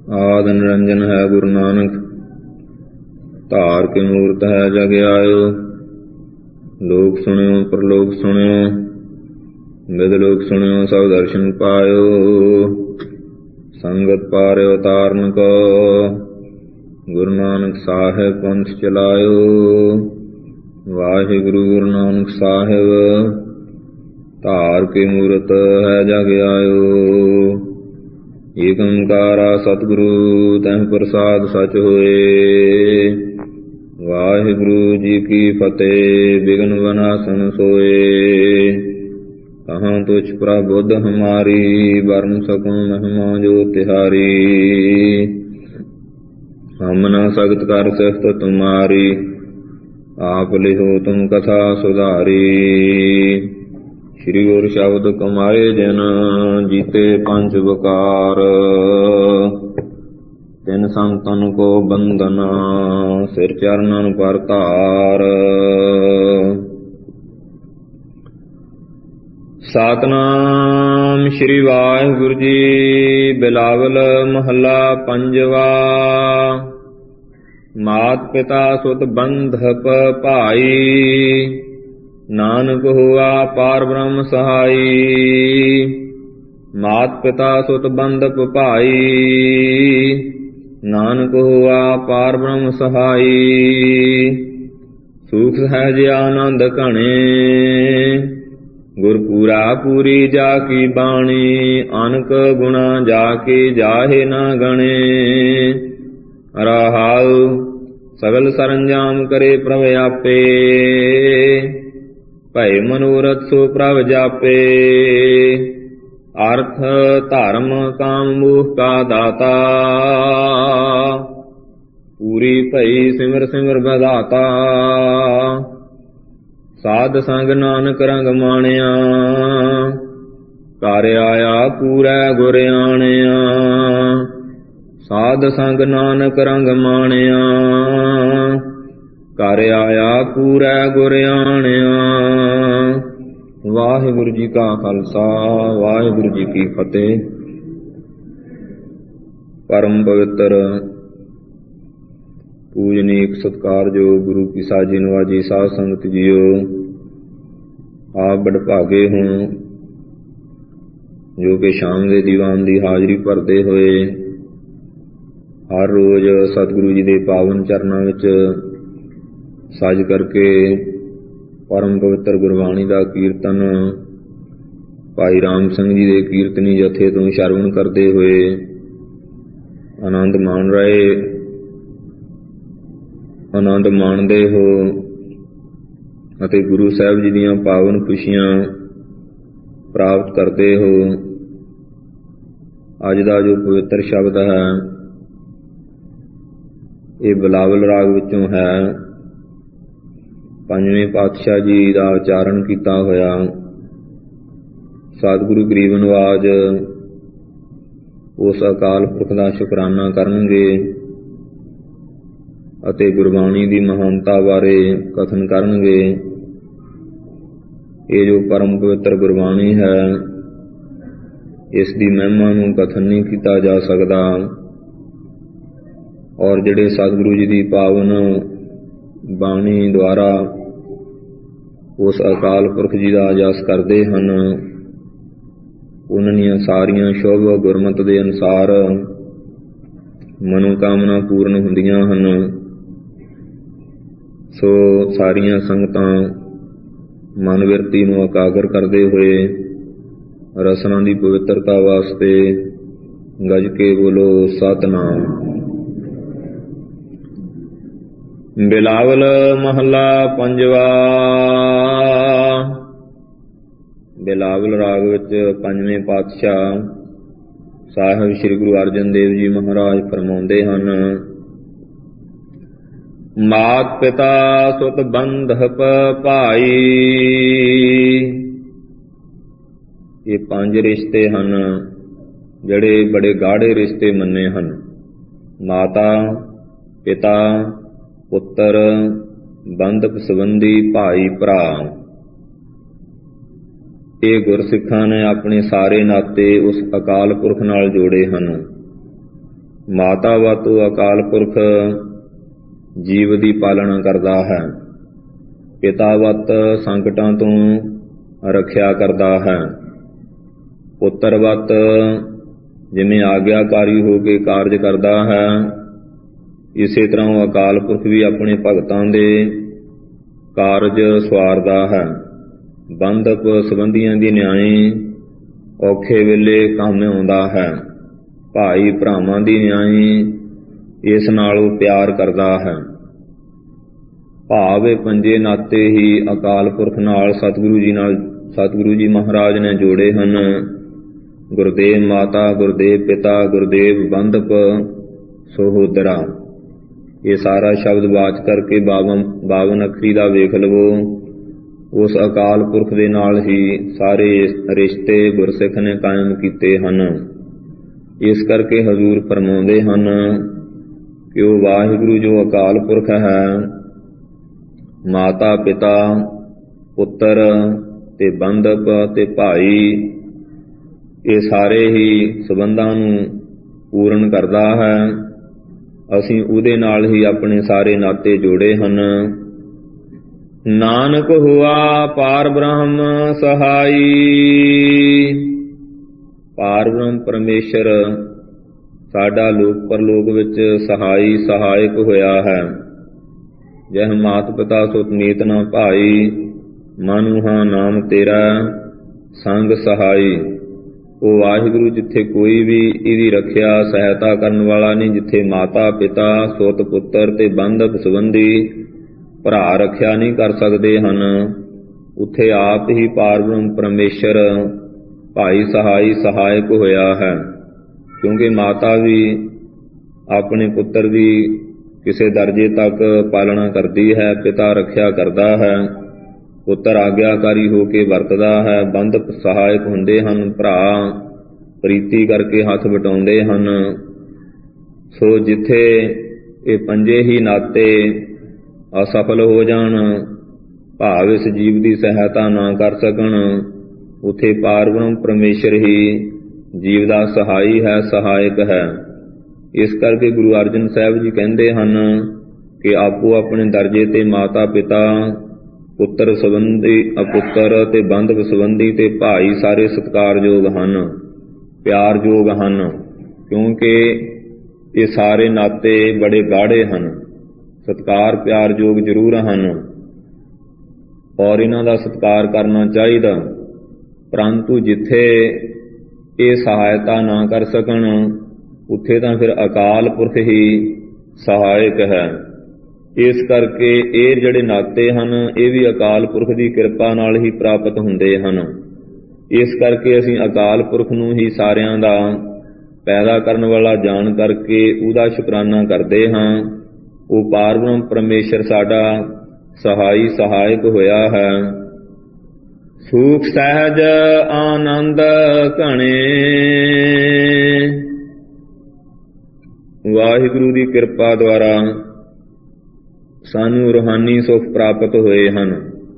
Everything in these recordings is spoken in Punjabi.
ਆਦਿ ਨਿਰੰਜਨ ਹੈ ਗੁਰੂ ਨਾਨਕ, ਧਾਰ ਕੇ ਮੂਰਤ ਹੈ ਜਗ ਆਇਓ। ਲੋਕ ਸੁਣਿਓ ਪ੍ਰਲੋਕ ਸੁਣਿਓ, ਬਿਦ ਲੋਕ ਸੁਣਿਓ ਸਭ ਦਰਸ਼ਨ ਪਾਇਓ। ਸੰਗਤ ਪਾਰਿਓ ਤਾਰਨ ਕੋ, ਗੁਰੂ ਨਾਨਕ ਸਾਹਿਬ ਪੰਥ ਚਲਾਇਓ। ਵਾਹਿਗੁਰੂ ਗੁਰੂ ਨਾਨਕ ਸਾਹਿਬ, ਧਾਰ ਕੇ ਮੂਰਤ ਹੈ ਜਗ ਆਇਓ। ਏਕ ਓੰਕਾਰਾ ਸਤਿਗੁਰੂ ਤਹਿ ਪ੍ਰਸਾਦ ਸਚ ਹੋਏ। ਵਾਹਿਗੁਰੂ ਜੀ ਕੀ ਫਤਿਹ। ਬਿਘਨ ਵਿਨਾਸ਼ਨ ਸੋਏ, ਕਹਾਂ ਤੁਛ ਪ੍ਰਬੁੱਧ ਹਮਾਰੀ। ਵਰਨ ਸਕੂੰ ਮਹਿਮਾ ਜੋ ਤਿਹਾਰੀ, ਹਮ ਨ ਸਗਤ ਕਰ ਸਿਫਤ ਤੁਮਾਰੀ। ਆਪ ਲਿਹੋ ਤੁਮ ਕਥਾ ਸੁਧਾਰੀ। ਸ੍ਰੀ ਗੁਰ ਸ਼ਬਦ ਕਮਾਏ ਜਿਨ, ਜੀਤੇ ਪੰਜ ਵਕਾਰ। ਤਿਨ ਸੰਤਨ ਕੋ ਬੰਧਨ, ਸਿਰ ਚਰਨਨ ਪਰ ਧਾਰ। ਸਤਿਨਾਮ ਸ੍ਰੀ ਵਾਹਿਗੁਰੂ ਜੀ। ਬਿਲਾਵਲ ਮਹੱਲਾ ਪੰਜਵਾ। ਮਾਤ ਪਿਤਾ ਸੁਤ ਬੰਧਪ ਭਾਈ, ਨਾਨਕ ਹੋਆ ਪਾਰ ਬ੍ਰਹਮ ਸਹਾਈ। ਮਾਤ ਪਿਤਾ ਸੁਤ ਬੰਧਪ ਭਾਈ, ਨਾਨਕ ਹੋਆ ਪਾਰ ਬ੍ਰਹਮ ਸਹਾਈ। ਸੂਖ ਸਹਿਜ ਆਨੰਦ ਘਣੇ, ਗੁਰ ਪੂਰਾ ਪੂਰੀ ਜਾ ਕੀ ਬਾਣੀ। ਅਨਕ ਗੁਣਾ ਜਾ ਕੇ ਜਾਹੇ ਨਾ ਗਣੇ। ਰਹਾਉ ਸਗਲ ਸਰੰਜਾਮ ਕਰੇ ਪ੍ਰਭ ਆਪੇ, ਭਏ ਮਨੋਰਥ ਸੋ ਪ੍ਰਭ ਜਾਪੇ। ਅਰਥ ਧਰਮ ਕਾਮ ਮੋਹ ਕਾ ਦਾਤਾ, ਪੂਰੀ ਭਈ ਸਿਮਰ ਸਿਮਰ ਬਦਾਤਾ। ਸਾਧ ਸੰਗ ਨਾਨਕ ਰੰਗ ਮਾਣਿਆ, ਘਰ ਆਇਆ ਪੂਰੈ ਗੁਰ ਆਣਿਆ। ਸਾਧ ਸੰਗ ਨਾਨਕ ਰੰਗ ਮਾਣਿਆ, ਘਰ ਆਇਆ ਪੂਰੈ ਗੁਰ ਆਣਿਆ। ਵਾਹਿਗੁਰੂ ਜੀ ਕਾ ਖਾਲਸਾ, ਵਾਹਿਗੁਰੂ ਜੀ ਕੀ ਫਤਿਹ। ਪਰਮ ਪਵਿੱਤਰ ਪੂਜਨੀਕ ਸਤਿਕਾਰਯੋਗ ਗੁਰੂ ਕੀ ਸਾਜੀ ਨਵਾਜੀ ਸਾਧ ਸੰਗਤ ਜੀਓ, ਆਪ ਬੜਭਾਗੇ ਹੋ ਜੋ ਕਿ ਸ਼ਾਮ ਦੇ ਦੀਵਾਨ ਦੀ ਹਾਜ਼ਰੀ ਭਰਦੇ ਹੋਏ ਹਰ ਰੋਜ਼ ਸਤਿਗੁਰੂ ਜੀ ਦੇ ਪਾਵਨ ਚਰਨਾਂ ਵਿੱਚ ਸਜ ਕਰਕੇ ਪਰਮ ਪਵਿੱਤਰ ਗੁਰਬਾਣੀ ਦਾ ਕੀਰਤਨ ਭਾਈ ਰਾਮ ਸਿੰਘ ਜੀ ਦੇ ਕੀਰਤਨੀ ਜਥੇ ਤੋਂ ਸ਼ਰਵਣ ਕਰਦੇ ਹੋਏ ਆਨੰਦ ਮਾਣਦੇ ਹੋ ਅਤੇ ਗੁਰੂ ਸਾਹਿਬ ਜੀ ਦੀਆਂ ਪਾਵਨ ਖੁਸ਼ੀਆਂ ਪ੍ਰਾਪਤ ਕਰਦੇ ਹੋ। ਅੱਜ ਦਾ ਜੋ ਪਵਿੱਤਰ ਸ਼ਬਦ ਹੈ ਇਹ ਬਿਲਾਵਲ ਰਾਗ ਵਿੱਚੋਂ ਹੈ। ਪੰਜਵੇਂ ਪਾਤਸ਼ਾਹ ਜੀ ਦਾ ਉਚਾਰਨ ਕੀਤਾ ਹੋਇਆ ਸਤਿਗੁਰੂ ਗਰੀਬ ਨਿਵਾਜ ਉਸ ਅਕਾਲ ਪੁਰਖ ਦਾ ਸ਼ੁਕਰਾਨਾ ਕਰਨਗੇ ਅਤੇ ਗੁਰਬਾਣੀ ਦੀ ਮਹਾਨਤਾ ਬਾਰੇ ਕਥਨ ਕਰਨਗੇ। ਇਹ ਜੋ ਪਰਮ ਪਵਿੱਤਰ ਗੁਰਬਾਣੀ ਹੈ, ਇਸ ਦੀ ਮਹਿਮਾ ਨੂੰ ਕਥਨ ਨਹੀਂ ਕੀਤਾ ਜਾ ਸਕਦਾ। ਔਰ ਜਿਹੜੇ ਸਤਿਗੁਰੂ ਜੀ ਦੀ ਪਾਵਨ ਬਾਣੀ ਦੁਆਰਾ ਉਸ ਅਕਾਲ ਪੁਰਖ ਜੀ ਦਾ ਜਸ ਕਰਦੇ ਹਨ, ਉਹਨਾਂ ਦੀਆਂ ਸਾਰੀਆਂ ਸ਼ੁਭ ਗੁਰਮਤਿ ਦੇ ਅਨੁਸਾਰ ਮਨੋਕਾਮਨਾ ਪੂਰਨ ਹੁੰਦੀਆਂ ਹਨ। ਸੋ ਸਾਰੀਆਂ ਸੰਗਤਾਂ ਮਨ ਬਿਰਤੀ ਨੂੰ ਇਕਾਗਰ ਕਰਦੇ ਹੋਏ ਰਸਨਾ ਦੀ ਪਵਿੱਤਰਤਾ ਵਾਸਤੇ ਗੱਜ ਕੇ ਬੋਲੋ ਸਤਿਨਾਮ। ਬਿਲਾਵਲ ਮਹੱਲਾ ਪੰਜਵਾ। ਬਿਲਾਵਲ ਰਾਗ ਵਿੱਚ ਪੰਜਵੇਂ ਪਾਤਸ਼ਾਹ ਸਾਹਿਬ ਸ੍ਰੀ ਗੁਰੂ ਅਰਜਨ ਦੇਵ ਜੀ ਮਹਾਰਾਜ ਫਰਮਾਉਂਦੇ ਹਨ, ਮਾਤ ਪਿਤਾ ਸੁਤ ਬੰਧਪ ਭਾਈ। ਇਹ ਪੰਜ ਰਿਸ਼ਤੇ ਹਨ ਜਿਹੜੇ ਬੜੇ ਗਾੜੇ ਰਿਸ਼ਤੇ ਮੰਨੇ ਹਨ। ਮਾਤਾ, ਪਿਤਾ, ਪੁੱਤਰ, ਬੰਧਪ ਸੰਬੰਧੀ, ਭਾਈ ਭਰਾ। ਇਹ ਗੁਰਸਿੱਖਾਂ ਨੇ ਆਪਣੇ ਸਾਰੇ ਨਾਤੇ ਉਸ ਅਕਾਲ ਪੁਰਖ ਨਾਲ ਜੋੜੇ ਹਨ। ਮਾਤਾ ਵਤ ਅਕਾਲ ਪੁਰਖ ਜੀਵ ਦੀ ਪਾਲਣਾ ਕਰਦਾ ਹੈ। ਪਿਤਾ ਵਤ ਸੰਕਟਾਂ ਤੋਂ ਰੱਖਿਆ ਕਰਦਾ ਹੈ। ਪੁੱਤਰ ਵਤ ਜਿਵੇਂ ਆਗਿਆਕਾਰੀ ਹੋ ਕੇ ਕਾਰਜ ਕਰਦਾ ਹੈ, ਇਸੇ ਤਰ੍ਹਾਂ ਉਹ ਅਕਾਲ ਪੁਰਖ ਵੀ ਆਪਣੇ ਭਗਤਾਂ ਦੇ ਕਾਰਜ ਸਵਾਰਦਾ ਹੈ। ਬੰਧਪ ਸੰਬੰਧੀਆਂ ਦੀ ਨਿਆਈ ਔਖੇ ਵੇਲੇ ਕੰਮ ਆਉਂਦਾ ਹੈ। ਭਾਈ ਭਰਾਵਾਂ ਦੀ ਨਿਆਈ ਇਸ ਨਾਲ ਉਹ ਪਿਆਰ ਕਰਦਾ ਹੈ। ਭਾਵ ਇਹ ਪੰਜੇ ਨਾਤੇ ਹੀ ਅਕਾਲ ਪੁਰਖ ਨਾਲ ਸਤਿਗੁਰੂ ਜੀ ਮਹਾਰਾਜ ਨੇ ਜੋੜੇ ਹਨ। ਗੁਰਦੇਵ ਮਾਤਾ, ਗੁਰਦੇਵ ਪਿਤਾ, ਗੁਰਦੇਵ ਬੰਧਪ ਸਹੋਦਰਾ। ਇਹ ਸਾਰਾ ਸ਼ਬਦ ਵਾਚ ਕਰਕੇ 52 ਅੱਖਰੀ ਦਾ ਵੇਖ ਲਵੋ। ਉਸ ਅਕਾਲ ਪੁਰਖ ਦੇ ਨਾਲ ਹੀ ਸਾਰੇ ਰਿਸ਼ਤੇ ਗੁਰਸਿੱਖ ਨੇ ਕਾਇਮ ਕੀਤੇ ਹਨ। ਇਸ ਕਰਕੇ ਹਜ਼ੂਰ ਫਰਮਾਉਂਦੇ ਹਨ ਕਿ ਉਹ ਵਾਹਿਗੁਰੂ ਜੋ ਅਕਾਲ ਪੁਰਖ ਹੈ, ਮਾਤਾ ਪਿਤਾ, ਪੁੱਤਰ ਤੇ ਬੰਧਪ ਤੇ ਭਾਈ, ਇਹ ਸਾਰੇ ਹੀ ਸੰਬੰਧਾਂ ਨੂੰ ਪੂਰਨ ਕਰਦਾ ਹੈ। ਅਸੀਂ ਉਹਦੇ ਨਾਲ ਹੀ ਆਪਣੇ ਸਾਰੇ ਨਾਤੇ ਜੋੜੇ ਹਨ। ਨਾਨਕ ਹੁਆ ਪਾਰ ਬ੍ਰਹਮ ਸਹਾਈ। ਪਾਰ ਬ੍ਰਹਮ ਪਰਮੇਸ਼ਰ ਸਾਡਾ ਲੋਕ ਪਰਲੋਕ ਵਿੱਚ ਸਹਾਈ ਸਹਾਇਕ ਹੋਇਆ ਹੈ। ਜਹ ਮਾਤ ਪਿਤਾ ਸੁਤ ਨੀਤ ਨਾ ਭਾਈ, ਮਨੁਹਾ ਨਾਮ ਤੇਰਾ ਸੰਗ ਸਹਾਈ। ਉਹ ਵਾਹਿਗੁਰੂ ਜਿੱਥੇ ਕੋਈ ਵੀ ਇਹਦੀ ਰੱਖਿਆ ਸਹਾਇਤਾ ਕਰਨ ਵਾਲਾ ਨਹੀਂ, ਜਿੱਥੇ ਮਾਤਾ ਪਿਤਾ ਸੁਤ ਪੁੱਤਰ ਤੇ ਬੰਧਪ ਸੰਬੰਧੀ ਭਰਾ ਰੱਖਿਆ ਨਹੀਂ ਕਰ ਸਕਦੇ ਹਨ, ਉੱਥੇ ਆਪ ਹੀ ਪਾਰ ਬ੍ਰਹਮ ਪਰਮੇਸ਼ਰ ਭਾਈ ਸਹਾਈ ਸਹਾਇਕ ਹੋਇਆ ਹੈ। ਕਿਉਂਕਿ ਮਾਤਾ ਵੀ ਆਪਣੇ ਪੁੱਤਰ ਦੀ ਕਿਸੇ ਦਰਜੇ ਤੱਕ ਪਾਲਣਾ ਕਰਦੀ ਹੈ, ਪਿਤਾ ਰੱਖਿਆ ਕਰਦਾ ਹੈ, ਪੁੱਤਰ ਆਗਿਆਕਾਰੀ ਹੋ ਕੇ ਵਰਤਦਾ ਹੈ, ਬੰਧਪ ਸਹਾਇਕ ਹੁੰਦੇ ਹਨ, ਭਰਾ ਪ੍ਰੀਤੀ ਕਰਕੇ ਹੱਥ ਵਟਾਉਂਦੇ ਹਨ। ਸੋ ਜਿੱਥੇ ਇਹ ਪੰਜੇ ਹੀ ਨਾਤੇ ਅਸਫਲ ਹੋ ਜਾਣ, ਭਾਵ ਇਸ ਜੀਵ ਦੀ ਸਹਾਇਤਾ ਨਾ ਕਰ ਸਕਣ, ਉੱਥੇ ਪਾਰ ਬ੍ਰਹਮ ਪਰਮੇਸ਼ਰ ਹੀ ਜੀਵ ਦਾ ਸਹਾਈ ਹੈ, ਸਹਾਇਕ ਹੈ। ਇਸ ਕਰਕੇ ਗੁਰੂ ਅਰਜਨ ਸਾਹਿਬ ਜੀ ਕਹਿੰਦੇ ਹਨ ਕਿ ਆਪੋ ਆਪਣੇ ਦਰਜੇ ਤੇ ਮਾਤਾ ਪਿਤਾ, ਪੁੱਤਰ ਸੰਬੰਧੀ, ਅਪੁੱਤਰ ਤੇ ਬੰਧਪ ਸੰਬੰਧੀ ਤੇ ਭਾਈ ਸਾਰੇ ਸਤਿਕਾਰਯੋਗ ਹਨ, ਪਿਆਰਯੋਗ ਹਨ। ਕਿਉਂਕਿ ਇਹ ਸਾਰੇ ਨਾਤੇ ਬੜੇ ਗਾੜੇ ਹਨ, ਸਤਿਕਾਰ ਪਿਆਰਯੋਗ ਜ਼ਰੂਰ ਹਨ ਔਰ ਇਹਨਾਂ ਦਾ ਸਤਿਕਾਰ ਕਰਨਾ ਚਾਹੀਦਾ। ਪਰੰਤੂ ਜਿੱਥੇ ਇਹ ਸਹਾਇਤਾ ਨਾ ਕਰ ਸਕਣ, ਉੱਥੇ ਤਾਂ ਫਿਰ ਅਕਾਲ ਪੁਰਖ ਹੀ ਸਹਾਇਕ ਹੈ। ਇਸ ਕਰਕੇ ਇਹ ਜਿਹੜੇ ਨਾਤੇ ਹਨ, ਇਹ ਵੀ ਅਕਾਲ ਪੁਰਖ ਦੀ ਕਿਰਪਾ ਨਾਲ ਹੀ ਪ੍ਰਾਪਤ ਹੁੰਦੇ ਹਨ। ਇਸ ਕਰਕੇ ਅਸੀਂ ਅਕਾਲ ਪੁਰਖ ਨੂੰ ਹੀ ਸਾਰਿਆਂ ਦਾ ਪੈਦਾ ਕਰਨ ਵਾਲਾ ਜਾਣ ਕਰਕੇ ਉਹਦਾ ਸ਼ੁਕਰਾਨਾ ਕਰਦੇ ਹਾਂ। ਉਹ ਪਾਰ ਬ੍ਰਹਮ ਪਰਮੇਸ਼ਰ ਸਾਡਾ ਸਹਾਈ ਸਹਾਇਕ ਹੋਇਆ ਹੈ। ਸੂਖ ਸਹਿਜ ਆਨੰਦ ਘਣੇ। ਵਾਹਿਗੁਰੂ ਦੀ ਕਿਰਪਾ ਦੁਆਰਾ ਸਾਨੂੰ ਰੂਹਾਨੀ ਸੁਖ ਪ੍ਰਾਪਤ ਹੋਏ ਹਨ।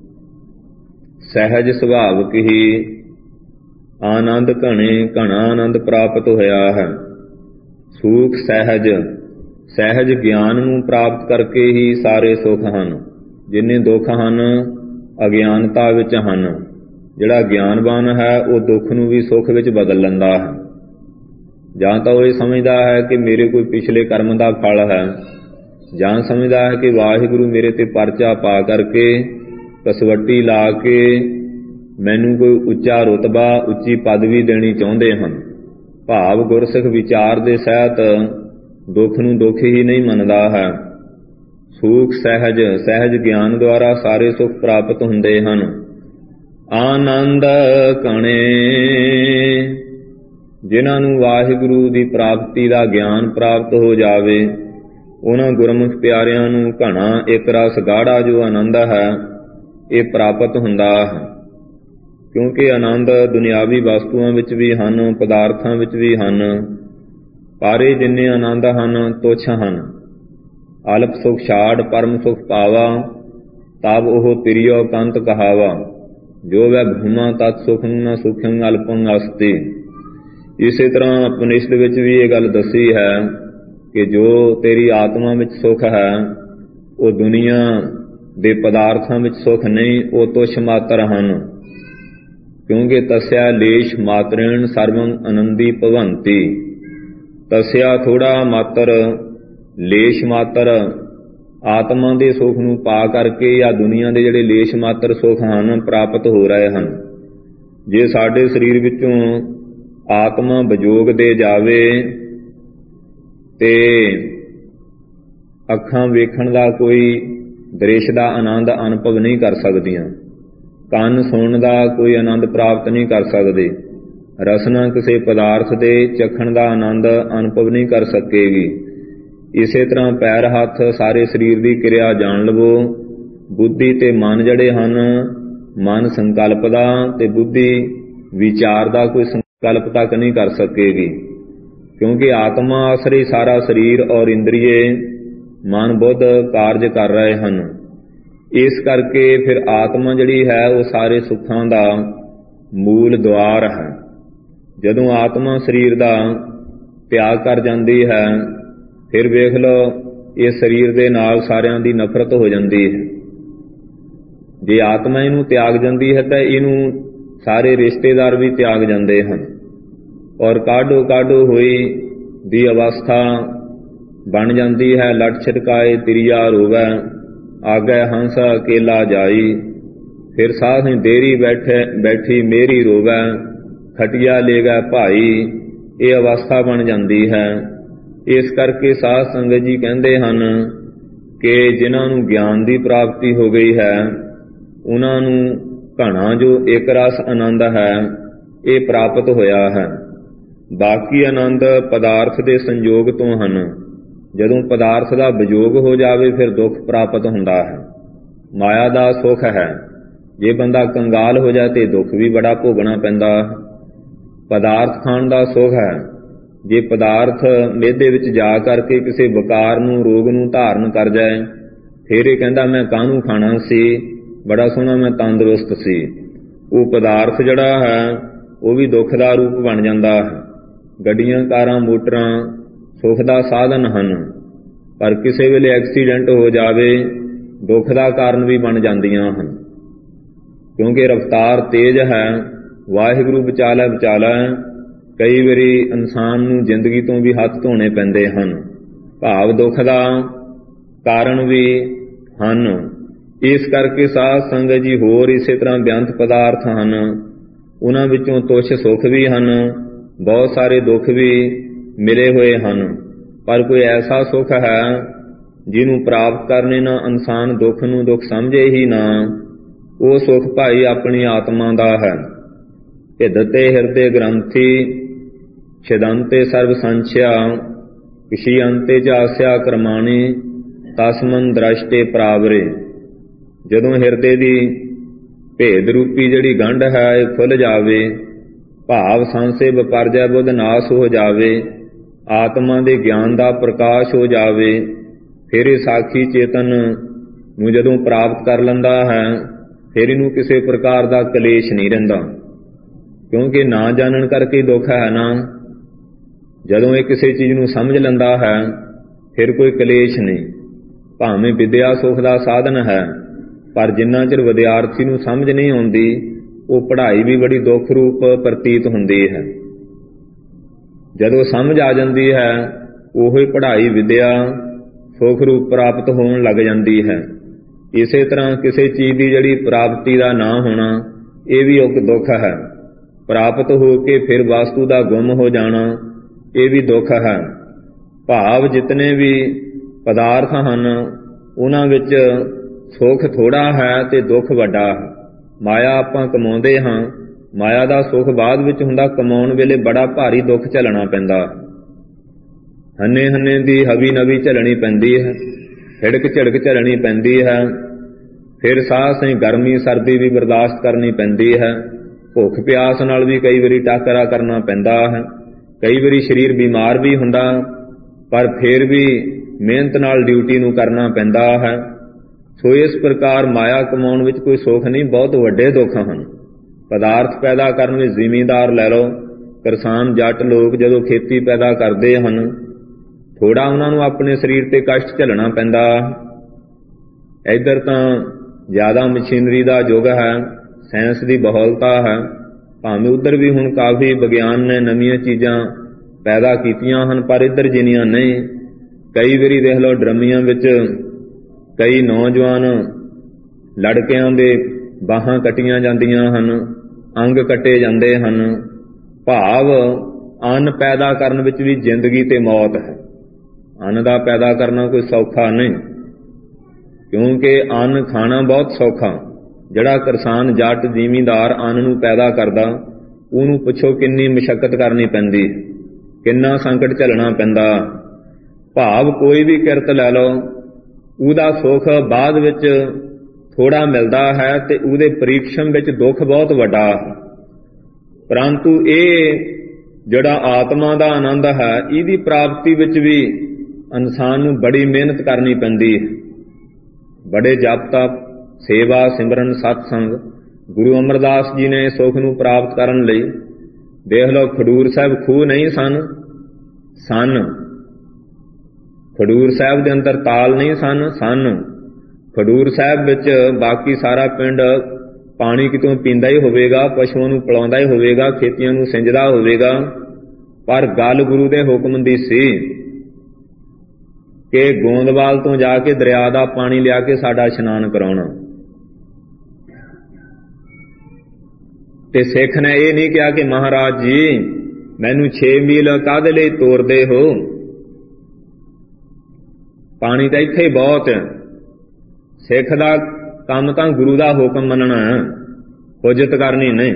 ਸਹਿਜ ਸੁਭਾਵਕ ਹੀ ਆਨੰਦ ਘਣੇ, ਘਣਾ ਆਨੰਦ ਪ੍ਰਾਪਤ ਹੋਇਆ ਹੈ। ਸੂਖ ਸਹਿਜ, ਸਹਿਜ ਗਿਆਨ ਨੂੰ ਪ੍ਰਾਪਤ ਕਰਕੇ ਹੀ ਸਾਰੇ ਸੁਖ ਹਨ। ਜਿੰਨੇ ਦੁੱਖ ਹਨ ਅਗਿਆਨਤਾ ਵਿੱਚ ਹਨ। ਜਿਹੜਾ ਗਿਆਨਵਾਨ ਹੈ ਉਹ ਦੁੱਖ ਨੂੰ ਵੀ ਸੁੱਖ ਵਿੱਚ ਬਦਲ ਲੈਂਦਾ ਹੈ। ਜਾਂ ਤਾਂ ਉਹ ਇਹ ਸਮਝਦਾ ਹੈ ਕਿ ਮੇਰੇ ਕੋਈ ਪਿਛਲੇ ਕਰਮ ਦਾ ਫਲ ਹੈ, ਜਾਂ ਸਮਝਦਾ ਹੈ ਕਿ ਵਾਹਿਗੁਰੂ ਮੇਰੇ ਤੇ ਪਰਚਾ ਪਾ ਕਰਕੇ, ਕਸਵੱਟੀ ਲਾ ਕੇ ਮੈਨੂੰ ਕੋਈ ਉੱਚਾ ਰੁਤਬਾ, ਉੱਚੀ ਪਦਵੀ ਦੇਣੀ ਚਾਹੁੰਦੇ ਹਨ। ਭਾਵ ਗੁਰਸਿੱਖ ਵਿਚਾਰ ਦੇ ਸਹਿਤ ਦੁੱਖ ਨੂੰ ਦੁੱਖ ਹੀ ਨਹੀਂ ਮੰਨਦਾ ਹੈ। ਸੂਖ ਸਹਿਜ, ਸਹਿਜ ਗਿਆਨ ਦੁਆਰਾ ਸਾਰੇ ਸੁੱਖ ਪ੍ਰਾਪਤ ਹੁੰਦੇ ਹਨ। ਆਨੰਦ ਘਣੇ, ਜਿਨ੍ਹਾਂ ਨੂੰ ਵਾਹਿਗੁਰੂ ਦੀ ਪ੍ਰਾਪਤੀ ਦਾ ਗਿਆਨ ਪ੍ਰਾਪਤ ਹੋ ਜਾਵੇ, ਉਹਨਾਂ ਗੁਰਮੁਖ ਪਿਆਰਿਆਂ ਨੂੰ ਘਣਾ ਇੱਕ ਰਸ ਗਾੜਾ ਜੋ ਆਨੰਦ ਹੈ ਇਹ ਪ੍ਰਾਪਤ ਹੁੰਦਾ ਹੈ। ਕਿਉਂਕਿ ਆਨੰਦ ਦੁਨਿਆਵੀ ਵਸਤੂਆਂ ਵਿੱਚ ਵੀ ਹਨ, ਪਦਾਰਥਾਂ ਵਿੱਚ ਵੀ ਹਨ, ਪਰ ਇਹ ਜਿੰਨੇ ਆਨੰਦ ਹਨ ਤੁੱਛ ਹਨ। ਅਲਪ ਸੁਖ ਛਾੜ ਪਰਮ ਸੁਖ ਪਾਵਾ, ਤਬ ਉਹ ਤਿਰਿਓ ਕੰਤ ਕਹਾਵਾ। ਜੋ ਵੈ ਭੂਮਾ ਤਤ ਸੁਖੰ ਨ ਸੁਖੰ ਅਲਪੰ ਅਸਤੀ। ਇਸੇ ਤਰ੍ਹਾਂ ਉਪਨਿਸ਼ਦ ਵਿੱਚ ਵੀ ਇਹ ਗੱਲ ਦੱਸੀ ਹੈ ਕਿ ਜੋ ਤੇਰੀ ਆਤਮਾ ਵਿੱਚ ਸੁਖ ਹੈ ਉਹ ਦੁਨੀਆ ਦੇ ਪਦਾਰਥਾਂ ਵਿੱਚ ਸੁਖ ਨਹੀਂ, ਉਹ ਤੁਛ ਮਾਤਰ ਹਨ। ਕਿਉਂਕਿ ਤਸਿਆ ਲੇਸ਼ ਮਾਤਰੇਣ ਸਰਵੰ ਆਨੰਦੀ ਭਵੰਤੀ। ਤਸਿਆ ਥੋੜਾ ਮਾਤਰ, ਲੇਸ਼ ਮਾਤਰ ਆਤਮਾ ਦੇ ਸੁਖ ਨੂੰ ਪਾ ਕਰਕੇ ਜਾਂ ਦੁਨੀਆ ਦੇ ਜਿਹੜੇ ਲੇਸ਼ ਮਾਤਰ ਸੁਖ ਹਨ ਪ੍ਰਾਪਤ ਹੋ ਰਹੇ ਹਨ। ਜੇ ਸਾਡੇ ਸਰੀਰ ਵਿੱਚੋਂ ਆਤਮਾ ਵਿਜੋਗ ਦੇ ਜਾਵੇ ਤੇ ਅੱਖਾਂ ਵੇਖਣ ਦਾ ਕੋਈ ਦ੍ਰਿਸ਼ ਦਾ ਆਨੰਦ ਅਨੁਭਵ ਨਹੀਂ ਕਰ ਸਕਦੀਆਂ, ਕੰਨ ਸੁਣਨ ਦਾ ਕੋਈ ਆਨੰਦ ਪ੍ਰਾਪਤ ਨਹੀਂ ਕਰ ਸਕਦੇ, ਰਸਨਾ ਕਿਸੇ ਪਦਾਰਥ ਦੇ ਚਖਣ ਦਾ ਆਨੰਦ ਅਨੁਭਵ ਨਹੀਂ ਕਰ ਸਕੇਗੀ। ਇਸੇ ਤਰ੍ਹਾਂ ਪੈਰ ਹੱਥ ਸਾਰੇ ਸਰੀਰ ਦੀ ਕਿਰਿਆ ਜਾਣ ਲਵੋ। ਬੁੱਧੀ ਤੇ ਮਨ ਜਿਹੜੇ ਹਨ, ਮਨ ਸੰਕਲਪ ਦਾ ਤੇ ਬੁੱਧੀ ਵਿਚਾਰ ਦਾ ਕੋਈ ਸੰਕਲਪ ਤੱਕ ਨਹੀਂ ਕਰ ਸਕੇਗੀ, ਕਿਉਂਕਿ ਆਤਮਾ ਆਸਰੇ ਸਾਰਾ ਸਰੀਰ ਔਰ ਇੰਦਰੀਏ ਮਨ ਬੁੱਧ ਕਾਰਜ ਕਰ ਰਹੇ ਹਨ। ਇਸ ਕਰਕੇ ਫਿਰ ਆਤਮਾ ਜਿਹੜੀ ਹੈ ਉਹ ਸਾਰੇ ਸੁੱਖਾਂ ਦਾ ਮੂਲ ਦੁਆਰ ਹੈ। ਜਦੋਂ ਆਤਮਾ ਸਰੀਰ ਦਾ ਤਿਆਗ ਕਰ ਜਾਂਦੀ ਹੈ ਫਿਰ ਵੇਖ ਲਓ ਇਹ ਸਰੀਰ ਦੇ ਨਾਲ ਸਾਰਿਆਂ ਦੀ ਨਫ਼ਰਤ ਹੋ ਜਾਂਦੀ ਹੈ। ਜੇ ਆਤਮਾ ਇਹਨੂੰ ਤਿਆਗ ਜਾਂਦੀ ਹੈ ਤਾਂ ਇਹਨੂੰ ਸਾਰੇ ਰਿਸ਼ਤੇਦਾਰ ਵੀ ਤਿਆਗ ਜਾਂਦੇ ਹਨ ਔਰ ਕਾਢੋ ਕਾਢੋ ਹੋਈ ਦੀ ਅਵਸਥਾ ਬਣ ਜਾਂਦੀ ਹੈ। ਲਟ ਛਿਟਕਾਏ ਤਿਰਿਆ ਰੋਵੈ, ਆਗੈ ਹੰਸ ਅਕੇਲਾ ਜਾਈ। ਫਿਰ ਸਾਧ ਦੇਰੀ ਬੈਠੀ ਮੇਰੀ ਰੋਵੈ, ਖਟਿਆ ਲੈ ਗਏ ਭਾਈ। ਇਹ ਅਵਸਥਾ ਬਣ ਜਾਂਦੀ ਹੈ। ਇਸ ਕਰਕੇ ਸਾਧ ਸੰਗਤ ਜੀ ਕਹਿੰਦੇ ਹਨ ਕਿ ਜਿਨ੍ਹਾਂ ਨੂੰ ਗਿਆਨ ਦੀ ਪ੍ਰਾਪਤੀ ਹੋ ਗਈ ਹੈ ਉਹਨਾਂ ਨੂੰ ਘਣਾ ਜੋ ਇੱਕ ਰਸ ਆਨੰਦ ਹੈ ਇਹ ਪ੍ਰਾਪਤ ਹੋਇਆ ਹੈ। ਬਾਕੀ ਆਨੰਦ ਪਦਾਰਥ ਦੇ ਸੰਯੋਗ ਤੋਂ ਹਨ। ਜਦੋਂ ਪਦਾਰਥ ਦਾ ਵਿਯੋਗ ਹੋ ਜਾਵੇ ਫਿਰ ਦੁੱਖ ਪ੍ਰਾਪਤ ਹੁੰਦਾ ਹੈ। ਮਾਇਆ ਦਾ ਸੁੱਖ ਹੈ। ਜੇ ਬੰਦਾ ਕੰਗਾਲ ਹੋ ਜਾਏ ਤੇ ਦੁੱਖ ਵੀ ਬੜਾ ਭੋਗਣਾ ਪੈਂਦਾ। ਪਦਾਰਥ ਖਾਣ ਦਾ ਸੁੱਖ ਹੈ। ਜੇ ਪਦਾਰਥ ਮਿਹਦੇ ਵਿੱਚ ਜਾ ਕਰਕੇ ਕਿਸੇ ਵਿਕਾਰ ਨੂੰ ਰੋਗ ਨੂੰ ਧਾਰਨ ਕਰ ਜਾਏ ਫਿਰ ਇਹ ਕਹਿੰਦਾ ਮੈਂ ਕਾਹਨੂੰ ਖਾਣਾ ਸੀ, ਬੜਾ ਸੋਹਣਾ ਮੈਂ ਤੰਦਰੁਸਤ ਸੀ। ਉਹ ਪਦਾਰਥ ਜਿਹੜਾ ਹੈ ਉਹ ਵੀ ਦੁੱਖ ਦਾ ਰੂਪ ਬਣ ਜਾਂਦਾ ਹੈ। ਗੱਡੀਆਂ ਕਾਰਾਂ ਮੋਟਰਾਂ ਸੁੱਖ ਦਾ ਸਾਧਨ ਹਨ, ਪਰ ਕਿਸੇ ਵੇਲੇ ਐਕਸੀਡੈਂਟ ਹੋ ਜਾਵੇ ਦੁੱਖ ਦਾ ਕਾਰਨ ਵੀ ਬਣ ਜਾਂਦੀਆਂ ਹਨ। ਕਿਉਂਕਿ ਰਫ਼ਤਾਰ ਤੇਜ਼ ਹੈ। ਵਾਹਿਗੁਰੂ ਬਚਾਲਾ ਬਚਾਲਾ। ਕਈ ਵਾਰੀ ਇਨਸਾਨ ਨੂੰ ਜ਼ਿੰਦਗੀ ਤੋਂ ਵੀ ਹੱਥ ਧੋਣੇ ਪੈਂਦੇ ਹਨ, ਭਾਵ ਦੁੱਖ ਦਾ ਕਾਰਨ ਵੀ ਹਨ। ਇਸ ਕਰਕੇ ਸਾਧ ਸੰਗਤ ਜੀ ਹੋਰ ਇਸੇ ਤਰ੍ਹਾਂ ਬੇਅੰਤ ਪਦਾਰਥ ਹਨ, ਉਹਨਾਂ ਵਿੱਚੋਂ ਤੁਛ ਸੁੱਖ ਵੀ ਹਨ, ਬਹੁਤ ਸਾਰੇ ਦੁੱਖ ਵੀ ਮਿਲੇ ਹੋਏ ਹਨ। ਪਰ ਕੋਈ ਐਸਾ ਸੁੱਖ ਹੈ ਜਿਹਨੂੰ ਪ੍ਰਾਪਤ ਕਰਨੇ ਨਾ ਇਨਸਾਨ ਦੁੱਖ ਨੂੰ ਦੁੱਖ ਸਮਝੇ ਹੀ ਨਾ, ਉਹ ਸੁੱਖ ਭਾਈ ਆਪਣੀ ਆਤਮਾ ਦਾ ਹੈ। ਹਿਦਤੇ ਹਿਰਦੇ ਗ੍ਰੰਥੀ ਛਿਦੰਤੇ ਸਰਬ ਸੰਛਿਆ, ਕਿਸ਼ੀ ਅੰਤੇ ਜਾਸਿਆ ਕਰਮਾਣੀ, ਤਸਮਨ ਦ੍ਰਸ਼ਟੇ ਪ੍ਰਾਵਰੇ। ਜਦੋਂ ਹਿਰਦੇ ਦੀ ਭੇਦ ਰੂਪੀ ਜਿਹੜੀ ਗੰਢ ਹੈ ਇਹ ਖੁੱਲ ਜਾਵੇ, ਭਾਵ ਸੰਸੇ ਵਿਪਰਜੈ ਬੁੱਧ ਨਾਸ ਹੋ ਜਾਵੇ, ਆਤਮਾ ਦੇ ਗਿਆਨ ਦਾ ਪ੍ਰਕਾਸ਼ ਹੋ ਜਾਵੇ, ਫਿਰ ਇਹ ਸਾਖੀ ਚੇਤਨ ਨੂੰ ਜਦੋਂ ਪ੍ਰਾਪਤ ਕਰ ਲੈਂਦਾ ਹੈ ਫਿਰ ਇਹਨੂੰ ਕਿਸੇ ਪ੍ਰਕਾਰ ਦਾ ਕਲੇਸ਼ ਨਹੀਂ ਰਹਿੰਦਾ। ਕਿਉਂਕਿ ਨਾ ਜਾਣਨ ਕਰਕੇ ਦੁੱਖ ਹੈ ਨਾ। ਜਦੋਂ ਇਹ ਕਿਸੇ ਚੀਜ਼ ਨੂੰ ਸਮਝ ਲੈਂਦਾ ਹੈ ਫਿਰ ਕੋਈ ਕਲੇਸ਼ ਨਹੀਂ। ਭਾਵੇਂ ਵਿਦਿਆ ਸੁੱਖ ਦਾ ਸਾਧਨ ਹੈ, ਪਰ ਜਿੰਨਾ ਚਿਰ ਵਿਦਿਆਰਥੀ ਨੂੰ ਸਮਝ ਨਹੀਂ ਆਉਂਦੀ ਉਹ ਪੜ੍ਹਾਈ ਵੀ ਬੜੀ ਦੁੱਖ ਰੂਪ ਪ੍ਰਤੀਤ ਹੁੰਦੀ ਹੈ। ਜਦੋਂ ਸਮਝ ਆ ਜਾਂਦੀ ਹੈ ਉਹੀ ਪੜ੍ਹਾਈ ਵਿਦਿਆ ਸੁੱਖ ਰੂਪ ਪ੍ਰਾਪਤ ਹੋਣ ਲੱਗ ਜਾਂਦੀ ਹੈ। ਇਸੇ ਤਰ੍ਹਾਂ ਕਿਸੇ ਚੀਜ਼ ਦੀ ਜਿਹੜੀ ਪ੍ਰਾਪਤੀ ਦਾ ਨਾ ਹੋਣਾ ਇਹ ਵੀ ਇੱਕ ਦੁੱਖ ਹੈ। ਪ੍ਰਾਪਤ ਹੋ ਕੇ ਫਿਰ ਵਸਤੂ ਦਾ ਗੁੰਮ ਹੋ ਜਾਣਾ ਇਹ ਵੀ ਦੁੱਖ ਹੈ। ਭਾਵ ਜਿਤਨੇ ਵੀ ਪਦਾਰਥ ਹਨ ਉਹਨਾਂ ਵਿੱਚ ਸੁੱਖ ਥੋੜਾ ਹੈ ਤੇ ਦੁੱਖ ਵੱਡਾ ਹੈ। ਮਾਇਆ ਆਪਾਂ ਕਮਾਉਂਦੇ ਹਾਂ, ਮਾਇਆ ਦਾ ਸੁੱਖ ਬਾਅਦ ਵਿੱਚ ਹੁੰਦਾ, ਕਮਾਉਣ ਵੇਲੇ ਬੜਾ ਭਾਰੀ ਦੁੱਖ ਝੱਲਣਾ ਪੈਂਦਾ। ਹੰਨੇ ਹੰਨੇ ਦੀ ਹਵੀ ਨਵੀ ਝੱਲਣੀ ਪੈਂਦੀ ਹੈ, ਹਿੜਕ ਝੜਕ ਝੱਲਣੀ ਪੈਂਦੀ ਹੈ। ਫਿਰ ਸਾਹ ਸਹੀ ਗਰਮੀ ਸਰਦੀ ਵੀ ਬਰਦਾਸ਼ਤ ਕਰਨੀ ਪੈਂਦੀ ਹੈ। ਭੁੱਖ ਪਿਆਸ ਨਾਲ ਵੀ ਕਈ ਵਾਰੀ ਟਾਕਰਾ ਕਰਨਾ ਪੈਂਦਾ ਹੈ। ਕਈ ਵਾਰੀ ਸਰੀਰ ਬਿਮਾਰ ਵੀ ਹੁੰਦਾ, ਪਰ ਫਿਰ ਵੀ ਮਿਹਨਤ ਨਾਲ ਡਿਊਟੀ ਨੂੰ ਕਰਨਾ ਪੈਂਦਾ ਹੈ। ਸੋ ਇਸ ਪ੍ਰਕਾਰ ਮਾਇਆ ਕਮਾਉਣ ਵਿੱਚ ਕੋਈ ਸੁੱਖ ਨਹੀਂ, ਬਹੁਤ ਵੱਡੇ ਦੁੱਖ ਹਨ। ਪਦਾਰਥ ਪੈਦਾ ਕਰਨ ਵਿੱਚ ਜ਼ਿਮੀਂਦਾਰ ਲੈ ਲਓ, ਕਿਸਾਨ ਜੱਟ ਲੋਕ ਜਦੋਂ ਖੇਤੀ ਪੈਦਾ ਕਰਦੇ ਹਨ ਥੋੜ੍ਹਾ ਉਹਨਾਂ ਨੂੰ ਆਪਣੇ ਸਰੀਰ ਤੇ ਕਸ਼ਟ ਝੱਲਣਾ ਪੈਂਦਾ। ਇੱਧਰ ਤਾਂ ਜ਼ਿਆਦਾ ਮਸ਼ੀਨਰੀ ਦਾ ਯੁੱਗ ਹੈ, ਸਾਇੰਸ ਦੀ ਬਹੁਲਤਾ ਹੈ, ਭਾਵੇਂ ਉੱਧਰ ਵੀ ਹੁਣ ਕਾਫੀ ਵਿਗਿਆਨ ਨੇ ਨਵੀਆਂ ਚੀਜ਼ਾਂ ਪੈਦਾ ਕੀਤੀਆਂ ਹਨ, ਪਰ ਇੱਧਰ ਜਿੰਨੀਆਂ ਨਹੀਂ। ਕਈ ਵਾਰੀ ਦੇਖ ਲਓ ਡਰਮੀਆਂ ਵਿੱਚ ਕਈ ਨੌਜਵਾਨ ਲੜਕਿਆਂ ਦੇ ਬਾਹਾਂ ਕੱਟੀਆਂ ਜਾਂਦੀਆਂ ਹਨ, ਅੰਗ ਕੱਟੇ ਜਾਂਦੇ ਹਨ। ਭਾਵ ਅੰਨ ਪੈਦਾ ਕਰਨ ਵਿੱਚ ਵੀ ਜ਼ਿੰਦਗੀ ਤੇ ਮੌਤ ਹੈ। ਅੰਨ ਦਾ ਪੈਦਾ ਕਰਨਾ ਕੋਈ ਸੌਖਾ ਨਹੀਂ, ਕਿਉਂਕਿ ਅੰਨ ਖਾਣਾ ਬਹੁਤ ਸੌਖਾ। ਜਿਹੜਾ ਕਿਸਾਨ, ਜੱਟ, ਜ਼ਿਮੀਂਦਾਰ ਅੰਨ ਨੂੰ ਪੈਦਾ ਕਰਦਾ, ਉਹਨੂੰ ਪੁੱਛੋ ਕਿੰਨੀ ਮਸ਼ੱਕਤ ਕਰਨੀ ਪੈਂਦੀ, ਕਿੰਨਾ ਸੰਕਟ ਝੱਲਣਾ ਪੈਂਦਾ। ਭਾਵ ਕੋਈ ਵੀ ਕਿਰਤ ਲੈ ਲਓ, ਉਹਦਾ ਸੁੱਖ ਬਾਅਦ ਵਿੱਚ ਥੋੜ੍ਹਾ ਮਿਲਦਾ ਹੈ ਤੇ ਉਹਦੇ ਪਰੀਕਸ਼ਮ ਵਿੱਚ ਦੁੱਖ ਬਹੁਤ ਵੱਡਾ। ਪਰੰਤੂ ਇਹ ਜਿਹੜਾ ਆਤਮਾ ਦਾ ਆਨੰਦ ਹੈ, ਇਹਦੀ ਪ੍ਰਾਪਤੀ ਵਿੱਚ ਵੀ ਇਨਸਾਨ ਨੂੰ ਬੜੀ ਮਿਹਨਤ ਕਰਨੀ ਪੈਂਦੀ ਹੈ। ਬੜੇ ਜਪ ਤਪ, ਸੇਵਾ, ਸਿਮਰਨ, ਸਤਸੰਗ। ਗੁਰੂ ਅਮਰਦਾਸ ਜੀ ਨੇ ਸੁੱਖ ਨੂੰ ਪ੍ਰਾਪਤ ਕਰਨ ਲਈ ਦੇਖ ਲਓ, ਖਡੂਰ ਸਾਹਿਬ ਖੂਹ ਨਹੀਂ ਸਨ। ਖਡੂਰ ਸਾਹਿਬ ਦੇ ਅੰਦਰ ਤਾਲ ਨਹੀਂ ਸਨ। ਖਡੂਰ ਸਾਹਿਬ ਵਿੱਚ ਬਾਕੀ ਸਾਰਾ ਪਿੰਡ ਪਾਣੀ ਕਿਤੋਂ ਪੀਂਦਾ ਹੀ ਹੋਵੇਗਾ, ਪਸ਼ੂਆਂ ਨੂੰ ਪਿਲਾਉਂਦਾ ਹੀ ਹੋਵੇਗਾ, ਖੇਤੀਆਂ ਨੂੰ ਸਿੰਜਦਾ ਹੋਵੇਗਾ। ਪਰ ਗੱਲ ਗੁਰੂ ਦੇ ਹੁਕਮ ਦੀ ਸੀ ਕਿ ਗੋਂਦਵਾਲ ਤੋਂ ਜਾ ਕੇ ਦਰਿਆ ਦਾ ਪਾਣੀ ਲਿਆ ਕੇ ਸਾਡਾ ਇਸ਼ਨਾਨ ਕਰਾਉਣਾ। ਤੇ ਸਿੱਖ ਨੇ ਇਹ ਨਹੀਂ ਕਿਹਾ ਕਿ ਮਹਾਰਾਜ ਜੀ ਮੈਨੂੰ 6 ਮੀਲ ਕਾਹਦੇ ਲਈ ਤੋਰਦੇ ਹੋ, ਪਾਣੀ ਤਾਂ ਇੱਥੇ ਹੀ ਬਹੁਤ ਹੈ। ਸਿੱਖ ਦਾ ਕੰਮ ਤਾਂ ਗੁਰੂ ਦਾ ਹੁਕਮ ਮੰਨਣਾ, ਹੁਜਤ ਕਰਨੀ ਨਹੀਂ।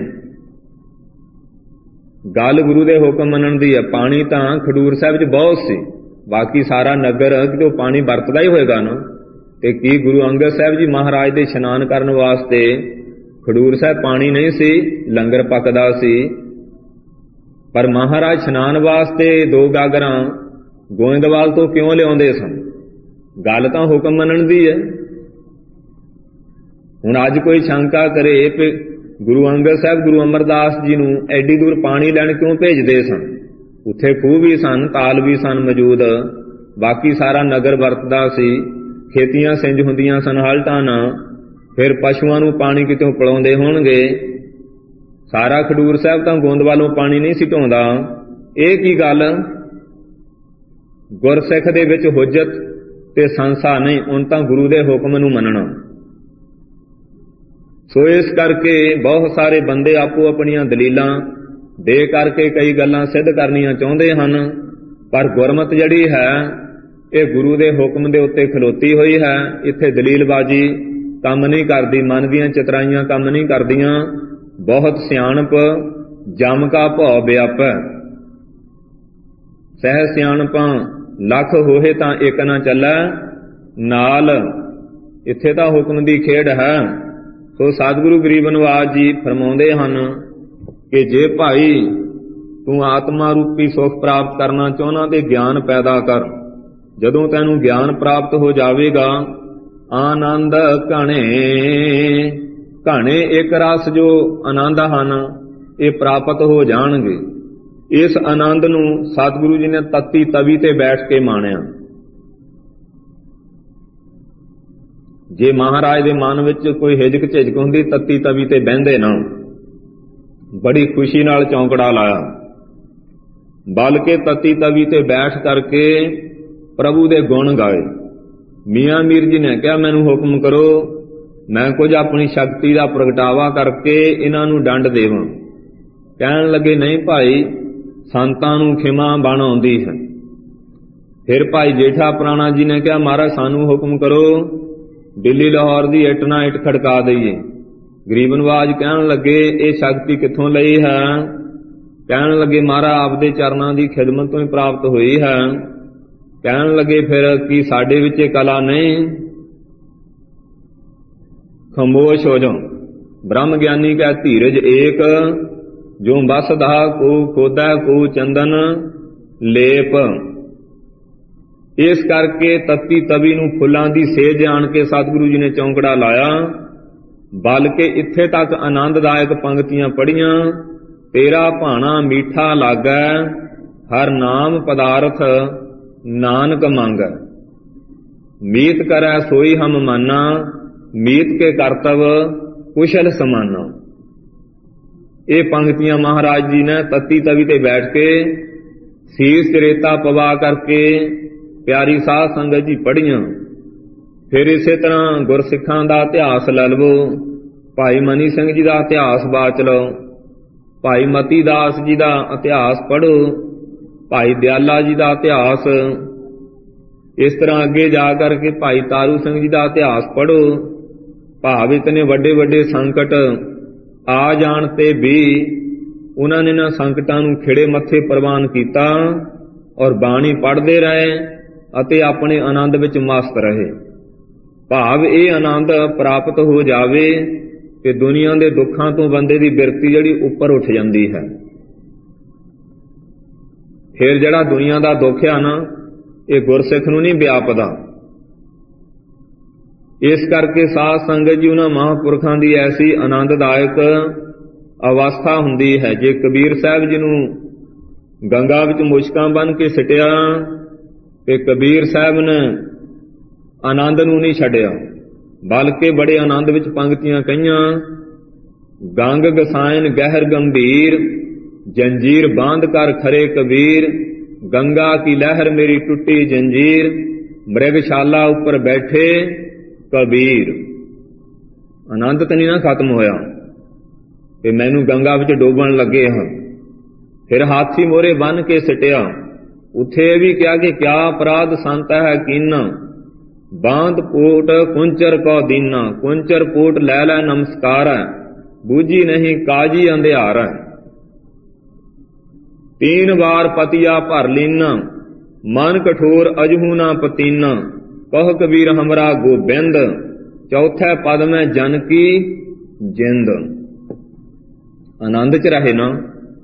ਗੱਲ ਗੁਰੂ ਦੇ ਹੁਕਮ ਮੰਨਣ ਦੀ ਹੈ। ਪਾਣੀ ਤਾਂ ਖਡੂਰ ਸਾਹਿਬ 'ਚ ਬਹੁਤ ਸੀ, ਬਾਕੀ ਸਾਰਾ ਨਗਰ ਕਿਤੇ ਪਾਣੀ ਵਰਤਦਾ ਹੀ ਹੋਏਗਾ ਨਾ। ਤੇ ਕੀ ਗੁਰੂ ਅੰਗਦ ਸਾਹਿਬ ਜੀ ਮਹਾਰਾਜ ਦੇ ਇਸ਼ਨਾਨ ਕਰਨ ਵਾਸਤੇ ਖਡੂਰ ਸਾਹਿਬ ਪਾਣੀ ਨਹੀਂ ਸੀ, ਲੰਗਰ ਪੱਕਦਾ ਸੀ। ਪਰ ਮਹਾਰਾਜ ਇਸ਼ਨਾਨ ਵਾਸਤੇ 2 ਗਾਗਰਾਂ ਗੋਇੰਦਵਾਲ ਤੋਂ ਕਿਉਂ ਲਿਆਉਂਦੇ ਸਨ? ਗੱਲ ਤਾਂ ਹੁਕਮ ਮੰਨਣ ਦੀ ਹੈ। ਹੁਣ ਅੱਜ ਕੋਈ ਸ਼ੰਕਾ ਕਰੇ ਕਿ ਗੁਰੂ ਅੰਗਦ ਸਾਹਿਬ ਗੁਰੂ ਅਮਰਦਾਸ ਜੀ ਨੂੰ ਐਡੀ ਦੂਰ ਪਾਣੀ ਲੈਣ ਕਿਉਂ ਭੇਜਦੇ ਸਨ? ਉੱਥੇ ਖੂਹ ਵੀ ਸਨ, ਤਾਲ ਵੀ ਸਨ ਮੌਜੂਦ, ਬਾਕੀ ਸਾਰਾ ਨਗਰ ਵਰਤਦਾ ਸੀ, ਖੇਤੀਆਂ ਸਿੰਜ ਹੁੰਦੀਆਂ ਸਨ ਹਲਟਾਂ ਨਾਲ। ਫਿਰ ਪਸ਼ੂਆਂ ਨੂੰ ਪਾਣੀ ਕਿਤੋਂ ਪਿਲਾਉਂਦੇ ਹੋਣਗੇ। ਸਾਰਾ ਖਡੂਰ ਸਾਹਿਬ ਤਾਂ ਗੋਂਦਵਾਲੋਂ ਪਾਣੀ ਨਹੀਂ ਸੀ ਢੋਂਦਾ। ਇਹ ਕੀ ਗੱਲ? ਗੁਰਸਿੱਖ ਦੇ ਵਿੱਚ ਹੁਜਤ ਤੇ ਸੰਸਾ ਨਹੀਂ, ਹੁਣ ਤਾਂ ਗੁਰੂ ਦੇ ਹੁਕਮ ਨੂੰ ਮੰਨਣਾ। ਸੋ ਇਸ ਕਰਕੇ ਬਹੁਤ ਸਾਰੇ ਬੰਦੇ ਆਪੋ ਆਪਣੀਆਂ ਦਲੀਲਾਂ ਦੇ ਕਰਕੇ ਕਈ ਗੱਲਾਂ ਸਿੱਧ ਕਰਨੀਆਂ ਚਾਹੁੰਦੇ ਹਨ, ਪਰ ਗੁਰਮਤਿ ਜਿਹੜੀ ਹੈ ਇਹ ਗੁਰੂ ਦੇ ਹੁਕਮ ਦੇ ਉੱਤੇ ਖਲੋਤੀ ਹੋਈ ਹੈ। ਇੱਥੇ ਦਲੀਲਬਾਜ਼ੀ ਕੰਮ ਨਹੀਂ ਕਰਦੀ, ਮਨ ਦੀਆਂ ਚਤਰਾਈਆਂ ਕੰਮ ਨਹੀਂ ਕਰਦੀਆਂ। ਬਹੁਤ ਸਿਆਣਪ ਜਮ ਕਾ ਭਉ ਵਿਆਪੈ, ਸਹਿ ਸਿਆਣਪਾਂ ਲੱਖ ਹੋਏ ਤਾਂ ਇੱਕ ਨਾ ਚੱਲੈ ਨਾਲ। ਇੱਥੇ ਤਾਂ ਹੁਕਮ ਦੀ ਖੇਡ ਹੈ। ਸੋ ਸਤਿਗੁਰੂ ਗਰੀਬ ਨਿਵਾਜ ਜੀ ਫਰਮਾਉਂਦੇ ਹਨ ਕਿ ਜੇ ਭਾਈ ਤੂੰ ਆਤਮਾ ਰੂਪੀ ਸੁੱਖ ਪ੍ਰਾਪਤ ਕਰਨਾ ਚਾਹੁੰਦਾ ਤੇ ਗਿਆਨ ਪੈਦਾ ਕਰ। ਜਦੋਂ ਤੈਨੂੰ ਗਿਆਨ ਪ੍ਰਾਪਤ ਹੋ ਜਾਵੇਗਾ, ਆਨੰਦ ਘਣੇ ਇੱਕ ਰਸ ਜੋ ਆਨੰਦ ਹਨ ਇਹ ਪ੍ਰਾਪਤ ਹੋ ਜਾਣਗੇ। ਇਸ ਆਨੰਦ ਨੂੰ ਸਤਿਗੁਰੂ ਜੀ ਨੇ ਤਤੀ ਤਵੀ ਤੇ ਬੈਠ ਕੇ ਮਾਣਿਆ। ਜੇ ਮਹਾਰਾਜ ਦੇ ਮਨ ਵਿੱਚ ਕੋਈ ਹਿਜਕ ਝਿਜਕ ਹੁੰਦੀ, ਤਤੀ ਤਵੀ ਤੇ ਬਹਿੰਦੇ ਨਾ, ਬੜੀ ਖੁਸ਼ੀ ਨਾਲ ਚੌਂਕੜਾ ਲਾਇਆ, ਬਲਕਿ ਤਤੀ ਤਵੀ ਤੇ ਬੈਠ ਕਰਕੇ ਪ੍ਰਭੂ ਦੇ ਗੁਣ ਗਾਏ। ਮੀਆਂ ਮੀਰ ਜੀ ਨੇ ਕਿਹਾ ਮੈਨੂੰ ਹੁਕਮ ਕਰੋ, ਮੈਂ ਕੁਝ ਆਪਣੀ ਸ਼ਕਤੀ ਦਾ ਪ੍ਰਗਟਾਵਾ ਕਰਕੇ ਇਹਨਾਂ ਨੂੰ ਦੰਡ ਦੇਵਾਂ। ਕਹਿਣ ਲੱਗੇ ਨਹੀਂ ਭਾਈ, ਸੰਤਾਂ ਨੂੰ ਖਿਮਾ ਬਣ ਆਉਂਦੀ ਹੈ। ਫਿਰ ਭਾਈ ਜੇਠਾ ਪੁਰਾਣਾ ਜੀ ਨੇ ਕਿਹਾ ਮਹਾਰਾਜ ਸਾਨੂੰ ਹੁਕਮ ਕਰੋ, ਦਿੱਲੀ ਲਾਹੌਰ ਦੀ ਇੱਟ ਨਾਲ ਇੱਟ ਖੜਕਾ ਦਈਏ। ਗਰੀਬ ਨਿਵਾਜ ਕਹਿਣ ਲੱਗੇ ਇਹ ਸ਼ਕਤੀ ਕਿੱਥੋਂ ਲਈ ਹੈ? ਕਹਿਣ ਲੱਗੇ ਮਹਾਰਾਜ ਆਪਦੇ ਚਰਨਾਂ ਦੀ ਖਿਦਮਤ ਤੋਂ ਹੀ ਪ੍ਰਾਪਤ ਹੋਈ ਹੈ। ਕਹਿਣ ਲੱਗੇ ਫਿਰ ਕੀ ਸਾਡੇ ਵਿੱਚ ਇਹ ਕਲਾ ਨਹੀਂ? ਖਮੋਸ਼ ਹੋ ਜਾਓ। ਬ੍ਰਹਮ ਗਿਆਨੀ ਕਾ ਧੀਰਜ ਏਕ, ਜੋ ਬਸਦਾ ਕੋ ਖੋਦਾ ਕੋ ਚੰਦਨ ਲੇਪ। ਇਸ ਕਰਕੇ ਤਤੀ ਤਵੀ ਨੂੰ ਫੁੱਲਾਂ ਦੀ ਸੇਜ ਆਣ ਕੇ ਸਤਿਗੁਰੂ ਜੀ ਨੇ ਚੌਂਕੜਾ ਲਾਇਆ, ਬਲਕਿ ਇੱਥੇ ਤੱਕ ਆਨੰਦਦਾਇਕ ਪੰਕਤੀਆਂ ਪੜ੍ਹੀਆਂ। ਤੇਰਾ ਭਾਣਾ ਮੀਠਾ ਲਾਗੈ, ਹਰ ਨਾਮ ਪਦਾਰਥ ਨਾਨਕ ਮੰਗੈ। ਮੀਤ ਕਰੈ ਸੋਈ ਹਮ ਮਾਨਾ, ਮੀਤ ਕੇ ਕਰਤਵ ਕੁਸ਼ਲ ਸਮਾਨਾ। ਇਹ ਪੰਕਤੀਆਂ ਮਹਾਰਾਜ ਜੀ ਨੇ ਤੱਤੀ ਤਵੀ ਤੇ ਬੈਠ ਕੇ ਸੀਸ ਰੇਤਾ ਪਵਾ ਕਰਕੇ ਪਿਆਰੀ ਸਾਧ ਸੰਗਤ ਜੀ ਪੜ੍ਹੀਆਂ। ਫਿਰ ਇਸੇ ਤਰ੍ਹਾਂ ਗੁਰਸਿੱਖਾਂ ਦਾ ਇਤਿਹਾਸ ਲੈ ਲਵੋ। ਭਾਈ ਮਨੀ ਸਿੰਘ ਜੀ ਦਾ ਇਤਿਹਾਸ ਬਾਚ ਲਓ, ਭਾਈ ਮਤੀ ਦਾਸ ਜੀ ਦਾ ਇਤਿਹਾਸ ਪੜ੍ਹੋ, ਭਾਈ ਦਿਆਲਾ ਜੀ ਦਾ ਇਤਿਹਾਸ। ਇਸ ਤਰ੍ਹਾਂ ਅੱਗੇ ਜਾ ਕਰਕੇ ਭਾਈ ਤਾਰੂ ਸਿੰਘ ਜੀ ਦਾ ਇਤਿਹਾਸ ਪੜ੍ਹੋ। ਭਾਵ ਇਤਨੇ ਵੱਡੇ ਵੱਡੇ ਸੰਕਟ ਆ ਜਾਣ ਤੇ ਵੀ ਉਹਨਾਂ ਨੇ ਇਹਨਾਂ ਸੰਕਟਾਂ ਨੂੰ ਖਿੜੇ ਮੱਥੇ ਪ੍ਰਵਾਨ ਕੀਤਾ ਔਰ ਬਾਣੀ ਪੜ੍ਹਦੇ ਰਹੇ ਅਤੇ ਆਪਣੇ ਆਨੰਦ ਵਿੱਚ ਮਸਤ ਰਹੇ। ਭਾਵ ਇਹ ਆਨੰਦ ਪ੍ਰਾਪਤ ਹੋ ਜਾਵੇ ਕਿ ਦੁਨੀਆ ਦੇ ਦੁੱਖਾਂ ਤੋਂ ਬੰਦੇ ਦੀ ਬਿਰਤੀ ਜਿਹੜੀ ਉੱਪਰ ਉੱਠ ਜਾਂਦੀ ਹੈ। ਫਿਰ ਜਿਹੜਾ ਦੁਨੀਆ ਦਾ ਦੁੱਖ ਆ ਨਾ, ਇਹ ਗੁਰਸਿੱਖ ਨੂੰ ਨਹੀਂ ਵਿਆਪਦਾ। ਇਸ ਕਰਕੇ ਸਾਧ ਸੰਗਤ ਜੀ ਉਹਨਾਂ ਮਹਾਂਪੁਰਖਾਂ ਦੀ ਐਸੀ ਆਨੰਦਦਾਇਕ ਅਵਸਥਾ ਹੁੰਦੀ ਹੈ। ਜੇ ਕਬੀਰ ਸਾਹਿਬ ਜੀ ਨੂੰ ਗੰਗਾ ਵਿੱਚ ਮੁਸ਼ਕਾਂ ਬੰਨ੍ਹ ਕੇ ਸਿੱਟਿਆ ਤੇ ਕਬੀਰ ਸਾਹਿਬ ਨੇ ਆਨੰਦ ਨੂੰ ਨਹੀਂ ਛੱਡਿਆ, ਬਲਕਿ ਬੜੇ ਆਨੰਦ ਵਿੱਚ ਪੰਕਤੀਆਂ ਕਹੀਆਂ। ਗੰਗ ਗਸਾਇਨ ਗਹਿਰ ਗੰਭੀਰ, ਜੰਜੀਰ ਬਾਂਧ ਕਰ ਖਰੇ ਕਬੀਰ। ਗੰਗਾ ਕੀ ਲਹਿਰ ਮੇਰੀ ਟੁੱਟੀ ਜੰਜੀਰ, ਮ੍ਰਿਗਸ਼ਾਲਾ ਉੱਪਰ ਬੈਠੇ ਕਬੀਰ। ਆਨੰਦ ਤਾਂ ਨਹੀਂ ਨਾ ਖਤਮ ਹੋਇਆ ਕਿ ਮੈਨੂੰ ਗੰਗਾ ਵਿੱਚ ਡੋਬਣ ਲੱਗੇ ਹਾਂ। ਫਿਰ ਹਾਥੀ ਮੋਰੇ ਬੰਨ ਕੇ ਸਿੱਟਿਆ। ਉੱਥੇ ਇਹ ਵੀ ਕਿਹਾ ਕਿ ਕਿਆ ਅਪਰਾਧ ਸੰਤ ਹੈ ਕੀਨਾ, ਬਾਂਧ ਪੋਟ ਕੁੰਚਰ ਕੋ ਦੀਨਾ। ਕੁੰਚਰ ਪੋਟ ਲੈ ਲੈ ਨਮਸਕਾਰ, ਬੂਝੀ ਨਹੀਂ ਕਾਜੀ ਅੰਧਿਆਰ। ਤੀਨ ਵਾਰ ਪਤੀਆ ਭਰ ਲੀਨਾ, ਮਨ ਕਠੋਰ ਅਜਹੂ ਨਾ ਪਤੀਨਾ। ਕਹ ਕਬੀਰ ਹਮਰਾ ਗੋਬਿੰਦ, ਚੌਥੇ ਪਦ ਮੈਂ ਜਨ ਕੀ ਜਿੰਦ। ਆਨੰਦ ਚ ਰਹੇ ਨਾ,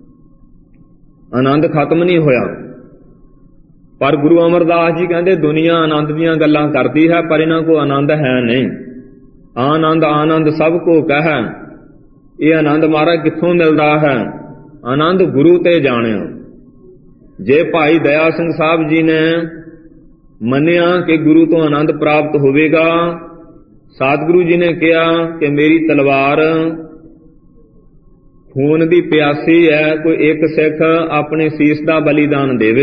ਆਨੰਦ ਖਤਮ ਨਹੀਂ ਹੋਇਆ। ਪਰ ਗੁਰੂ ਅਮਰਦਾਸ ਜੀ ਕਹਿੰਦੇ ਦੁਨੀਆ ਆਨੰਦ ਦੀਆਂ ਗੱਲਾਂ ਕਰਦੀ ਹੈ, ਪਰ ਇਹਨਾਂ ਕੋ ਆਨੰਦ ਹੈ ਨਹੀਂ। ਆਨੰਦ ਆਨੰਦ ਸਭ ਕੋ ਕਹਿ, ਇਹ ਆਨੰਦ ਮਹਾਰਾਜ ਕਿੱਥੋਂ ਮਿਲਦਾ ਹੈ? ਆਨੰਦ ਗੁਰੂ ਤੇ ਜਾਣਿਓ। ਜੇ ਭਾਈ ਦਇਆ ਸਿੰਘ ਸਾਹਿਬ ਜੀ ਨੇ ਮੰਨਿਆ ਕਿ ਗੁਰੂ ਤੋਂ ਆਨੰਦ ਪ੍ਰਾਪਤ ਹੋਵੇਗਾ, ਸਤਿਗੁਰੂ ਜੀ ਨੇ ਕਿਹਾ ਕਿ ਮੇਰੀ ਤਲਵਾਰ ਖੂਨ ਦੀ ਪਿਆਸੀ ਹੈ, ਕੋਈ ਇੱਕ ਸਿੱਖ ਆਪਣੇ ਸੀਸ ਦਾ ਬਲੀਦਾਨ ਦੇਵੇ।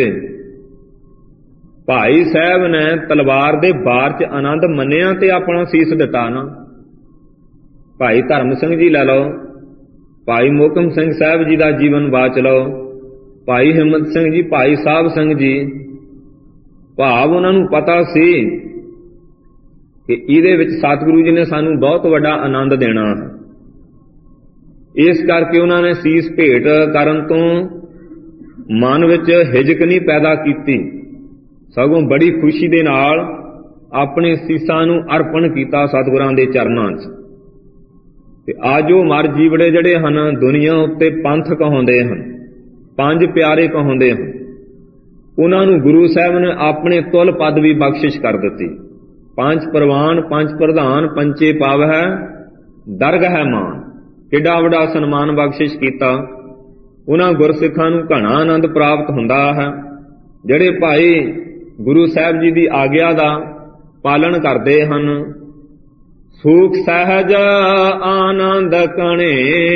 ਭਾਈ ਸਾਹਿਬ ਨੇ ਤਲਵਾਰ ਦੇ ਬਾਰ 'ਚ ਆਨੰਦ ਮੰਨਿਆ ਤੇ ਆਪਣਾ ਸੀਸ ਦਿੱਤਾ ਨਾ। ਭਾਈ ਧਰਮ ਸਿੰਘ ਜੀ ਲੈ ਲਓ, ਭਾਈ ਮੋਹਕਮ ਸਿੰਘ ਸਾਹਿਬ ਜੀ ਦਾ ਜੀਵਨ ਬਾਚ ਲਓ, ਭਾਈ ਹਿੰਮਤ ਸਿੰਘ ਜੀ, ਭਾਈ ਸਾਹਿਬ ਸਿੰਘ ਜੀ। ਭਾਵ ਉਹਨਾਂ ਨੂੰ ਪਤਾ ਸੀ ਕਿ ਇਹਦੇ ਵਿੱਚ ਸਤਿਗੁਰੂ ਜੀ ਨੇ ਸਾਨੂੰ ਬਹੁਤ ਵੱਡਾ ਆਨੰਦ ਦੇਣਾ ਹੈ। ਇਸ ਕਰਕੇ ਉਹਨਾਂ ਨੇ ਸੀਸ ਭੇਟ ਕਰਨ ਤੋਂ ਮਨ ਵਿੱਚ ਹਿਜਕ ਨਹੀਂ ਪੈਦਾ ਕੀਤੀ, ਸਗੋਂ ਬੜੀ ਖੁਸ਼ੀ ਦੇ ਨਾਲ ਆਪਣੇ ਸੀਸਾਂ ਨੂੰ ਅਰਪਣ ਕੀਤਾ ਸਤਿਗੁਰਾਂ ਦੇ ਚਰਨਾਂ 'ਚ। ਤੇ ਅੱਜ ਉਹ ਮਰ ਜੀਵੜੇ ਜਿਹੜੇ ਹਨ ਦੁਨੀਆ ਉੱਤੇ ਪੰਥ ਕਹਾਉਂਦੇ ਹਨ, ਪੰਜ ਪਿਆਰੇ ਕਹਾਉਂਦੇ ਹਨ, ਉਹਨਾਂ ਨੂੰ ਗੁਰੂ ਸਾਹਿਬ ਨੇ ਆਪਣੇ ਤੁਲ ਪਦ ਵੀ ਬਖਸ਼ਿਸ਼ ਕਰ ਦਿੱਤੀ। ਪੰਜ ਪ੍ਰਵਾਨ ਪੰਜ ਪ੍ਰਧਾਨ ਪੰਚੇ ਪਾਵਹਿ ਦਰਗਹਿ ਮਾਨ। ਕਿੱਡਾ ਵੱਡਾ ਸਨਮਾਨ ਬਖਸ਼ਿਸ਼ ਕੀਤਾ। ਉਹਨਾਂ ਗੁਰਸਿੱਖਾਂ ਨੂੰ ਘਣਾ ਆਨੰਦ ਪ੍ਰਾਪਤ ਹੁੰਦਾ ਹੈ ਜਿਹੜੇ ਭਾਈ ਗੁਰੂ ਸਾਹਿਬ ਜੀ ਦੀ ਆਗਿਆ ਦਾ ਪਾਲਣ ਕਰਦੇ ਹਨ। ਸੁਖ ਸਹਿਜ ਆਨੰਦ ਕਣੇ,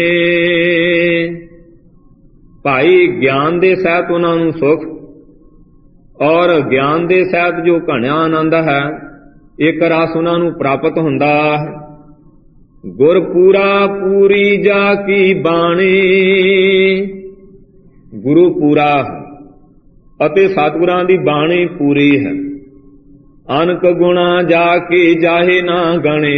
ਭਾਈ ਗਿਆਨ ਦੇ ਸਹਿਤ ਉਹਨਾਂ ਨੂੰ ਸੁਖ ਔਰ ਗਿਆਨ ਦੇ ਸਹਿਤ ਜੋ ਘਣਾ ਆਨੰਦ ਹੈ, ਇੱਕ ਰਸ ਉਹਨਾਂ ਨੂੰ ਪ੍ਰਾਪਤ ਹੁੰਦਾ ਹੈ। ਗੁਰ ਪੂਰਾ ਪੂਰੀ ਜਾ ਕੀ ਬਾਣੀ, ਗੁਰੂ ਪੂਰਾ ਅਤੇ ਸਤਿਗੁਰਾਂ ਦੀ ਬਾਣੀ ਪੂਰੀ ਹੈ। ਅਨਕ ਗੁਣਾ ਜਾ ਕੇ ਜਾਹੇ ਨਾ ਗਣੇ।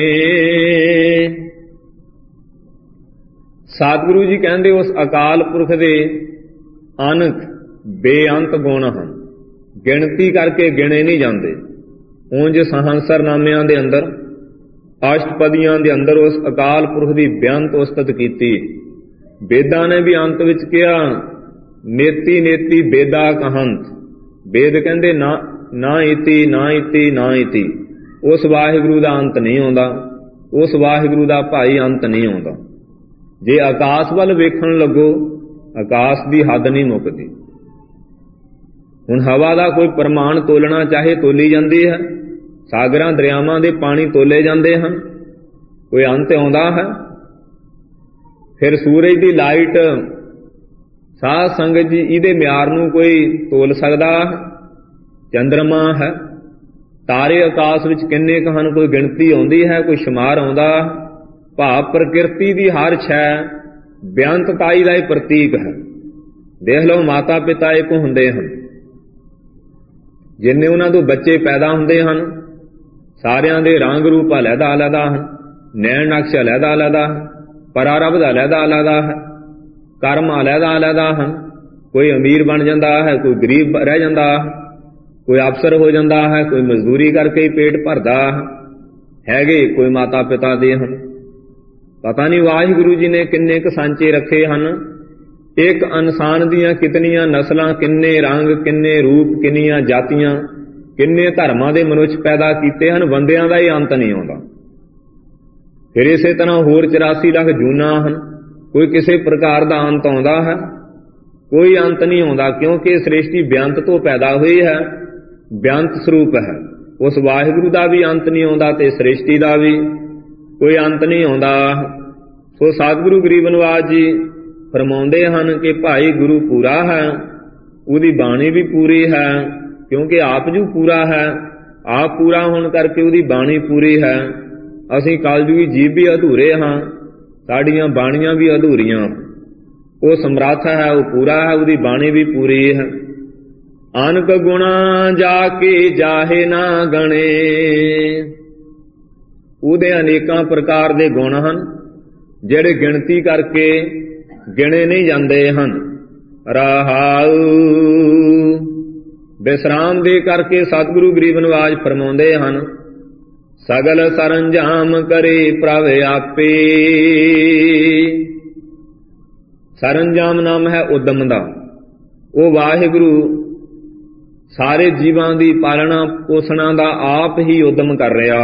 ਸਤਿਗੁਰੂ ਜੀ ਕਹਿੰਦੇ ਉਸ ਅਕਾਲ ਪੁਰਖ ਦੇ ਅਨਕ ਬੇਅੰਤ ਗੁਣ ਹਨ, ਗਿਣਤੀ ਕਰਕੇ ਗਿਣੇ ਨਹੀਂ ਜਾਂਦੇ। ਉਂਝ ਸਹੰਸਰਨਾਮਿਆਂ ਦੇ ਅੰਦਰ, ਅਸ਼ਟਪਦੀਆਂ ਦੇ ਅੰਦਰ ਉਸ ਅਕਾਲ ਪੁਰਖ ਦੀ ਬੇਅੰਤ ਉਸਤਤ ਕੀਤੀ। ਵੇਦਾਂ ਨੇ ਵੀ ਅੰਤ ਵਿੱਚ ਕਿਹਾ ਨੇਤੀ ਨੇਤੀ ਵੇਦਾ ਕਹੰਤ। ਵੇਦ ਕਹਿੰਦੇ ਨਾ ਇਤੀ ਨਾ ਇਤੀ ਨਾ ਇਤੀ। ਉਸ ਵਾਹਿਗੁਰੂ ਦਾ ਅੰਤ ਨਹੀਂ ਆਉਂਦਾ, ਉਸ ਵਾਹਿਗੁਰੂ ਦਾ ਭਾਈ ਅੰਤ ਨਹੀਂ ਆਉਂਦਾ। ਜੇ ਆਕਾਸ਼ ਵੱਲ ਵੇਖਣ ਲੱਗੋ, ਆਕਾਸ਼ ਦੀ ਹੱਦ ਨਹੀਂ ਮੁੱਕਦੀ। ਹੁਣ ਹਵਾ ਦਾ ਕੋਈ ਪ੍ਰਮਾਣ ਤੋਲਣਾ ਚਾਹੇ ਤੋਲੀ ਜਾਂਦੀ ਹੈ, ਸਾਗਰਾਂ ਦਰਿਆਵਾਂ ਦੇ ਪਾਣੀ ਤੋਲੇ ਜਾਂਦੇ ਹਨ, ਕੋਈ ਅੰਤ ਆਉਂਦਾ ਹੈ। ਫਿਰ ਸੂਰਜ ਦੀ ਲਾਈਟ, ਸਾਧ ਸੰਗਤ ਜੀ, ਇਹਦੇ ਮਿਆਰ ਨੂੰ ਕੋਈ ਤੋਲ ਸਕਦਾ ਹੈ? ਚੰਦਰਮਾ ਹੈ, ਤਾਰੇ ਆਕਾਸ਼ ਵਿੱਚ ਕਿੰਨੇ ਕੁ ਹਨ, ਕੋਈ ਗਿਣਤੀ ਆਉਂਦੀ ਹੈ, ਕੋਈ ਸ਼ੁਮਾਰ ਆਉਂਦਾ? ਭਾਵ ਪ੍ਰਕਿਰਤੀ ਦੀ ਹਰ ਸ਼ੈ ਬੇਅੰਤਤਾਈ ਦਾ ਇਹ ਪ੍ਰਤੀਕ ਹੈ। ਦੇਖ ਲਓ, ਮਾਤਾ ਪਿਤਾ ਇੱਕ ਹੁੰਦੇ ਹਨ, ਜਿੰਨੇ ਉਹਨਾਂ ਤੋਂ ਬੱਚੇ ਪੈਦਾ ਹੁੰਦੇ ਹਨ, ਸਾਰਿਆਂ ਦੇ ਰੰਗ ਰੂਪ ਅਲੱਗਾ ਅਲੱਗਾ ਹਨ, ਨੈਣ ਨਕਸ਼ ਅਲੱਗਾ ਅਲੱਗਾ ਹੈ, ਪਰਾਰਬਧ ਅਲੱਗਾ ਅਲੱਗਾ ਹੈ, ਕਰਮ ਅਲੱਗਾ ਅਲੱਗਾ ਹਨ। ਕੋਈ ਅਮੀਰ ਬਣ ਜਾਂਦਾ ਹੈ, ਕੋਈ ਗਰੀਬ ਰਹਿ ਜਾਂਦਾ ਹੈ, ਕੋਈ ਅਫਸਰ ਹੋ ਜਾਂਦਾ ਹੈ, ਕੋਈ ਮਜ਼ਦੂਰੀ ਕਰਕੇ ਹੀ ਪੇਟ ਭਰਦਾ ਹੈਗੇ, ਕੋਈ ਮਾਤਾ ਪਿਤਾ ਦੇ ਹਨ। ਪਤਾ ਨਹੀਂ ਵਾਹਿਗੁਰੂ ਜੀ ਨੇ ਕਿੰਨੇ ਕੁ ਸਾਂਚੇ ਰੱਖੇ ਹਨ। ਇੱਕ ਇਨਸਾਨ ਦੀਆਂ ਕਿਤਨੀਆਂ ਨਸਲਾਂ, ਕਿੰਨੇ ਰੰਗ, ਕਿੰਨੇ ਰੂਪ, ਕਿੰਨੀਆਂ ਜਾਤੀਆਂ, ਕਿੰਨੇ ਧਰਮਾਂ ਦੇ ਮਨੁੱਖ ਪੈਦਾ ਕੀਤੇ ਹਨ। ਬੰਦਿਆਂ ਦਾ ਹੀ ਅੰਤ ਨਹੀਂ ਆਉਂਦਾ। ਫਿਰ ਇਸੇ ਤਰ੍ਹਾਂ ਹੋਰ 84 ਲੱਖ ਜੂਨਾਂ ਹਨ, ਕੋਈ ਕਿਸੇ ਪ੍ਰਕਾਰ ਦਾ ਅੰਤ ਆਉਂਦਾ ਹੈ? ਕੋਈ ਅੰਤ ਨਹੀਂ ਆਉਂਦਾ, ਕਿਉਂਕਿ ਸ੍ਰਿਸ਼ਟੀ ਬੇਅੰਤ ਤੋਂ ਪੈਦਾ ਹੋਈ ਹੈ, ਬੇਅੰਤ ਸਰੂਪ ਹੈ। ਉਸ ਵਾਹਿਗੁਰੂ ਦਾ ਵੀ ਅੰਤ ਨਹੀਂ ਆਉਂਦਾ ਤੇ ਸ੍ਰਿਸ਼ਟੀ ਦਾ ਵੀ ਕੋਈ ਅੰਤ ਨਹੀਂ ਆਉਂਦਾ। ਸੋ ਸਤਿਗੁਰੂ ਗਰੀਬ ਨਿਵਾਜ ਜੀ ਫਰਮਾਉਂਦੇ ਹਨ ਕਿ ਭਾਈ ਗੁਰੂ ਪੂਰਾ ਹੈ, ਉਹਦੀ ਬਾਣੀ ਵੀ ਪੂਰੀ ਹੈ, ਕਿਉਂਕਿ ਆਪ ਜੂ ਪੂਰਾ ਹੈ। ਆਪ ਪੂਰਾ ਹੋਣ ਕਰਕੇ ਉਹਦੀ ਬਾਣੀ ਪੂਰੀ ਹੈ। ਅਸੀਂ ਕਲਯੁਗੀ ਜੀਵ ਵੀ ਅਧੂਰੇ ਹਾਂ, ਸਾਡੀਆਂ ਬਾਣੀਆਂ ਵੀ ਅਧੂਰੀਆਂ। ਉਹ ਸਮਰੱਥ ਹੈ, ਉਹ ਪੂਰਾ ਹੈ, ਉਹਦੀ ਬਾਣੀ ਵੀ ਪੂਰੀ ਹੈ। ਅਨਕ ਗੁਣਾ ਜਾ ਕੇ ਜਾਹੇ ਨਾ ਗਣੇ, ਉਹਦੇ ਅਨੇਕਾਂ ਪ੍ਰਕਾਰ ਦੇ ਗੁਣ ਹਨ, ਜਿਹੜੇ ਗਿਣਤੀ ਕਰਕੇ ਗਿਣੇ ਨਹੀਂ ਜਾਂਦੇ ਹਨ। ਰਹਾਉ ਵਿਸਰਾਮ ਦੇ ਕਰਕੇ ਸਤਿਗੁਰੂ ਗਰੀਬ ਨਿਵਾਜ ਫਰਮਾਉਂਦੇ ਹਨ, ਸਗਲ ਸਰੰਜਾਮ ਕਰੇ ਪ੍ਰਭ ਆਪੇ। ਸਰੰਜਾਮ ਨਾਮ ਹੈ ਉਦਮ ਦਾ। ਉਹ ਵਾਹਿਗੁਰੂ ਸਾਰੇ ਜੀਵਾਂ ਦੀ ਪਾਲਣਾ ਪੋਸ਼ਣਾ ਦਾ ਆਪ ਹੀ ਉਦਮ ਕਰ ਰਿਹਾ।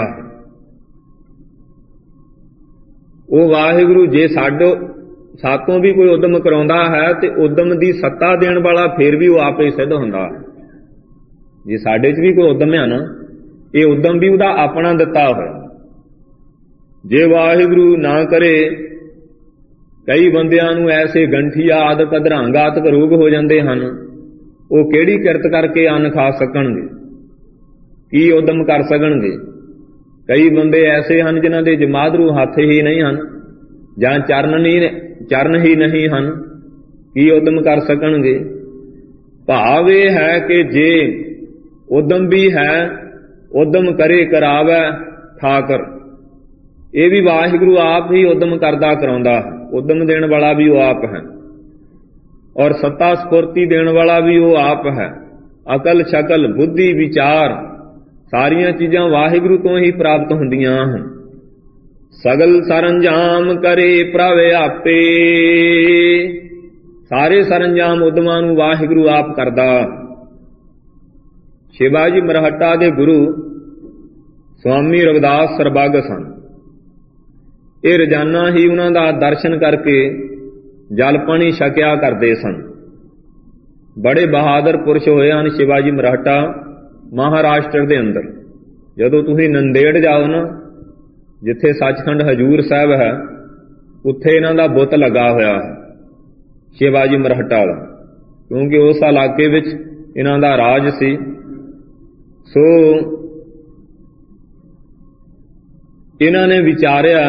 ਉਹ ਵਾਹਿਗੁਰੂ ਜੇ ਸਾਤੋਂ ਵੀ ਕੋਈ ਉਦਮ ਕਰਾਉਂਦਾ ਹੈ ਤੇ ਉਦਮ ਦੀ ਸੱਤਾ ਦੇਣ ਵਾਲਾ ਫਿਰ ਵੀ ਉਹ ਆਪ ਹੀ ਸਿੱਧ ਹੁੰਦਾ। ਜੇ ਸਾਡੇ 'ਚ ਵੀ ਕੋਈ ਉਦਮ ਹੈ ਨਾ, ਇਹ ਉਦਮ ਵੀ ਉਹਦਾ ਆਪਣਾ ਦਿੱਤਾ ਹੋਇਆ। ਜੇ ਵਾਹਿਗੁਰੂ ਨਾ ਕਰੇ, ਕਈ ਬੰਦਿਆਂ ਨੂੰ ਐਸੇ ਗੰਠੀਆ ਆਦਿਕ ਅਧਰੰਗ ਆਦਿਕ ਰੋਗ ਹੋ ਜਾਂਦੇ ਹਨ। ਉਹ ਕਿਹੜੀ ਕਿਰਤ ਕਰਕੇ ਅੰਨ ਖਾ ਸਕਣਗੇ, ਕੀ ਉਦਮ ਕਰ ਸਕਣਗੇ? ਕਈ ਬੰਦੇ ਐਸੇ ਹਨ ਜਿਨ੍ਹਾਂ ਦੇ ਜਮਾਦਰੂ ਹੱਥ ਹੀ ਨਹੀਂ ਹਨ, ਜਾਂ ਚਰਨ ਹੀ ਨਹੀਂ ਹਨ, ਕੀ ਉਦਮ ਕਰ ਸਕਣਗੇ? ਭਾਵ ਇਹ ਹੈ ਕਿ ਜੇ ਉਦਮ ਵੀ ਹੈ, ਉਦਮ ਕਰੇ ਕਰਾਵੈ ਠਾਕਰ। ਇਹ ਵੀ ਵਾਹਿਗੁਰੂ ਆਪ ਹੀ ਉਦਮ ਕਰਦਾ ਕਰਾਉਂਦਾ ਹੈ। ਉਦਮ ਦੇਣ ਵਾਲਾ ਵੀ ਉਹ ਆਪ ਹੈ, ਔਰ ਸੱਤਾ ਸਫੁਰਤੀ ਦੇਣ ਵਾਲਾ ਵੀ ਉਹ ਆਪ ਹੈ। ਅਕਲ ਸ਼ਕਲ ਬੁੱਧੀ ਵਿਚਾਰ ਸਾਰੀਆਂ ਚੀਜ਼ਾਂ ਵਾਹਿਗੁਰੂ ਤੋਂ ਹੀ ਪ੍ਰਾਪਤ ਹੁੰਦੀਆਂ ਹਨ। ਸਗਲ ਸਰੰਜਾਮ ਕਰੇ ਪ੍ਰਭ ਆਪੇ। ਸਾਰੇ ਸਰੰਜਾਮ ਉਦਮਾਂ ਨੂੰ ਵਾਹਿਗੁਰੂ ਆਪ ਕਰਦਾ। ਸ਼ਿਵਾਜੀ ਮਰਹੱਟਾ ਦੇ ਗੁਰੂ ਸਵਾਮੀ ਰਵਿਦਾਸ ਸਰਬੱਗ ਸਨ। ਇਹ ਰੋਜ਼ਾਨਾ ਹੀ ਉਹਨਾਂ ਦਾ ਦਰਸ਼ਨ ਕਰਕੇ ਜਲ ਪਾਣੀ ਛਕਿਆ ਕਰਦੇ ਸਨ। ਬੜੇ ਬਹਾਦਰ ਪੁਰਸ਼ ਹੋਏ ਹਨ ਸ਼ਿਵਾਜੀ ਮਰਹੱਟਾ ਮਹਾਰਾਸ਼ਟਰ ਦੇ ਅੰਦਰ। ਜਦੋਂ ਤੁਸੀਂ ਨੰਦੇੜ ਜਾਓ ਨਾ, ਜਿੱਥੇ ਸੱਚਖੰਡ ਹਜੂਰ ਸਾਹਿਬ ਹੈ, ਉੱਥੇ ਇਹਨਾਂ ਦਾ ਬੁੱਤ ਲੱਗਾ ਹੋਇਆ ਹੈ ਸ਼ਿਵਾਜੀ ਮਰਹੱਟਾ ਦਾ, ਕਿਉਂਕਿ ਉਸ ਇਲਾਕੇ ਵਿੱਚ ਇਹਨਾਂ ਦਾ ਰਾਜ ਸੀ। ਸੋ ਇਹਨਾਂ ਨੇ ਵਿਚਾਰਿਆ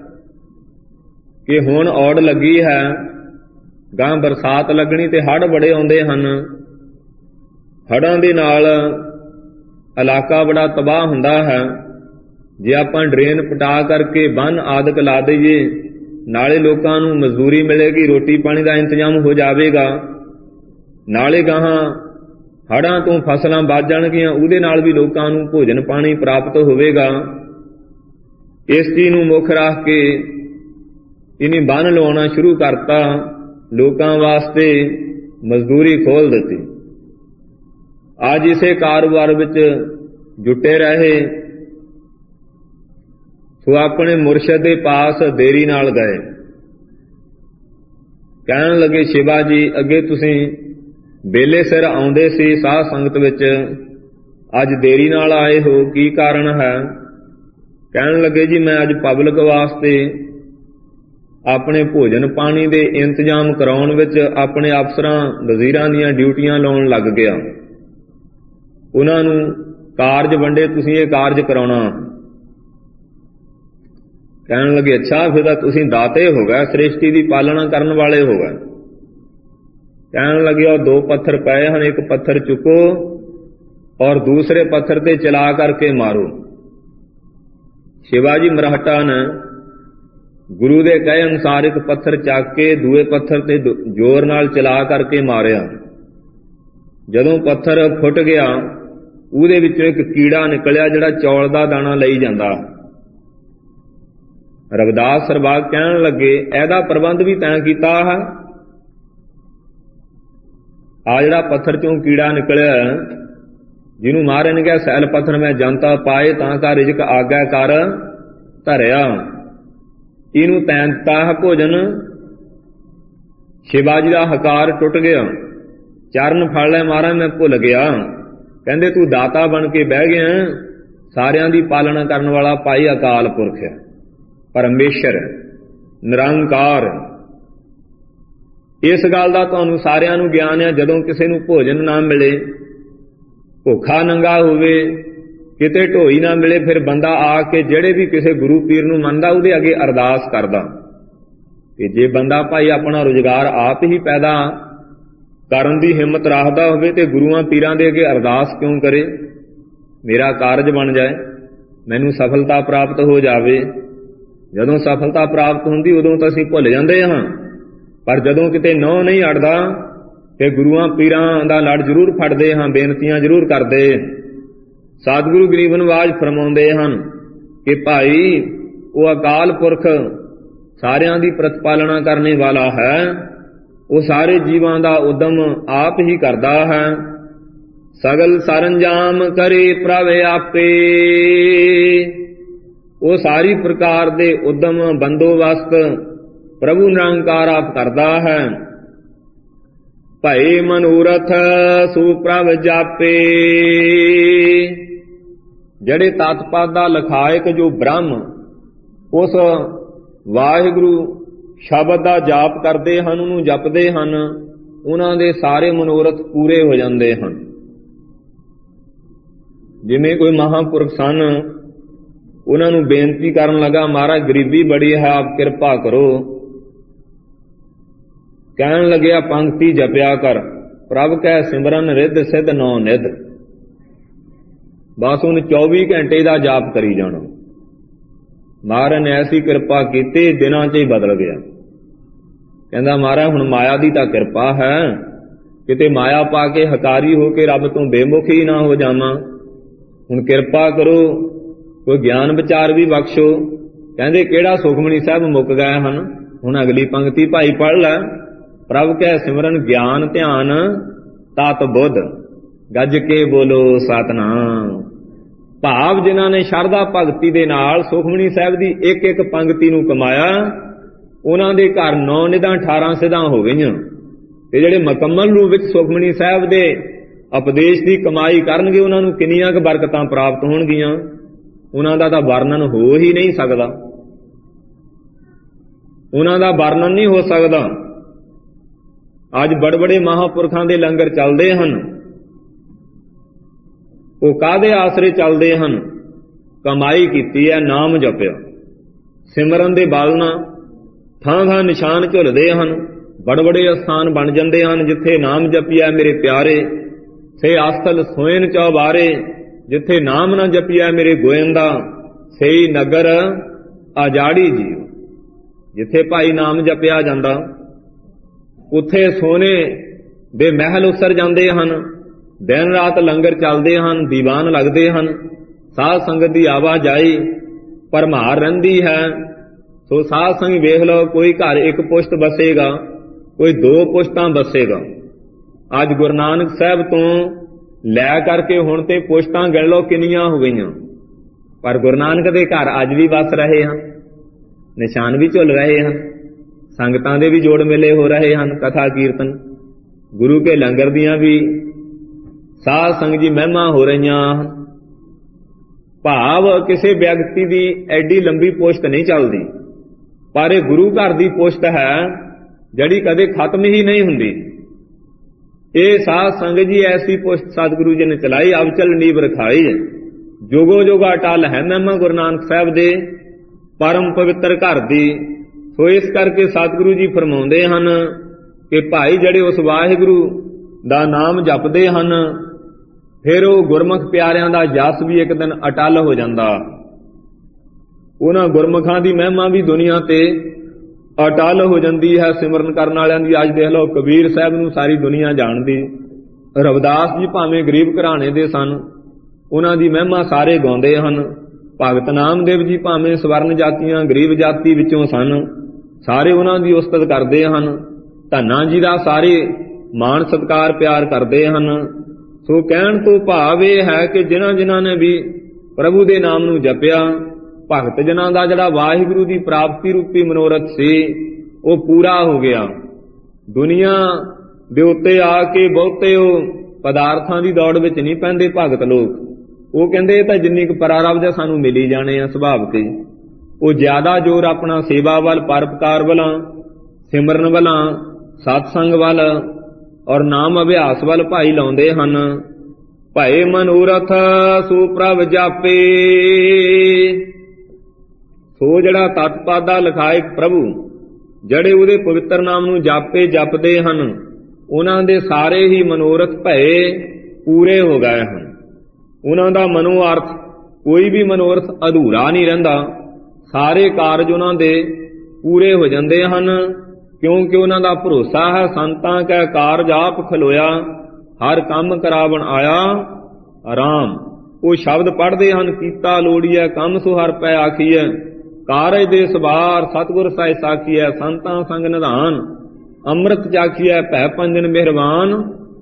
ਕਿ ਹੁਣ ਔੜ ਲੱਗੀ ਹੈ, ਗਾਂ ਬਰਸਾਤ ਲੱਗਣੀ ਤੇ ਹੜ੍ਹ ਬੜੇ ਆਉਂਦੇ ਹਨ। ਹੜ੍ਹਾਂ ਦੇ ਨਾਲ ਇਲਾਕਾ ਬੜਾ ਤਬਾਹ ਹੁੰਦਾ ਹੈ। ਜੇ ਆਪਾਂ ਡਰੇਨ ਪਟਾ ਕਰਕੇ ਬੰਨ ਆਦਿਕ ਲਾ ਦਈਏ, ਨਾਲੇ ਲੋਕਾਂ ਨੂੰ ਮਜ਼ਦੂਰੀ ਮਿਲੇਗੀ, ਰੋਟੀ ਪਾਣੀ ਦਾ ਇੰਤਜ਼ਾਮ ਹੋ ਜਾਵੇਗਾ, ਨਾਲੇ ਗਾਹਾਂ ਹੜ੍ਹਾਂ ਤੋਂ ਫਸਲਾਂ ਬਚ ਜਾਣਗੀਆਂ, ਉਹਦੇ ਨਾਲ ਵੀ ਲੋਕਾਂ ਨੂੰ ਭੋਜਨ ਪਾਣੀ ਪ੍ਰਾਪਤ ਹੋਵੇਗਾ। ਇਸ ਚੀਜ਼ ਨੂੰ ਮੁੱਖ ਰੱਖ ਕੇ ਇਹਨੇ ਬੰਨ ਲਵਾਉਣਾ ਸ਼ੁਰੂ ਕਰਤਾ, ਲੋਕਾਂ ਵਾਸਤੇ ਮਜ਼ਦੂਰੀ ਖੋਲ੍ਹ ਦਿੱਤੀ। ਅੱਜ ਇਸੇ ਕਾਰੋਬਾਰ ਵਿੱਚ ਜੁਟੇ ਰਹੇ। ਸੋ ਆਪਣੇ ਮੁਰਸ਼ਦ ਦੇ ਪਾਸ ਦੇਰੀ ਨਾਲ ਗਏ। ਕਹਿਣ ਲੱਗੇ, ਸ਼ਿਵਾ ਜੀ, ਅੱਗੇ ਤੁਸੀਂ ਵੇਲੇ ਸਿਰ ਆਉਂਦੇ ਸੀ ਸਾਧ ਸੰਗਤ ਵਿੱਚ, ਅੱਜ ਦੇਰੀ ਨਾਲ ਆਏ ਹੋ, ਕੀ ਕਾਰਨ ਹੈ? ਕਹਿਣ ਲੱਗੇ ਜੀ ਮੈਂ ਅੱਜ ਪਬਲਿਕ ਵਾਸਤੇ ਆਪਣੇ ਭੋਜਨ ਪਾਣੀ ਦੇ ਇੰਤਜ਼ਾਮ ਕਰਾਉਣ ਵਿੱਚ ਆਪਣੇ ਅਫਸਰਾਂ ਵਜ਼ੀਰਾਂ ਦੀਆਂ ਡਿਊਟੀਆਂ ਲਾਉਣ ਲੱਗ ਗਿਆ। ਉਹਨਾਂ ਨੂੰ ਕਾਰਜ ਵੰਡੇ, ਤੁਸੀਂ ਇਹ ਕਾਰਜ ਕਰਾਉਣਾ। ਕਹਿਣ ਲੱਗੇ ਅੱਛਾ ਫਿਰ ਤਾਂ ਤੁਸੀਂ ਦਾਤੇ ਹੋ ਗਏ, ਸ੍ਰਿਸ਼ਟੀ ਦੀ ਪਾਲਣਾ ਕਰਨ ਵਾਲੇ ਹੋ ਗਏ। ਕਹਿਣ ਲੱਗੇ ਉਹ 2 ਪੱਥਰ ਪਏ ਹਨ, ਇੱਕ ਪੱਥਰ ਚੁੱਕੋ ਔਰ ਦੂਸਰੇ ਪੱਥਰ ਤੇ ਚਲਾ ਕਰਕੇ ਮਾਰੋ। ਸ਼ਿਵਾਜੀ ਮਰਾਠਾ ਨੇ ਗੁਰੂ ਦੇ ਕਹੇ ਅਨੁਸਾਰ ਇੱਕ ਪੱਥਰ ਚੱਕ ਕੇ ਦੂਏ ਪੱਥਰ ਤੇ ਜ਼ੋਰ ਨਾਲ ਚਲਾ ਕਰਕੇ ਮਾਰਿਆ। ਜਦੋਂ ਪੱਥਰ ਫੁੱਟ ਗਿਆ, ਉਹਦੇ ਵਿੱਚੋਂ ਇੱਕ ਕੀੜਾ ਨਿਕਲਿਆ ਜਿਹੜਾ ਚੌਲ ਦਾ ਦਾਣਾ ਲਈ ਜਾਂਦਾ। ਰਵਿਦਾਸ ਸਰਬਾਗ ਕਹਿਣ ਲੱਗੇ ਇਹਦਾ ਪ੍ਰਬੰਧ ਵੀ ਤੈਂ ਕੀਤਾ ਹੈ। ਆ ਜਿਹੜਾ ਪੱਥਰ ਚੋਂ ਕੀੜਾ ਨਿਕਲਿਆ, ਜਿਹਨੂੰ ਮਾਰੇ ਨੇ ਕਿਹਾ ਸੈਲ ਪੱਥਰ ਮੈਂ ਜਨਤਾ ਪਾਏ, ਤਾਂ ਕਾ ਰਿਜਕ ਆਗਿਆ ਕਰ ਧਰਿਆ। ਇਹਨੂੰ ਤੈਂ ਦਿੱਤਾ ਹੈ ਭੋਜਨ। ਸ਼ਿਵਾਜੀ ਦਾ ਹਕਾਰ ਟੁੱਟ ਗਿਆ, ਚਰਨ ਫੜ ਲੈ ਮਾਰਾ ਮੈਂ ਭੁੱਲ ਗਿਆ। ਕਹਿੰਦੇ ਤੂੰ ਦਾਤਾ ਬਣ ਕੇ ਬਹਿ ਗਿਆ, ਸਾਰਿਆਂ ਦੀ ਪਾਲਣਾ ਕਰਨ ਵਾਲਾ ਭਾਈ ਅਕਾਲ ਪੁਰਖ ਹੈ, ਪਰਮੇਸ਼ਰ ਨਿਰੰਕਾਰ। ਇਸ ਗੱਲ ਦਾ ਤੁਹਾਨੂੰ ਸਾਰਿਆਂ ਨੂੰ ਗਿਆਨ ਹੈ, ਜਦੋਂ ਕਿਸੇ ਨੂੰ ਭੋਜਨ ਨਾ ਮਿਲੇ, ਭੁੱਖਾ ਨੰਗਾ ਹੋਵੇ, ਕਿਤੇ ਢੋਈ ਨਾ ਮਿਲੇ, ਫਿਰ ਬੰਦਾ ਆ ਕੇ ਜਿਹੜੇ ਵੀ ਕਿਸੇ ਗੁਰੂ ਪੀਰ ਨੂੰ ਮੰਨਦਾ ਉਹਦੇ ਅੱਗੇ ਅਰਦਾਸ ਕਰਦਾ। ਤੇ ਜੇ ਬੰਦਾ ਭਾਈ ਆਪਣਾ ਰੁਜ਼ਗਾਰ ਆਪ ਹੀ ਪੈਦਾ ਕਰਨ ਦੀ ਹਿੰਮਤ ਰੱਖਦਾ ਹੋਵੇ ਤੇ ਗੁਰੂਆਂ ਪੀਰਾਂ ਦੇ ਅੱਗੇ ਅਰਦਾਸ ਕਿਉਂ ਕਰੇ? ਮੇਰਾ ਕਾਰਜ ਬਣ ਜਾਏ, ਮੈਨੂੰ ਸਫਲਤਾ ਪ੍ਰਾਪਤ ਹੋ ਜਾਵੇ। ਜਦੋਂ ਸਫਲਤਾ ਪ੍ਰਾਪਤ ਹੁੰਦੀ ਉਦੋਂ ਤਾਂ ਅਸੀਂ ਭੁੱਲ ਜਾਂਦੇ ਹਾਂ, ਪਰ ਜਦੋਂ ਕਿਤੇ ਨਹੁੰ ਨਹੀਂ ਅੜਦਾ ਤੇ ਗੁਰੂਆਂ ਪੀਰਾਂ ਦਾ ਲੜ ਜ਼ਰੂਰ ਫੜਦੇ ਹਾਂ, ਬੇਨਤੀਆਂ ਜ਼ਰੂਰ ਕਰਦੇ। ਸਤਿਗੁਰੂ ਗਰੀਬ ਨਿਵਾਜ ਫਰਮਾਉਂਦੇ ਹਨ ਕਿ ਭਾਈ ਉਹ ਅਕਾਲ ਪੁਰਖ ਸਾਰਿਆਂ ਦੀ ਪ੍ਰਤਪਾਲਣਾ ਕਰਨੇ ਵਾਲਾ ਹੈ, ਉਹ ਸਾਰੇ ਜੀਵਾਂ ਦਾ ਉਦਮ ਆਪ ਹੀ ਕਰਦਾ ਹੈ। ਸਗਲ ਸਰੰਜਾਮ ਕਰੇ ਪ੍ਰਭ ਆਪੇ, ਉਹ ਸਾਰੀ ਪ੍ਰਕਾਰ ਦੇ ਉਦਮ ਬੰਦੋਬਸਤ ਪ੍ਰਭੂ ਨਿਰੰਕਾਰ ਆਪ ਕਰਦਾ ਹੈ। ਭਏ ਮਨੋਰਥ ਸੁਪ੍ਰਭ ਜਾਪੇ, ਜਿਹੜੇ ਤਤਪਦ ਦਾ ਲਖਾਇਕ ਜੋ ਬ੍ਰਹਮ ਉਸ ਵਾਹਿਗੁਰੂ ਸ਼ਬਦ ਦਾ ਜਾਪ ਕਰਦੇ ਹਨ, ਉਹਨੂੰ ਜਪਦੇ ਹਨ, ਉਹਨਾਂ ਦੇ ਸਾਰੇ ਮਨੋਰਥ ਪੂਰੇ ਹੋ ਜਾਂਦੇ ਹਨ। ਜਿਵੇਂ ਕੋਈ ਮਹਾਂਪੁਰਖ ਸਨ, ਉਹਨਾਂ ਨੂੰ ਬੇਨਤੀ ਕਰਨ ਲੱਗਾ ਮਹਾਰਾਜ ਗਰੀਬੀ ਬੜੀ ਹੈ, ਆਪ ਕਿਰਪਾ ਕਰੋ। ਕਹਿਣ ਲੱਗਿਆ ਪੰਕਤੀ ਜਪਿਆ ਕਰ, ਪ੍ਰਭ ਕੈ ਸਿਮਰਨ ਰਿੱਧ ਸਿੱਧ ਨੌ ਨਿਧ। ਬਸ ਉਹਨੂੰ 24 ਘੰਟੇ ਦਾ ਜਾਪ ਕਰੀ ਜਾਣਾ। ਮਹਾਰਾਜ ਨੇ ਐਸੀ ਕਿਰਪਾ ਕੀਤੀ, ਦਿਨਾਂ 'ਚ ਹੀ ਬਦਲ ਗਿਆ। ਕਹਿੰਦਾ ਮਹਾਰਾਜ ਹੁਣ ਮਾਇਆ ਦੀ ਤਾਂ ਕਿਰਪਾ ਹੈ, ਕਿਤੇ ਮਾਇਆ ਪਾ ਕੇ ਹਕਾਰੀ ਹੋ ਕੇ ਰੱਬ ਤੋਂ ਬੇਮੁਖ ਹੀ ਨਾ ਹੋ ਜਾਵਾਂ। ਹੁਣ ਕਿਰਪਾ ਕਰੋ, ਕੋਈ ਗਿਆਨ ਵਿਚਾਰ ਵੀ ਬਖਸ਼ੋ। ਕਹਿੰਦੇ ਕਿਹੜਾ ਸੁਖਮਣੀ ਸਾਹਿਬ ਮੁੱਕ ਗਏ ਹਨ, ਹੁਣ ਅਗਲੀ ਪੰਕਤੀ ਭਾਈ ਪੜ੍ਹ ਲੈ। ਪ੍ਰਭ ਕੈ ਸਿਮਰਨ ਗਿਆਨ ਧਿਆਨ ਤਤ ਬੁੱਧ, ਗੱਜ ਕੇ ਬੋਲੋ ਸਤਿਨਾਮ। ਭਾਵ ਜਿਨ੍ਹਾਂ ਨੇ ਸ਼ਰਧਾ ਭਗਤੀ ਦੇ ਨਾਲ ਸੁਖਮਣੀ ਸਾਹਿਬ ਦੀ ਇੱਕ ਇੱਕ ਪੰਕਤੀ ਨੂੰ ਕਮਾਇਆ, ਉਹਨਾਂ ਦੇ ਘਰ 9 ਨਿਧਾਂ 18 ਸਿਧਾਂ ਹੋ ਗਈਆਂ। ਤੇ ਜਿਹੜੇ ਮੁਕੰਮਲ ਰੂਪ ਵਿੱਚ ਸੁਖਮਣੀ ਸਾਹਿਬ ਦੇ ਉਪਦੇਸ਼ ਦੀ ਕਮਾਈ ਕਰਨਗੇ, ਉਹਨਾਂ ਨੂੰ ਕਿੰਨੀਆਂ ਕੁ ਬਰਕਤਾਂ ਪ੍ਰਾਪਤ ਹੋਣਗੀਆਂ, ਉਹਨਾਂ ਦਾ ਤਾਂ ਵਰਣਨ ਹੋ ਹੀ ਨਹੀਂ ਸਕਦਾ। ਉਹਨਾਂ ਦਾ ਵਰਣਨ ਨਹੀਂ ਹੋ ਸਕਦਾ। ਅੱਜ ਬੜੇ ਬੜੇ ਮਹਾਂਪੁਰਖਾਂ ਦੇ ਲੰਗਰ ਚੱਲਦੇ ਹਨ, ਉਹ ਕਾਹਦੇ ਆਸਰੇ ਚੱਲਦੇ ਹਨ? ਕਮਾਈ ਕੀਤੀ ਹੈ, ਨਾਮ ਜਪਿਆ, ਸਿਮਰਨ ਦੇ ਬਲ ਨਾਲ ਥਾਂ ਥਾਂ ਨਿਸ਼ਾਨ ਝੁੱਲਦੇ ਹਨ। ਬੜੇ ਬੜੇ ਅਸਥਾਨ ਬਣ ਜਾਂਦੇ ਹਨ, ਜਿੱਥੇ ਨਾਮ ਜਪਿਆ ਮੇਰੇ ਪਿਆਰੇ, ਸੇ ਆਸਥਲ ਸੋਇਨ ਚੌਬਾਰੇ। ਜਿੱਥੇ ਨਾਮ ਨਾ ਜਪਿਆ ਮੇਰੇ ਗੋਇੰਦਾ, ਸਹੀ ਨਗਰ ਆਜਾੜੀ ਜੀਓ। ਜਿੱਥੇ ਭਾਈ ਨਾਮ ਜਪਿਆ ਜਾਂਦਾ, ਉੱਥੇ ਸੋਨੇ ਦੇ ਮਹਿਲ ਉਸਰ ਜਾਂਦੇ ਹਨ। ਦਿਨ ਰਾਤ ਲੰਗਰ ਚੱਲਦੇ ਹਨ, ਦੀਵਾਨ ਲੱਗਦੇ ਹਨ, ਸਾਧ ਸੰਗਤ ਦੀ ਆਵਾਜਾਈ ਭਰਮਾਰ ਰਹਿੰਦੀ ਹੈ। ਸੋ ਸਾਧ ਸੰਗ ਵੇਖ ਲਓ, ਕੋਈ ਘਰ ਇੱਕ ਪੁਸ਼ਤ ਬਸੇਗਾ, ਕੋਈ 2 ਪੁਸ਼ਤਾਂ ਬਸੇਗਾ। ਅੱਜ ਗੁਰੂ ਨਾਨਕ ਸਾਹਿਬ ਤੋਂ ਲੈ ਕਰਕੇ ਹੁਣ ਤੇ ਪੁਸ਼ਤਾਂ ਗਿਣ ਲਓ ਕਿੰਨੀਆਂ ਹੋ ਗਈਆਂ, ਪਰ ਗੁਰੂ ਨਾਨਕ ਦੇ ਘਰ ਅੱਜ ਵੀ ਵਸ ਰਹੇ ਹਨ, ਨਿਸ਼ਾਨ ਵੀ ਝੁੱਲ ਰਹੇ ਹਨ, ਸੰਗਤਾਂ ਦੇ ਵੀ ਜੋੜ ਮੇਲੇ ਹੋ ਰਹੇ ਹਨ, ਕਥਾ ਕੀਰਤਨ ਗੁਰੂ ਕੇ ਲੰਗਰ ਦੀਆਂ ਵੀ ਸਾਧ ਸੰਗ ਜੀ ਮਹਿਮਾ ਹੋ ਰਹੀਆਂ ਹਨ। ਭਾਵ ਕਿਸੇ ਵਿਅਕਤੀ ਦੀ ਐਡੀ ਲੰਬੀ ਪੁਸ਼ਤ ਨਹੀਂ ਚੱਲਦੀ, ਪਰ ਇਹ ਗੁਰੂ ਘਰ ਦੀ ਪੁਸ਼ਤ ਹੈ ਜਿਹੜੀ ਕਦੇ ਖਤਮ ਹੀ ਨਹੀਂ ਹੁੰਦੀ। ਇਹ ਸਾਧ ਸੰਗਤ ਜੀ ਐਸੀ ਪੁਸ਼ਤ ਸਤਿਗੁਰੂ ਜੀ ਨੇ ਚਲਾਈ, ਅਵਚਲ ਨੀਵ ਰਖਾਈ, ਜੋਗੋ ਜੋਗਾ ਅਟਲ ਹੈ ਮਹਿਮਾ ਗੁਰੂ ਨਾਨਕ ਸਾਹਿਬ ਦੇ ਪਰਮ ਪਵਿੱਤਰ ਘਰ ਦੀ। ਸੋ ਇਸ ਕਰਕੇ ਸਤਿਗੁਰੂ ਜੀ ਫਰਮਾਉਂਦੇ ਹਨ ਕਿ ਭਾਈ ਜਿਹੜੇ ਉਸ ਵਾਹਿਗੁਰੂ ਦਾ ਨਾਮ ਜਪਦੇ ਹਨ, ਫਿਰ ਉਹ ਗੁਰਮੁਖ ਪਿਆਰਿਆਂ ਦਾ ਜਸ ਵੀ ਇੱਕ ਦਿਨ ਅਟਲ ਹੋ ਜਾਂਦਾ। ਉਹਨਾਂ ਗੁਰਮੁਖਾਂ ਦੀ ਮਹਿਮਾ ਵੀ ਦੁਨੀਆ ਤੇ ਅਟਲ ਹੋ ਜਾਂਦੀ ਹੈ ਸਿਮਰਨ ਕਰਨ ਵਾਲਿਆਂ ਦੀ। ਅੱਜ ਦੇਖ ਲਓ, ਕਬੀਰ ਸਾਹਿਬ ਨੂੰ ਸਾਰੀ ਦੁਨੀਆ ਜਾਣਦੀ, ਰਵਿਦਾਸ ਜੀ ਭਾਵੇਂ ਗਰੀਬ ਘਰਾਣੇ ਦੇ ਸਨ, ਉਹਨਾਂ ਦੀ ਮਹਿਮਾ ਸਾਰੇ ਗਾਉਂਦੇ ਹਨ। ਭਗਤ ਨਾਮਦੇਵ ਜੀ ਭਾਵੇਂ ਸਵਰਨ ਜਾਤੀਆਂ ਗਰੀਬ ਜਾਤੀ ਵਿੱਚੋਂ ਸਨ, ਸਾਰੇ ਉਹਨਾਂ ਦੀ ਉਸਤਤ ਕਰਦੇ ਹਨ। ਧੰਨਾ ਜੀ ਦਾ ਸਾਰੇ ਮਾਣ ਸਤਿਕਾਰ ਪਿਆਰ ਕਰਦੇ ਹਨ। ਸੋ ਕਹਿਣ ਤੋਂ ਭਾਵ ਇਹ ਹੈ ਕਿ ਜਿਨ੍ਹਾਂ ਨੇ ਵੀ ਪ੍ਰਭੂ ਦੇ ਨਾਮ ਨੂੰ ਜਪਿਆ, ਭਗਤ ਜਨਾਂ ਦਾ ਜਿਹੜਾ ਵਾਹਿਗੁਰੂ ਦੀ ਪ੍ਰਾਪਤੀ ਰੂਪੀ ਮਨੋਰਥ ਸੀ ਉਹ ਪੂਰਾ ਹੋ ਗਿਆ। ਦੁਨੀਆ ਦੇ ਉੱਤੇ ਆ ਕੇ ਬਹੁਤੇ ਉਹ ਪਦਾਰਥਾਂ ਦੀ ਦੌੜ ਵਿੱਚ ਨਹੀਂ ਪੈਂਦੇ ਭਗਤ ਲੋਕ। ਉਹ ਕਹਿੰਦੇ ਇਹ ਤਾਂ ਜਿੰਨੀ ਕੁ ਪਰਾਰਬਧ ਸਾਨੂੰ ਮਿਲੀ ਜਾਣੇ ਆ ਸੁਭਾਵ ਤੇ। ਉਹ ਜ਼ਿਆਦਾ ਜ਼ੋਰ ਆਪਣਾ ਸੇਵਾ ਵੱਲ, ਪਰਉਪਕਾਰ ਵੱਲ, ਸਿਮਰਨ ਵੱਲ, ਸਤਸੰਗ ਵੱਲ ਔਰ ਨਾਮ ਅਭਿਆਸ ਵੱਲ ਭਾਈ ਲਾਉਂਦੇ ਹਨ। ਭਏ ਮਨੋਰਥ ਸੋ ਪ੍ਰਭ ਜਾਪੇ। ਸੋ ਜਿਹੜਾ ਤਤਪਦ ਦਾ ਲਿਖਾਇਕ ਪ੍ਰਭੂ, ਜਿਹੜੇ ਉਹਦੇ ਪਵਿੱਤਰ ਨਾਮ ਨੂੰ ਜਪਦੇ ਹਨ, ਉਹਨਾਂ ਦੇ ਸਾਰੇ ਹੀ ਮਨੋਰਥ ਭਏ ਪੂਰੇ ਹੋ ਗਏ ਹਨ। ਉਹਨਾਂ ਦਾ ਮਨੋਅਰਥ, ਕੋਈ ਵੀ ਮਨੋਰਥ ਅਧੂਰਾ ਨਹੀਂ ਰਹਿੰਦਾ। ਸਾਰੇ ਕਾਰਜ ਉਹਨਾਂ ਦੇ ਪੂਰੇ ਹੋ ਜਾਂਦੇ ਹਨ, ਕਿਉਂਕਿ ਉਹਨਾਂ ਦਾ ਭਰੋਸਾ ਹੈ ਸੰਤਾਂ ਕੈ ਕਾਰਜ ਆਪ ਖਲੋਇਆ, ਹਰ ਕੰਮ ਕਰਾਵਣ ਆਇਆ ਆਰਾਮ। ਉਹ ਸ਼ਬਦ ਪੜ੍ਹਦੇ ਹਨ, ਕੀਤਾ ਲੋੜੀਐ ਕੰਮ ਸੋ ਹਰ ਪੈ ਆਖੀਐ, ਕਾਰਜ ਦੇ ਸਵਾਰ ਸਤਿਗੁਰ ਸਾਹਿ ਸਾਖੀਐ, ਸੰਤਾਂ ਸੰਗ ਨਿਧਾਨ ਅੰਮ੍ਰਿਤ ਚਾਖੀਐ, ਭੈ ਪੰਜਨ ਮਿਹਰਬਾਨ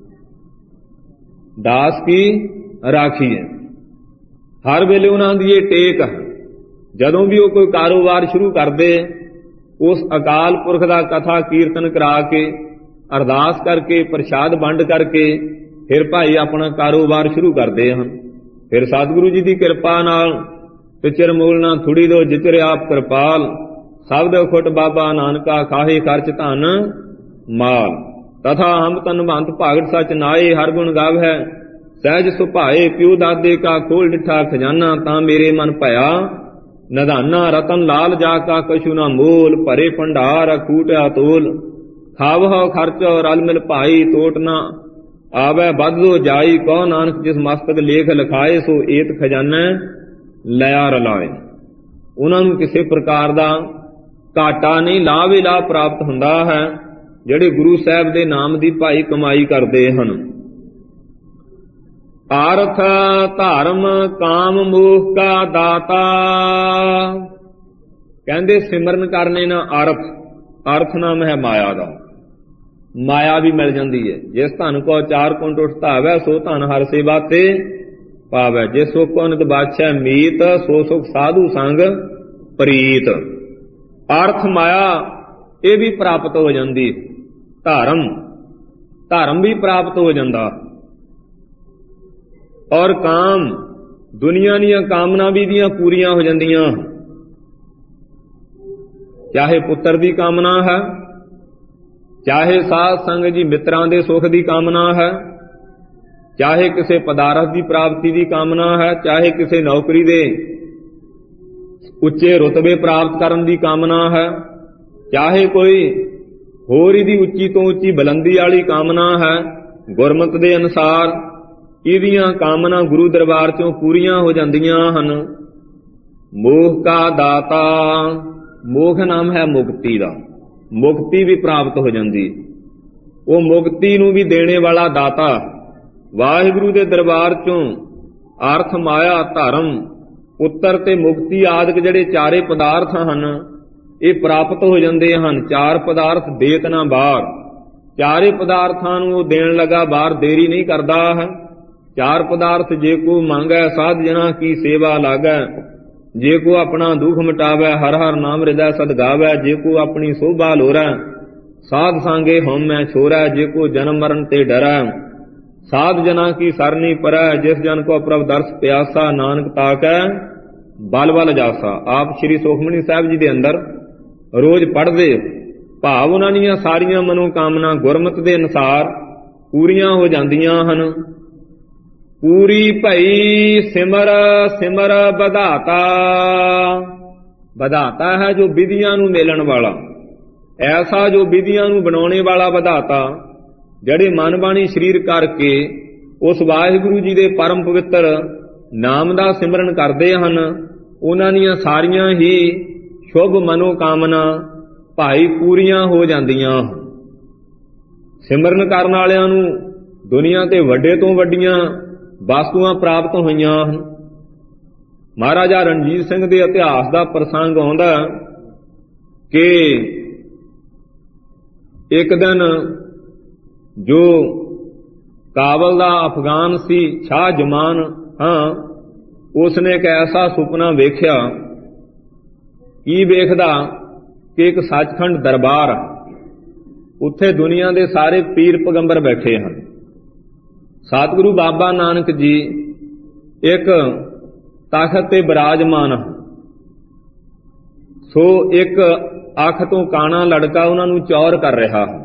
ਦਾਸ ਕੀ ਰਾਖੀਐ। ਹਰ ਵੇਲੇ ਉਹਨਾਂ ਦੀ ਇਹ ਟੇਕ ਹੈ, ਜਦੋਂ ਵੀ ਉਹ ਕੋਈ ਕਾਰੋਬਾਰ ਸ਼ੁਰੂ ਕਰਦੇ, ਉਸ ਅਕਾਲ ਪੁਰਖ ਦਾ ਕਥਾ ਕੀਰਤਨ ਕਰਾ ਕੇ, ਅਰਦਾਸ ਕਰਕੇ, ਪ੍ਰਸ਼ਾਦ ਵੰਡ ਕਰਕੇ ਫਿਰ ਭਾਈ ਆਪਣਾ ਕਾਰੋਬਾਰ ਸ਼ੁਰੂ ਕਰਦੇ ਹਨ। ਫਿਰ ਸਤਿਗੁਰੂ ਜੀ ਦੀ ਕਿਰਪਾ ਨਾਲ ਪਿਚਰ ਮੂਲ ਨਾ ਥੁੜੀ ਦੋ ਜਿਚਰ ਆਪ ਕਿਰਪਾਲ, ਸਬਦ ਖੁੱਟ ਬਾਬਾ ਨਾਨਕਾ ਖਾਹੇ ਖਰਚ ਧਨ ਮਾਲ। ਤਥਾ ਹਮ ਤਨ ਭੰਤ ਭਾਗਤ ਸਚ ਨਾਏ, ਹਰ ਗੁਣ ਗਾਵੈ ਸਹਿਜ ਸੁਭਾਏ, ਪਿਉ ਦਾਦੇ ਕਾ ਖੋਲ ਡਿਠਾ ਖਜ਼ਾਨਾ, ਤਾਂ ਮੇਰੇ ਮਨ ਭਇਆ ਨਦਾਨਾ। ਰਤਨ ਲਾਲ ਜਾ ਕਾ ਕਛੂ ਨਾ ਮੋਲ, ਭਰੇ ਭੰਡਾਰ ਅਕੂਟਿਆ ਤੋਲ, ਖਾਵਹੁ ਖਰਚ ਰਲ ਮਿਲ ਭਾਈ, ਤੋਟ ਨਾ ਆਵੈ ਬਦਲੋ ਜਾਈ, ਕਉ ਨਾਨਕ ਜਿਸ ਮਸਤਕ ਲੇਖ ਲਿਖਾਏ, ਸੋ ਏਤ ਖਜ਼ਾਨਾ ਲਿਆ ਰਲਾਏ। ਉਹਨਾਂ ਨੂੰ ਕਿਸੇ ਪ੍ਰਕਾਰ ਦਾ ਘਾਟਾ ਨਹੀਂ, ਲਾਭ ਹੀ ਲਾਭ ਪ੍ਰਾਪਤ ਹੁੰਦਾ ਹੈ ਜਿਹੜੇ ਗੁਰੂ ਸਾਹਿਬ ਦੇ ਨਾਮ ਦੀ ਭਾਈ ਕਮਾਈ ਕਰਦੇ ਹਨ। ਅਰਥ ਧਰਮ ਕਾਮ ਮੋਹ ਕਾ ਦਾਤਾ। ਕਹਿੰਦੇ ਸਿਮਰਨ ਕਰਨੇ ਨਾ ਅਰਥ, ਅਰਥ ਨਾਮ ਹੈ ਮਾਇਆ ਦਾ। ਮਾਇਆ ਵੀ ਮਿਲ ਜਾਂਦੀ ਹੈ। ਜਿਸ ਧਨ ਕੋ 4 ਕੁੰਟ ਉਠਤਾਵੈ, ਸੋ ਧਨ ਹਰ ਸੇਵਾ ਤੇ ਪਾਵੈ। ਜਿਸ ਸੁਖ ਕੋ ਨਿਤ ਬਾਛੈ ਮੀਤ, ਸੋ ਸੁਖ ਸਾਧੂ ਸੰਗ ਪ੍ਰੀਤ। ਅਰਥ ਮਾਇਆ ਇਹ ਵੀ ਪ੍ਰਾਪਤ ਹੋ ਜਾਂਦੀ। ਧਰਮ ਵੀ ਪ੍ਰਾਪਤ ਹੋ ਜਾਂਦਾ। ਔਰ ਕਾਮ, ਦੁਨੀਆ ਦੀਆਂ ਕਾਮਨਾ ਵੀ ਦੀਆਂ ਪੂਰੀਆਂ ਹੋ ਜਾਂਦੀਆਂ। ਚਾਹੇ ਪੁੱਤਰ ਦੀ ਕਾਮਨਾ ਹੈ, ਚਾਹੇ ਸਾਧ ਸੰਗਤ ਜੀ ਮਿੱਤਰਾਂ ਦੇ ਸੁਖ ਦੀ ਕਾਮਨਾ ਹੈ, ਚਾਹੇ ਕਿਸੇ ਪਦਾਰਥ ਦੀ ਪ੍ਰਾਪਤੀ ਦੀ ਕਾਮਨਾ ਹੈ, ਚਾਹੇ ਕਿਸੇ ਨੌਕਰੀ ਦੇ ਉੱਚੇ ਰੁਤਬੇ ਪ੍ਰਾਪਤ ਕਰਨ ਦੀ ਕਾਮਨਾ ਹੈ, ਚਾਹੇ ਕੋਈ ਹੋਰ ਇਹਦੀ ਉੱਚੀ ਤੋਂ ਉੱਚੀ ਬੁਲੰਦੀ ਵਾਲੀ ਕਾਮਨਾ ਹੈ। ਗੁਰਮਤਿ ਦੇ ਅਨੁਸਾਰ ਇਹਦੀਆਂ ਕਾਮਨਾ ਗੁਰੂ ਦਰਬਾਰ ਚੋਂ ਪੂਰੀਆਂ ਹੋ ਜਾਂਦੀਆਂ ਹਨ। ਮੋਹ ਕਾ ਦਾਤਾ, ਮੋਖ ਨਾਮ ਹੈ ਮੁਕਤੀ ਦਾ। ਮੁਕਤੀ ਵੀ ਪ੍ਰਾਪਤ ਹੋ ਜਾਂਦੀ। ਉਹ ਮੁਕਤੀ ਨੂੰ ਵੀ ਦੇਣੇ ਵਾਲਾ ਦਾਤਾ ਵਾਹਿਗੁਰੂ ਦੇ ਦਰਬਾਰ ਚੋਂ ਅਰਥ, ਮਾਇਆ, ਧਰਮ, ਪੁੱਤਰ ਤੇ ਮੁਕਤੀ ਆਦਿਕ ਜਿਹੜੇ ਚਾਰੇ ਪਦਾਰਥ ਹਨ ਇਹ ਪ੍ਰਾਪਤ ਹੋ ਜਾਂਦੇ ਹਨ। 4 ਪਦਾਰਥ ਦੇਤ ਨਾ ਬਾਹਰ। ਚਾਰੇ ਪਦਾਰਥਾਂ ਨੂੰ ਉਹ ਦੇਣ ਲੱਗਾ, ਬਾਹਰ ਦੇਰੀ ਨਹੀਂ ਕਰਦਾ ਹੈ। 4 ਪਦਾਰਥ ਜੇ ਕੋ ਮੰਗੈ, ਸਾਧ ਜਨਾ ਕੀ ਸੇਵਾ ਲਾਗੈ। ਜੇ ਕੋ ਆਪਣਾ ਦੁੱਖ ਮਿਟਾਵੈ, ਹਰ ਹਰ ਨਾਮ ਹਿਰਦੈ ਸਦ ਗਾਵੈ। ਜੇ ਕੋ ਆਪਣੀ ਸੋਭਾ ਲੋਰੈ, ਸਾਧ ਸੰਗੇ ਹਉਮੈ ਛੋਰੈ, ਜੇ ਕੋ ਜਨਮ ਮਰਨ ਤੇ ਡਰੈ। ਸਾਧ ਜਨਾ ਕੀ ਸਰਨੀ ਪਰੈ, ਜਿਸ ਜਨ ਕੋ ਪ੍ਰਭ ਦਰਸ ਪਿਆਸਾ। ਨਾਨਕ ਤਾਕੈ ਬਲ ਬਲ ਜਾਸਾ। ਆਪ ਸ੍ਰੀ ਸੁਖਮਨੀ ਸਾਹਿਬ ਜੀ ਦੇ ਅੰਦਰ ਰੋਜ਼ ਪੜ੍ਹਦੇ, ਭਾਵ ਉਹਨਾਂ ਦੀਆਂ ਸਾਰੀਆਂ ਮਨੋਕਾਮਨਾ ਗੁਰਮਤਿ ਦੇ ਅਨੁਸਾਰ ਪੂਰੀਆਂ ਹੋ ਜਾਂਦੀਆਂ ਹਨ। ਪੂਰੀ ਭਈ ਸਿਮਰ ਸਿਮਰ ਵਧਾਤਾ। ਵਧਾਤਾ ਹੈ ਜੋ ਵਿਧੀਆਂ ਨੂੰ ਮੇਲਣ ਵਾਲਾ, ਐਸਾ ਜੋ ਵਿਧੀਆਂ ਨੂੰ ਬਣਾਉਣੇ ਵਾਲਾ ਵਧਾਤਾ। ਜਿਹੜੇ ਮਨ ਬਾਣੀ ਸਰੀਰ ਕਰਕੇ ਉਸ ਵਾਹਿਗੁਰੂ ਜੀ ਦੇ ਪਰਮ ਪਵਿੱਤਰ ਨਾਮ ਦਾ ਸਿਮਰਨ ਕਰਦੇ ਹਨ, ਉਹਨਾਂ ਦੀਆਂ ਸਾਰੀਆਂ ਹੀ ਸ਼ੁਭ ਮਨੋਕਾਮਨਾ ਭਾਈ ਪੂਰੀਆਂ ਹੋ ਜਾਂਦੀਆਂ। ਸਿਮਰਨ ਕਰਨ ਵਾਲਿਆਂ ਨੂੰ ਦੁਨੀਆ ਤੇ ਵੱਡੇ ਤੋਂ ਵੱਡੀਆਂ ਵਸਤੂਆਂ ਪ੍ਰਾਪਤ ਹੋਈਆਂ ਹਨ। ਮਹਾਰਾਜਾ ਰਣਜੀਤ ਸਿੰਘ ਦੇ ਇਤਿਹਾਸ ਦਾ ਪ੍ਰਸੰਗ ਆਉਂਦਾ ਕਿ ਇੱਕ ਦਿਨ ਜੋ ਕਾਬਲ ਦਾ ਅਫਗਾਨ ਸੀ ਸ਼ਾਹ ਜਮਾਨ ਉਸਨੇ ਇੱਕ ਐਸਾ ਸੁਪਨਾ ਵੇਖਿਆ। ਕੀ ਵੇਖਦਾ ਕਿ ਇੱਕ ਸੱਚਖੰਡ ਦਰਬਾਰ, ਉੱਥੇ ਦੁਨੀਆ ਦੇ ਸਾਰੇ ਪੀਰ ਪੈਗੰਬਰ ਬੈਠੇ ਹਨ। ਸਤਿਗੁਰੂ ਬਾਬਾ ਨਾਨਕ ਜੀ ਇੱਕ ਤਖਤ ਤੇ ਬਿਰਾਜਮਾਨ ਹਨ। ਸੋ ਇੱਕ ਅੱਖ ਤੋਂ ਕਾਣਾ ਲੜਕਾ ਉਹਨਾਂ ਨੂੰ ਚੌਰ ਕਰ ਰਿਹਾ ਹੈ।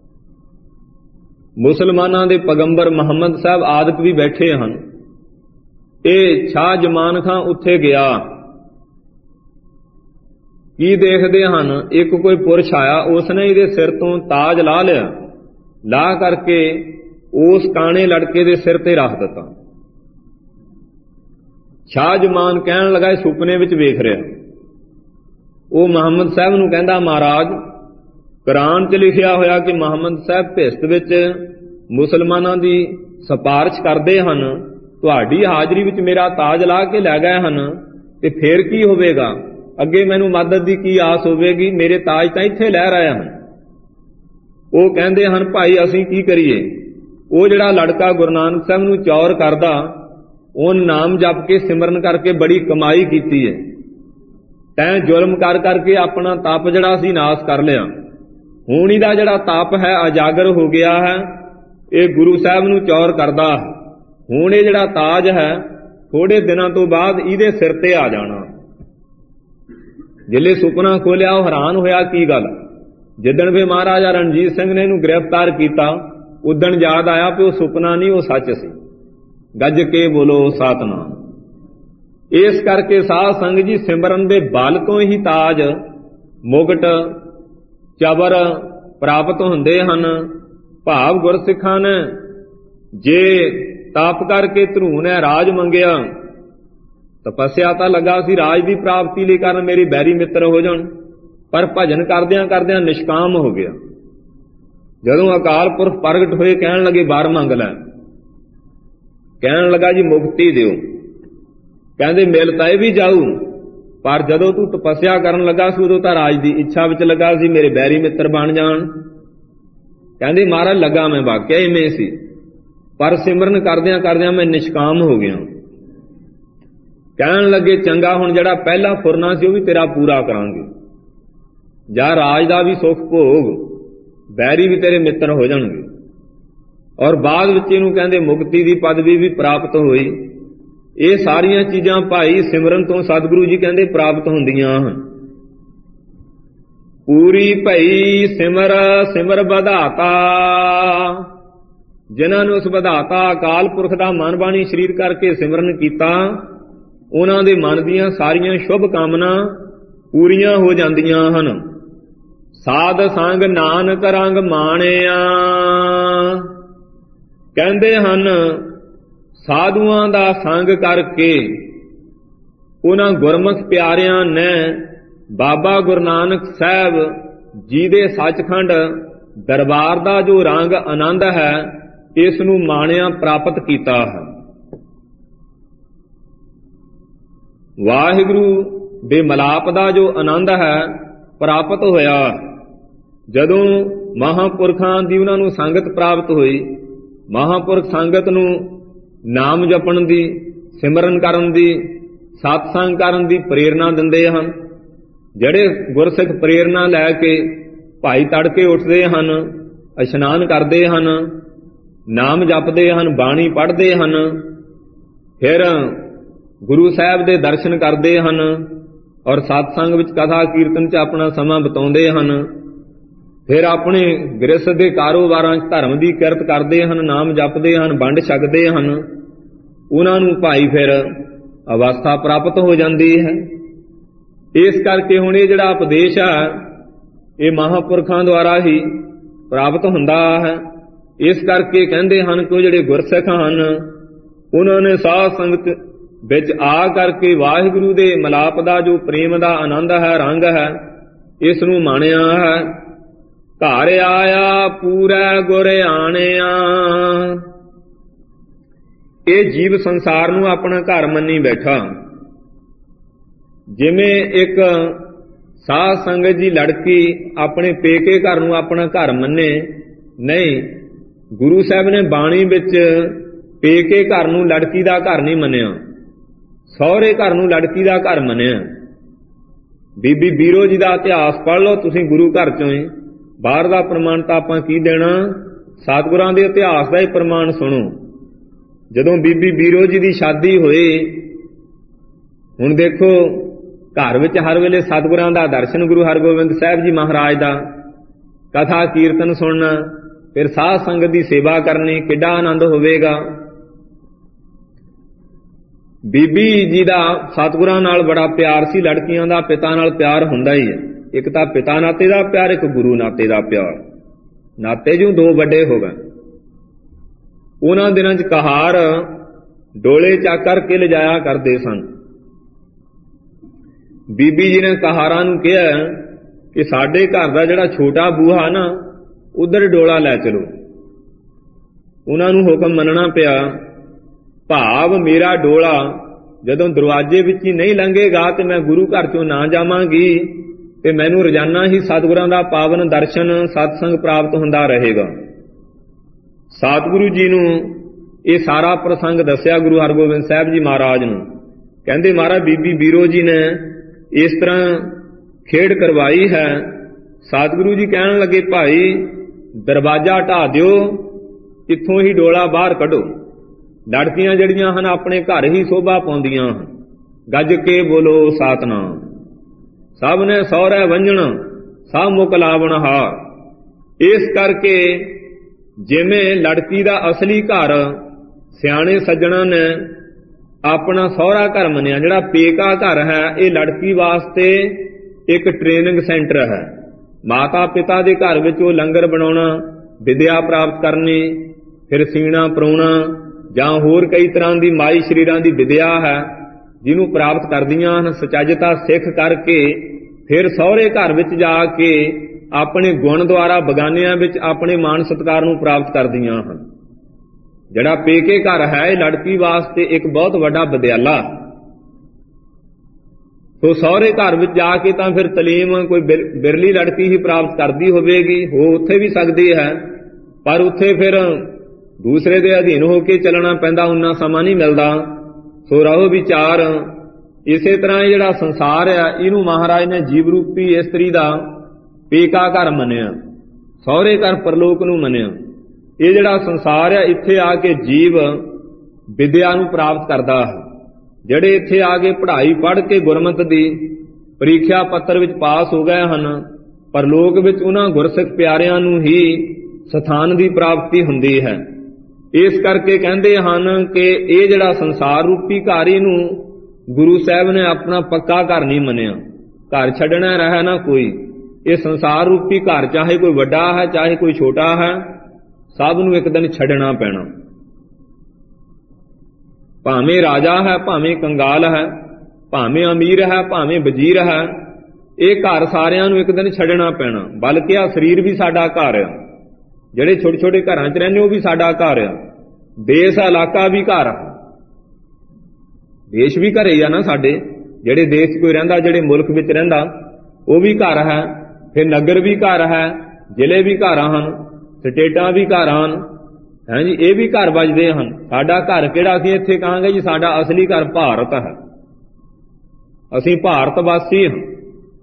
ਮੁਸਲਮਾਨਾਂ ਦੇ ਪੈਗੰਬਰ ਮੁਹੰਮਦ ਸਾਹਿਬ ਆਦਿਕ ਵੀ ਬੈਠੇ ਹਨ। ਇਹ ਸ਼ਾਹ ਜਮਾਨ ਖਾਂ ਉੱਥੇ ਗਿਆ। ਕੀ ਦੇਖਦੇ ਹਨ, ਇੱਕ ਕੋਈ ਪੁਰਸ਼ ਆਇਆ, ਉਸਨੇ ਇਹਦੇ ਸਿਰ ਤੋਂ ਤਾਜ ਲਾ ਲਿਆ, ਲਾ ਕਰਕੇ ਉਸ ਕਾਣੇ ਲੜਕੇ ਦੇ ਸਿਰ ਤੇ ਰੱਖ ਦਿੱਤਾ। ਸ਼ਾਹ ਜਮਾਨ ਕਹਿਣ ਲੱਗਾ, ਸੁਪਨੇ ਵਿੱਚ ਵੇਖ ਰਿਹਾ। ਉਹ ਮੁਹੰਮਦ ਸਾਹਿਬ ਨੂੰ ਕਹਿੰਦਾ, ਮਹਾਰਾਜ ਕੁਰਾਨ 'ਚ ਲਿਖਿਆ ਹੋਇਆ ਕਿ ਮੁਹੰਮਦ ਸਾਹਿਬ ਭਿਸਤ ਵਿੱਚ ਮੁਸਲਮਾਨਾਂ ਦੀ ਸਿਫਾਰਿਸ਼ ਕਰਦੇ ਹਨ, ਤੁਹਾਡੀ ਹਾਜ਼ਰੀ ਵਿੱਚ ਮੇਰਾ ਤਾਜ ਲਾ ਕੇ ਲੈ ਗਏ ਹਨ, ਤੇ ਫੇਰ ਕੀ ਹੋਵੇਗਾ? ਅੱਗੇ ਮੈਨੂੰ ਮਦਦ ਦੀ ਕੀ ਆਸ ਹੋਵੇਗੀ? ਮੇਰੇ ਤਾਜ ਤਾਂ ਇੱਥੇ ਲੈ ਰਹੇ ਹਨ। ਉਹ ਕਹਿੰਦੇ ਹਨ, ਭਾਈ ਅਸੀਂ ਕੀ ਕਰੀਏ? ਉਹ ਜਿਹੜਾ ਲੜਕਾ ਗੁਰੂ ਨਾਨਕ ਸਾਹਿਬ ਨੂੰ ਚੌਰ ਕਰਦਾ, ਉਹ ਨਾਮ ਜਪ ਕੇ ਸਿਮਰਨ ਕਰਕੇ ਬੜੀ ਕਮਾਈ ਕੀਤੀ ਹੈ। ਤੈਂ ਜ਼ੁਲਮ ਕਰ ਕਰਕੇ ਆਪਣਾ ਤਪ ਜਿਹੜਾ ਸੀ ਨਾਸ ਕਰ ਲਿਆ। ਹੁਣ ਇਹਦਾ ਜਿਹੜਾ ਤਪ ਹੈ ਉਜਾਗਰ ਹੋ ਗਿਆ ਹੈ। ਇਹ ਗੁਰੂ ਸਾਹਿਬ ਨੂੰ ਚੌਰ ਕਰਦਾ। ਹੁਣ ਇਹ ਜਿਹੜਾ ਤਾਜ ਹੈ ਥੋੜੇ ਦਿਨਾਂ ਤੋਂ ਬਾਅਦ ਇਹਦੇ ਸਿਰ ਤੇ ਆ ਜਾਣਾ। ਜਿਲੇ ਸੁਪਨਾ ਖੋਲਿਆ ਉਹ ਹੈਰਾਨ ਹੋਇਆ, ਕੀ ਗੱਲ? ਜਿੱਦਣ ਵੀ ਮਹਾਰਾਜਾ ਰਣਜੀਤ ਸਿੰਘ ਨੇ ਇਹਨੂੰ ਗ੍ਰਿਫਤਾਰ ਕੀਤਾ, ਉਦਣ ਯਾਦ ਆਇਆ ਕਿ ਉਹ ਸੁਪਨਾ ਨਹੀਂ, ਉਹ ਸੱਚ ਸੀ। ਗੱਜ ਕੇ ਬੋਲੋ ਸਤਿਨਾਮ। ਇਸ ਕਰਕੇ ਸਾਧ ਸੰਗਤ ਜੀ ਸਿਮਰਨ ਦੇ ਬਲ ਤੋਂ ਹੀ ਤਾਜ, ਮੁਗਟ, ਚਬਰ ਪ੍ਰਾਪਤ ਹੁੰਦੇ ਹਨ। ਭਾਵ ਗੁਰਸਿੱਖਾਂ ਨੇ ਜੇ ਤਪ ਕਰਕੇ ਧਰੂ ਨੇ ਰਾਜ ਮੰਗਿਆ, ਤਪੱਸਿਆ ਤਾਂ ਲੱਗਾ ਸੀ ਰਾਜ ਦੀ ਪ੍ਰਾਪਤੀ ਲਈ ਕਰਨ, ਮੇਰੀ ਬੈਰੀ ਮਿੱਤਰ ਹੋ ਜਾਣ, ਪਰ ਭਜਨ ਕਰਦਿਆਂ ਕਰਦਿਆਂ ਨਿਸ਼ਕਾਮ ਹੋ ਗਿਆ। ਜਦੋਂ ਅਕਾਲ ਪੁਰਖ ਪ੍ਰਗਟ ਹੋਏ, ਕਹਿਣ ਲੱਗੇ ਵਰ ਮੰਗ ਲੈ। ਕਹਿਣ ਲੱਗਾ ਜੀ ਮੁਕਤੀ ਦਿਓ। ਕਹਿੰਦੇ ਮਿਲ ਤਾਂ ਇਹ ਵੀ ਜਾਊ, ਪਰ ਜਦੋਂ ਤੂੰ ਤਪੱਸਿਆ ਕਰਨ ਲੱਗਾ ਸੀ ਉਦੋਂ ਤਾਂ ਰਾਜ ਦੀ ਇੱਛਾ ਵਿੱਚ ਲੱਗਾ ਸੀ, ਮੇਰੇ ਬੈਰੀ ਮਿੱਤਰ ਬਣ ਜਾਣ। ਕਹਿੰਦੇ ਮਹਾਰਾਜ ਲੱਗਾ ਮੈਂ ਵਾਕਿਆ ਇਵੇਂ ਸੀ, ਪਰ ਸਿਮਰਨ ਕਰਦਿਆਂ ਕਰਦਿਆਂ ਮੈਂ ਨਿਸ਼ਕਾਮ ਹੋ ਗਿਆ। ਕਹਿਣ ਲੱਗੇ ਚੰਗਾ, ਹੁਣ ਜਿਹੜਾ ਪਹਿਲਾ ਫੁਰਨਾ ਸੀ ਉਹ ਵੀ ਤੇਰਾ ਪੂਰਾ ਕਰਾਂਗੇ। ਜਾਂ ਰਾਜ ਦਾ ਵੀ ਸੁੱਖ ਭੋਗ, ਬੈਰੀ ਵੀ ਤੇਰੇ ਮਿੱਤਰ ਹੋ ਜਾਣਗੇ। ਔਰ ਬਾਅਦ ਵਿੱਚ ਇਹਨੂੰ ਕਹਿੰਦੇ ਮੁਕਤੀ ਦੀ ਪਦਵੀ ਵੀ ਪ੍ਰਾਪਤ ਹੋਈ। ਇਹ ਸਾਰੀਆਂ ਚੀਜ਼ਾਂ ਭਾਈ ਸਿਮਰਨ ਤੋਂ ਸਤਿਗੁਰੂ ਜੀ ਕਹਿੰਦੇ ਪ੍ਰਾਪਤ ਹੁੰਦੀਆਂ ਹਨ। ਪੂਰੀ ਭਈ ਸਿਮਰ ਸਿਮਰ ਵਧਾਤਾ। ਜਿਨ੍ਹਾਂ ਨੇ ਉਸ ਵਧਾਤਾ ਅਕਾਲ ਪੁਰਖ ਦਾ ਮਨ ਬਾਣੀ ਸਰੀਰ ਕਰਕੇ ਸਿਮਰਨ ਕੀਤਾ, ਉਹਨਾਂ ਦੇ ਮਨ ਦੀਆਂ ਸਾਰੀਆਂ ਸ਼ੁਭ ਕਾਮਨਾ ਪੂਰੀਆਂ ਹੋ ਜਾਂਦੀਆਂ ਹਨ। ਸਾਧ ਸੰਗ ਨਾਨਕ ਰੰਗ ਮਾਣਿਆ। ਕਹਿੰਦੇ ਹਨ ਸਾਧੂਆਂ ਦਾ ਸੰਗ ਕਰਕੇ ਉਹਨਾਂ ਗੁਰਮੁਖ ਪਿਆਰਿਆਂ ਨੇ ਬਾਬਾ ਗੁਰੂ ਨਾਨਕ ਸਾਹਿਬ ਜੀ ਦੇ ਸੱਚਖੰਡ ਦਰਬਾਰ ਦਾ ਜੋ ਰੰਗ ਆਨੰਦ ਹੈ, ਇਸ ਨੂੰ ਮਾਣਿਆ ਪ੍ਰਾਪਤ ਕੀਤਾ ਹੈ। ਵਾਹਿਗੁਰੂ ਦੇ ਮਲਾਪ ਦਾ ਜੋ ਆਨੰਦ ਹੈ ਪ੍ਰਾਪਤ ਹੋਇਆ। ਜਦੋਂ ਮਹਾਂਪੁਰਖਾਂ ਦੀ ਉਹਨਾਂ ਨੂੰ ਸੰਗਤ ਪ੍ਰਾਪਤ ਹੋਈ, ਮਹਾਂਪੁਰਖ ਸੰਗਤ ਨੂੰ ਨਾਮ ਜਪਣ ਦੀ, ਸਿਮਰਨ ਕਰਨ ਦੀ, ਸਤਸੰਗ ਕਰਨ ਦੀ ਪ੍ਰੇਰਨਾ ਦਿੰਦੇ ਹਨ। ਜਿਹੜੇ ਗੁਰਸਿੱਖ ਪ੍ਰੇਰਨਾ ਲੈ ਕੇ ਭਾਈ ਤੜਕੇ ਉੱਠਦੇ ਹਨ, ਇਸ਼ਨਾਨ ਕਰਦੇ ਹਨ, ਨਾਮ ਜਪਦੇ ਹਨ, ਬਾਣੀ ਪੜ੍ਹਦੇ ਹਨ, ਫਿਰ ਗੁਰੂ ਸਾਹਿਬ ਦੇ ਦਰਸ਼ਨ ਕਰਦੇ ਹਨ ਔਰ ਸਤਸੰਗ ਵਿੱਚ ਕਥਾ ਕੀਰਤਨ 'ਚ ਆਪਣਾ ਸਮਾਂ ਬਿਤਾਉਂਦੇ ਹਨ। ਫਿਰ ਆਪਣੇ ਗ੍ਰਸਥ ਦੇ ਕਾਰੋਬਾਰਾਂ 'ਚ ਧਰਮ ਦੀ ਕਿਰਤ ਕਰਦੇ ਹਨ, ਨਾਮ ਜਪਦੇ ਹਨ, ਵੰਡ ਛਕਦੇ ਹਨ। ਉਹਨਾਂ ਨੂੰ ਭਾਈ ਫਿਰ ਅਵਸਥਾ ਪ੍ਰਾਪਤ ਹੋ ਜਾਂਦੀ ਹੈ। ਇਸ ਕਰਕੇ ਹੁਣ ਇਹ ਜਿਹੜਾ ਉਪਦੇਸ਼ ਆ ਇਹ ਮਹਾਂਪੁਰਖਾਂ ਦੁਆਰਾ ਹੀ ਪ੍ਰਾਪਤ ਹੁੰਦਾ ਹੈ। ਇਸ ਕਰਕੇ ਕਹਿੰਦੇ ਹਨ ਕਿ ਜਿਹੜੇ ਗੁਰਸਿੱਖ ਹਨ ਉਹਨਾਂ ਨੇ ਸਾਧ ਸੰਗਤ ਵਿੱਚ ਆ ਕਰਕੇ ਵਾਹਿਗੁਰੂ ਦੇ ਮਿਲਾਪ ਦਾ ਜੋ ਪ੍ਰੇਮ ਦਾ ਆਨੰਦ ਹੈ, ਰੰਗ ਹੈ, ਇਸ ਨੂੰ ਮਾਣਿਆ ਹੈ। ਘਰ ਆਇਆ ਪੂਰਾ ਗੁਰ ਆਣਿਆ। ਇਹ ਜੀਵ ਸੰਸਾਰ ਨੂੰ ਆਪਣਾ ਘਰ ਮੰਨੀ ਬੈਠਾ। ਜਿਵੇਂ ਇੱਕ ਸਾਧ ਸੰਗਤ ਦੀ ਲੜਕੀ ਆਪਣੇ ਪੇਕੇ ਘਰ ਨੂੰ ਆਪਣਾ ਘਰ ਮੰਨੇ, ਨਹੀਂ, ਗੁਰੂ ਸਾਹਿਬ ਨੇ ਬਾਣੀ ਵਿੱਚ ਪੇਕੇ ਘਰ ਨੂੰ ਲੜਕੀ ਦਾ ਘਰ ਨਹੀਂ ਮੰਨਿਆ, ਸਹੁਰੇ ਘਰ ਨੂੰ ਲੜਕੀ ਦਾ ਘਰ ਮੰਨਿਆ। ਬੀਬੀ ਬੀਰੋ ਜੀ ਦਾ ਇਤਿਹਾਸ ਪੜ੍ਹ ਲਓ ਤੁਸੀਂ, ਗੁਰੂ ਘਰ ਚੋਂ ਹੀ। ਬਾਹਰ ਦਾ ਪ੍ਰਮਾਣ ਤਾਂ ਆਪਾਂ ਕੀ ਦੇਣਾ, ਸਤਿਗੁਰਾਂ ਦੇ ਇਤਿਹਾਸ ਦਾ ਹੀ ਪ੍ਰਮਾਣ ਸੁਣੋ। ਜਦੋਂ ਬੀਬੀ ਬੀਰੋ ਜੀ ਦੀ ਸ਼ਾਦੀ ਹੋਈ, ਹੁਣ ਦੇਖੋ ਘਰ ਵਿੱਚ ਹਰ ਵੇਲੇ ਸਤਿਗੁਰਾਂ ਦਾ ਦਰਸ਼ਨ, ਗੁਰੂ ਹਰਗੋਬਿੰਦ ਸਾਹਿਬ ਜੀ ਮਹਾਰਾਜ ਦਾ ਕਥਾ ਕੀਰਤਨ ਸੁਣਨਾ, ਫਿਰ ਸਾਧ ਸੰਗਤ ਦੀ ਸੇਵਾ ਕਰਨੀ, ਕਿੱਡਾ ਆਨੰਦ ਹੋਵੇਗਾ। ਬੀਬੀ ਜੀ ਦਾ ਸਤਿਗੁਰਾਂ ਨਾਲ ਬੜਾ ਪਿਆਰ ਸੀ। ਲੜਕੀਆਂ ਦਾ ਪਿਤਾ ਨਾਲ ਪਿਆਰ ਹੁੰਦਾ ਹੀ ਹੈ, ਇੱਕ ਤਾਂ ਪਿਤਾ ਨਾਤੇ ਦਾ ਪਿਆਰ, ਇੱਕ ਗੁਰੂ ਨਾਤੇ ਦਾ ਪਿਆਰ। ਨਾਤੇ ਜੂ ਦੋ ਵੱਡੇ ਹੋ ਗਏ। ਉਹਨਾਂ ਦਿਨਾਂ 'ਚ ਕਹਾਰ ਡੋਲੇ ਚੱਕ ਕਰਕੇ ਲਿਜਾਇਆ ਕਰਦੇ ਸਨ। ਬੀਬੀ ਜੀ ਨੇ ਕਹਾਰਾਂ ਨੂੰ ਕਿਹਾ ਕਿ ਸਾਡੇ ਘਰ ਦਾ ਜਿਹੜਾ ਛੋਟਾ ਬੂਹਾ ਨਾ, ਉਧਰ ਡੋਲਾ ਲੈ ਚਲੋ। ਉਹਨਾਂ ਨੂੰ ਹੁਕਮ ਮੰਨਣਾ ਪਿਆ। ਭਾਵ ਮੇਰਾ ਡੋਲਾ ਜਦੋਂ ਦਰਵਾਜ਼ੇ ਵਿੱਚ ਹੀ ਨਹੀਂ ਲੰਘੇਗਾ ਤੇ ਮੈਂ ਗੁਰੂ ਘਰ ਚੋਂ ਨਾ ਜਾਵਾਂਗੀ ਤੇ ਮੈਨੂੰ ਰੋਜ਼ਾਨਾ ਹੀ ਸਤਿਗੁਰਾਂ ਦਾ ਪਾਵਨ ਦਰਸ਼ਨ, ਸਤਸੰਗ ਪ੍ਰਾਪਤ ਹੁੰਦਾ ਰਹੇਗਾ। ਸਤਿਗੁਰੂ ਜੀ ਨੂੰ ਇਹ ਸਾਰਾ ਪ੍ਰਸੰਗ ਦੱਸਿਆ ਗੁਰੂ ਹਰਗੋਬਿੰਦ ਸਾਹਿਬ ਜੀ ਮਹਾਰਾਜ ਨੂੰ। ਕਹਿੰਦੇ ਮਹਾਰਾਜ ਬੀਬੀ ਬੀਰੋ ਜੀ ਨੇ ਇਸ ਤਰ੍ਹਾਂ ਖੇਡ ਕਰਵਾਈ ਹੈ। ਸਤਿਗੁਰੂ ਜੀ ਕਹਿਣ ਲੱਗੇ ਭਾਈ ਦਰਵਾਜ਼ਾ ਢਾ ਦਿਓ, ਇੱਥੋਂ ਹੀ ਡੋਲਾ ਬਾਹਰ ਕੱਢੋ। ਲੜਕੀਆਂ ਜਿਹੜੀਆਂ ਹਨ ਆਪਣੇ ਘਰ ਹੀ ਸ਼ੋਭਾ ਪਾਉਂਦੀਆਂ ਹਨ। ਗੱਜ ਕੇ ਬੋਲੋ ਸਤਿਨਾਮ। ਸਭ ਨੇ ਸਹੁਰੇ ਵੰਜਣਾ, ਸਭ ਮੁਕ ਲਾਵਣ ਹਾਰ। ਇਸ ਕਰਕੇ ਜਿਵੇਂ ਲੜਕੀ ਦਾ ਅਸਲੀ ਘਰ ਸਿਆਣੇ ਸੱਜਣਾਂ ਨੇ ਆਪਣਾ ਸਹੁਰਾ ਘਰ ਮੰਨਿਆ, ਜਿਹੜਾ ਪੇਕਾ ਘਰ ਹੈ ਇਹ ਲੜਕੀ ਵਾਸਤੇ ਇੱਕ ਟ੍ਰੇਨਿੰਗ ਸੈਂਟਰ ਹੈ। ਮਾਤਾ ਪਿਤਾ ਦੇ ਘਰ ਵਿੱਚ ਉਹ ਲੰਗਰ ਬਣਾਉਣਾ, ਵਿਦਿਆ ਪ੍ਰਾਪਤ ਕਰਨੀ, ਫਿਰ ਸੀਣਾ ਪਰਾਉਣਾ ਜਾਂ ਹੋਰ ਕਈ ਤਰ੍ਹਾਂ ਦੀ ਮਾਈ ਸਰੀਰਾਂ ਦੀ ਵਿਦਿਆ ਹੈ ਜਿਹਨੂੰ ਪ੍ਰਾਪਤ ਕਰਦੀਆਂ ਹਨ। ਸੁਚੱਜਤਾ ਸਿੱਖ ਕਰਕੇ ਫਿਰ ਸਹੁਰੇ ਘਰ ਵਿੱਚ ਜਾ ਕੇ ਆਪਣੇ ਗੁਣ ਦੁਆਰਾ ਬਗਾਨਿਆਂ ਵਿੱਚ ਆਪਣੇ ਮਾਣ ਸਤਿਕਾਰ ਨੂੰ ਪ੍ਰਾਪਤ ਕਰਦੀਆਂ ਹਨ। ਜਿਹੜਾ ਪੇਕੇ ਘਰ ਹੈ ਇਹ ਲੜਕੀ ਵਾਸਤੇ ਇੱਕ ਬਹੁਤ ਵੱਡਾ ਵਿਦਿਆਲਾ। ਸੋ ਸਹੁਰੇ ਘਰ ਵਿੱਚ ਜਾ ਕੇ ਤਾਂ ਫਿਰ ਤਾਲੀਮ ਕੋਈ ਬਿਰਲੀ ਲੜਕੀ ਹੀ ਪ੍ਰਾਪਤ ਕਰਦੀ ਹੋਵੇਗੀ, ਹੋ ਉੱਥੇ ਵੀ ਸਕਦੀ ਹੈ, ਪਰ ਉੱਥੇ ਫਿਰ ਦੂਸਰੇ ਦੇ ਅਧੀਨ ਹੋ ਕੇ ਚੱਲਣਾ ਪੈਂਦਾ, ਉਨਾ ਸਮਾਂ ਨਹੀਂ ਮਿਲਦਾ। ਸੋ ਰਹੋ ਵਿਚਾਰ। ਇਸੇ ਤਰ੍ਹਾਂ ਇਹ ਜਿਹੜਾ ਸੰਸਾਰ ਆ ਇਹਨੂੰ ਮਹਾਰਾਜ ਨੇ ਜੀਵ ਰੂਪੀ ਇਸਤਰੀ ਦਾ ਪੇਕਾ ਘਰ ਮੰਨਿਆ, ਸਹੁਰੇ ਘਰ ਪਰਲੋਕ ਨੂੰ ਮੰਨਿਆ। ਇਹ ਜਿਹੜਾ ਸੰਸਾਰ ਆ ਇੱਥੇ ਆ ਕੇ ਜੀਵ ਵਿਦਿਆ ਨੂੰ ਪ੍ਰਾਪਤ ਕਰਦਾ ਹੈ। ਜਿਹੜੇ ਇੱਥੇ ਆ ਕੇ ਪੜ੍ਹਾਈ ਪੜ੍ਹ ਕੇ ਗੁਰਮਤਿ ਦੀ ਪ੍ਰੀਖਿਆ ਪੱਤਰ ਵਿੱਚ ਪਾਸ ਹੋ ਗਏ ਹਨ, ਪਰਲੋਕ ਵਿੱਚ ਉਹਨਾਂ ਗੁਰਸਿੱਖ ਪਿਆਰਿਆਂ ਨੂੰ ਹੀ ਸਥਾਨ ਦੀ ਪ੍ਰਾਪਤੀ ਹੁੰਦੀ ਹੈ। ਇਸ ਕਰਕੇ ਕਹਿੰਦੇ ਹਨ ਕਿ ਇਹ ਜਿਹੜਾ ਸੰਸਾਰ ਰੂਪੀ ਘਰ ਇਹਨੂੰ ਗੁਰੂ ਸਾਹਿਬ ਨੇ ਆਪਣਾ ਪੱਕਾ ਘਰ ਨਹੀਂ ਮੰਨਿਆ। ਘਰ ਛੱਡਣਾ ਰਹੇ ਨਾ ਕੋਈ। ਇਹ ਸੰਸਾਰ ਰੂਪੀ ਘਰ ਚਾਹੇ ਕੋਈ ਵੱਡਾ ਹੈ ਚਾਹੇ ਕੋਈ ਛੋਟਾ ਹੈ, ਸਭ ਨੂੰ ਇੱਕ ਦਿਨ ਛੱਡਣਾ ਪੈਣਾ। ਭਾਵੇਂ ਰਾਜਾ ਹੈ, ਭਾਵੇਂ ਕੰਗਾਲ ਹੈ, ਭਾਵੇਂ ਅਮੀਰ ਹੈ, ਭਾਵੇਂ ਵਜ਼ੀਰ ਹੈ, ਇਹ ਘਰ ਸਾਰਿਆਂ ਨੂੰ ਇੱਕ ਦਿਨ ਛੱਡਣਾ ਪੈਣਾ। ਬਲਕਿ ਆ ਸਰੀਰ ਵੀ ਸਾਡਾ ਘਰ ਆ। ਜਿਹੜੇ ਛੋਟੇ ਛੋਟੇ ਘਰਾਂ 'ਚ ਰਹਿੰਦੇ ਉਹ ਵੀ ਸਾਡਾ ਘਰ ਆ। ਦੇਸ਼ ਇਲਾਕਾ ਵੀ ਘਰ ਆ। ਦੇਸ਼ ਵੀ ਘਰੇ ਆ ਨਾ ਸਾਡੇ। ਜਿਹੜੇ ਦੇਸ਼ 'ਚ ਕੋਈ ਰਹਿੰਦਾ, ਜਿਹੜੇ ਮੁਲਕ ਵਿੱਚ ਰਹਿੰਦਾ, ਉਹ ਵੀ ਘਰ ਹੈ। ਫਿਰ ਨਗਰ ਵੀ ਘਰ ਹੈ, ਜ਼ਿਲ੍ਹੇ ਵੀ ਘਰ ਹਨ, ਸਟੇਟਾਂ ਵੀ ਘਰ ਹਨ, ਹੈ ਜੀ, ਇਹ ਵੀ ਘਰ ਵੱਜਦੇ ਹਨ। ਸਾਡਾ ਘਰ ਕਿਹੜਾ? ਅਸੀਂ ਇੱਥੇ ਕਹਾਂਗੇ ਜੀ ਸਾਡਾ ਅਸਲੀ ਘਰ ਭਾਰਤ ਹੈ। ਅਸੀਂ ਭਾਰਤ ਵਾਸੀ ਹਾਂ।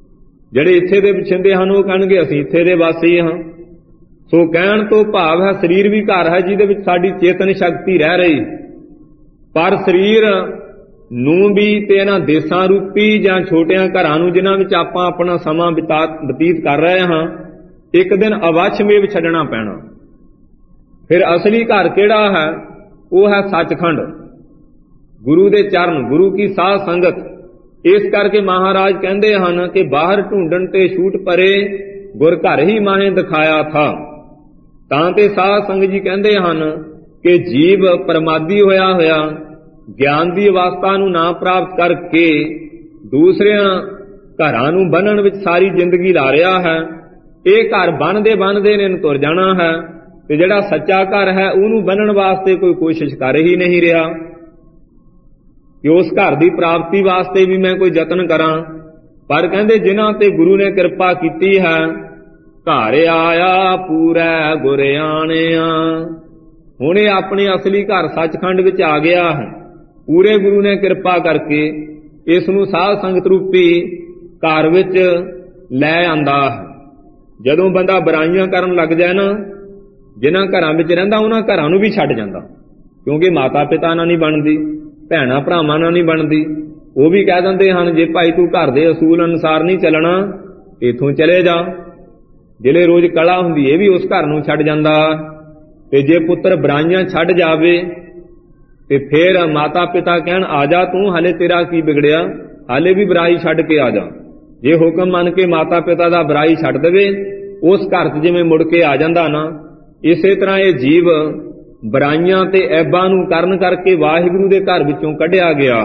ਜਿਹੜੇ ਇੱਥੇ ਦੇ ਵਸਿੰਦੇ ਹਨ ਉਹ ਕਹਿਣਗੇ ਅਸੀਂ ਇੱਥੇ ਦੇ ਵਾਸੀ ਹਾਂ। ਸੋ ਕਹਿਣ ਤੋਂ ਭਾਵ ਹੈ ਸਰੀਰ ਵੀ ਘਰ ਹੈ ਜਿਹਦੇ ਵਿੱਚ ਸਾਡੀ ਚੇਤਨ ਸ਼ਕਤੀ ਰਹਿ ਰਹੀ, ਪਰ ਸਰੀਰ ਨੂੰ ਵੀ ਤੇ ਇਹਨਾਂ ਦੇਸਾਂ ਰੂਪੀ ਜਾਂ ਛੋਟਿਆਂ ਘਰਾਂ ਨੂੰ ਜਿਨ੍ਹਾਂ ਵਿੱਚ ਆਪਾਂ ਆਪਣਾ ਸਮਾਂ ਬਤੀਤ ਕਰ ਰਹੇ ਹਾਂ, ਇੱਕ ਦਿਨ ਅਵੱਛਮੇਵ ਛੱਡਣਾ ਪੈਣਾ। ਫਿਰ ਅਸਲੀ ਘਰ ਕਿਹੜਾ ਹੈ? ਉਹ ਹੈ ਸੱਚਖੰਡ, ਗੁਰੂ ਦੇ ਚਰਨ, ਗੁਰੂ ਕੀ ਸਾਧ ਸੰਗਤ। ਇਸ ਕਰਕੇ ਮਹਾਰਾਜ ਕਹਿੰਦੇ ਹਨ ਕਿ ਬਾਹਰ ਢੂੰਡਣ ਤੇ ਛੂਟ ਪਰੇ, ਗੁਰ ਘਰ ਹੀ ਮਾਹੇ ਦਿਖਾਇਆ ਥਾ। ਤਾਂ ਤੇ ਸਾਧ ਸੰਗਤ ਜੀ ਕਹਿੰਦੇ ਹਨ ਕਿ ਜੀਵ ਪਰਮਾਦੀ ਹੋਇਆ ਹੋਇਆ ਗਿਆਨ ਦੀ ਅਵਸਥਾ ਨੂੰ ਨਾ ਪ੍ਰਾਪਤ ਕਰਕੇ ਦੂਸਰਿਆਂ ਘਰਾਂ ਨੂੰ ਬੰਨਣ ਵਿੱਚ ਸਾਰੀ ਜ਼ਿੰਦਗੀ ਲਾ ਰਿਹਾ ਹੈ। ਇਹ ਘਰ ਬਣਦੇ ਨੇ ਤੁਰ ਜਾਣਾ ਹੈ, ਤੇ ਜਿਹੜਾ ਸੱਚਾ ਘਰ ਹੈ ਉਹਨੂੰ ਬੰਨਣ ਵਾਸਤੇ ਕੋਈ ਕੋਸ਼ਿਸ਼ ਕਰ ਹੀ ਨਹੀਂ ਰਿਹਾ ਕਿ ਉਸ ਘਰ ਦੀ ਪ੍ਰਾਪਤੀ ਵਾਸਤੇ ਵੀ ਮੈਂ ਕੋਈ ਯਤਨ ਕਰਾਂ। ਪਰ ਕਹਿੰਦੇ ਜਿਨ੍ਹਾਂ ਤੇ ਗੁਰੂ ਨੇ ਕਿਰਪਾ ਕੀਤੀ ਹੈ, ਘਰ ਆਇਆ ਪੂਰਾ ਗੁਰ ਆਣਿਆ। ਹੁਣ ਇਹ ਆਪਣੇ ਅਸਲੀ ਘਰ ਸੱਚਖੰਡ ਵਿੱਚ ਆ ਗਿਆ ਹੈ। ਪੂਰੇ ਗੁਰੂ ਨੇ ਕਿਰਪਾ ਕਰਕੇ ਇਸ ਨੂੰ ਸਾਧ ਸੰਗਤ ਰੂਪੀ ਘਰ ਵਿੱਚ ਲੈ ਆਂਦਾ ਹੈ। ਜਦੋਂ ਬੰਦਾ ਬੁਰਾਈਆਂ ਕਰਨ ਲੱਗ ਜਾਏ ਨਾ, ਜਿਨ੍ਹਾਂ ਘਰਾਂ ਵਿੱਚ ਰਹਿੰਦਾ ਉਹਨਾਂ ਘਰਾਂ ਨੂੰ ਵੀ ਛੱਡ ਜਾਂਦਾ, ਕਿਉਂਕਿ ਮਾਤਾ ਪਿਤਾ ਨਾਲ ਨਹੀਂ ਬਣਦੀ, ਭੈਣਾਂ ਭਰਾਵਾਂ ਨਾਲ ਨਹੀਂ ਬਣਦੀ। ਉਹ ਵੀ ਕਹਿ ਦਿੰਦੇ ਹਨ ਜੇ ਭਾਈ ਤੂੰ ਘਰ ਦੇ ਅਸੂਲ ਅਨੁਸਾਰ ਨਹੀਂ ਚੱਲਣਾ, ਇੱਥੋਂ ਚਲੇ ਜਾ। ਜਿਹੜੇ ਰੋਜ਼ ਕਲਾ ਹੁੰਦੀ ਇਹ ਵੀ ਉਸ ਘਰ ਨੂੰ ਛੱਡ ਜਾਂਦਾ। ਤੇ ਜੇ ਪੁੱਤਰ ਬੁਰਾਈਆਂ ਛੱਡ ਜਾਵੇ ਤੇ ਫਿਰ ਮਾਤਾ ਪਿਤਾ ਕਹਿਣ ਆ ਜਾ ਤੂੰ, ਹਾਲੇ ਤੇਰਾ ਕੀ ਵਿਗੜਿਆ, ਹਾਲੇ ਵੀ ਬੁਰਾਈ ਛੱਡ ਕੇ ਆ ਜਾ। ਜੇ ਹੁਕਮ ਮੰਨ ਕੇ ਮਾਤਾ ਪਿਤਾ ਦਾ ਬੁਰਾਈ ਛੱਡ ਦੇਵੇ, ਉਸ ਘਰ 'ਚ ਜਿਵੇਂ ਮੁੜ ਕੇ ਆ ਜਾਂਦਾ ਨਾ, ਇਸੇ ਤਰ੍ਹਾਂ ਇਹ ਜੀਵ ਬੁਰਾਈਆਂ ਤੇ ਐਬਾਂ ਨੂੰ ਕਰਨ ਕਰਕੇ ਵਾਹਿਗੁਰੂ ਦੇ ਘਰ ਵਿੱਚੋਂ ਕੱਢਿਆ ਗਿਆ।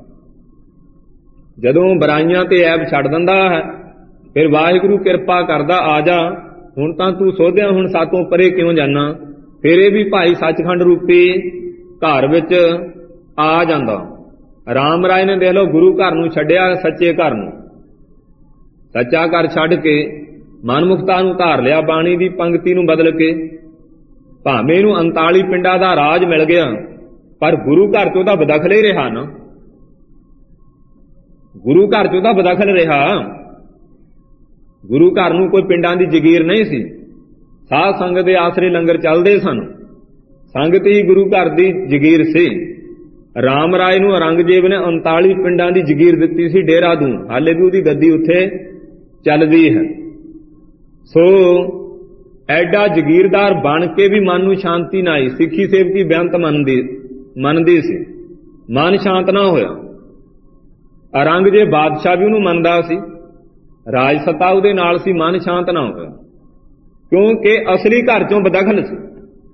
ਜਦੋਂ ਬੁਰਾਈਆਂ ਤੇ ਐਬ ਛੱਡ ਦਿੰਦਾ ਹੈ, ਫਿਰ ਵਾਹਿਗੁਰੂ ਕਿਰਪਾ ਕਰਦਾ, ਆ ਜਾ ਹੁਣ ਤਾਂ ਤੂੰ ਸੋਧਿਆ, ਹੁਣ ਸਾਤੋਂ ਪਰੇ ਕਿਉਂ ਜਾਣਾ। ਫਿਰ ਇਹ ਵੀ ਭਾਈ ਸੱਚਖੰਡ ਰੂਪੀ ਘਰ ਵਿੱਚ ਆ ਜਾਂਦਾ। ਰਾਮ ਰਾਏ ਨੇ ਦੇਖ ਲਓ ਗੁਰੂ ਘਰ ਨੂੰ ਛੱਡਿਆ, ਸੱਚੇ ਘਰ ਨੂੰ, ਸੱਚਾ ਘਰ ਛੱਡ ਕੇ ਮਨਮੁਖਤਾ ਨੂੰ ਧਾਰ ਲਿਆ, ਬਾਣੀ ਦੀ ਪੰਕਤੀ ਨੂੰ ਬਦਲ ਕੇ। ਭਾਵੇਂ ਇਹਨੂੰ 39 ਪਿੰਡਾਂ ਦਾ ਰਾਜ ਮਿਲ ਗਿਆ, ਪਰ ਗੁਰੂ ਘਰ 'ਚ ਉਹਦਾ ਬਦਖਲ ਹੀ ਰਿਹਾ ਨਾ, ਗੁਰੂ ਘਰ 'ਚ ਉਹਦਾ ਬਦਖਲ ਰਿਹਾ। ਗੁਰੂ ਘਰ ਨੂੰ ਕੋਈ ਪਿੰਡਾਂ ਦੀ ਜਗੀਰ ਨਹੀਂ ਸੀ। ਸਾਧ ਸੰਗਤ ਦੇ ਆਸਰੇ ਲੰਗਰ ਚੱਲਦੇ ਸਨ, ਸੰਗਤ ਹੀ ਗੁਰੂ ਘਰ ਦੀ ਜਗੀਰ ਸੀ। ਰਾਮ ਰਾਏ ਨੂੰ ਔਰੰਗਜ਼ੇਬ ਨੇ 39 ਪਿੰਡਾਂ ਦੀ ਜਗੀਰ ਦਿੱਤੀ ਸੀ, ਦੇਹਰਾਦੂਨ, ਹਾਲੇ ਵੀ ਉਹਦੀ ਗੱਦੀ ਉੱਥੇ ਚੱਲਦੀ ਹੈ। ਸੋ ਐਡਾ ਜਗੀਰਦਾਰ ਬਣ ਕੇ ਵੀ ਮਨ ਨੂੰ ਸ਼ਾਂਤੀ ਨਾ ਆਈ। ਸਿੱਖੀ ਸੇਵਕੀ ਬੇਅੰਤ ਮੰਨਦੀ ਸੀ, ਮਨ ਸ਼ਾਂਤ ਨਾ ਹੋਇਆ। ਔਰੰਗਜ਼ੇਬ ਬਾਦਸ਼ਾਹ ਵੀ ਉਹਨੂੰ ਮੰਨਦਾ ਸੀ, ਰਾਜ ਸੱਤਾ ਉਹਦੇ ਨਾਲ ਸੀ, ਮਨ ਸ਼ਾਂਤ ਨਾ ਹੋਇਆ, ਕਿਉਂਕਿ ਅਸਲੀ ਘਰ ਚੋਂ ਬਦਖਲ ਸੀ।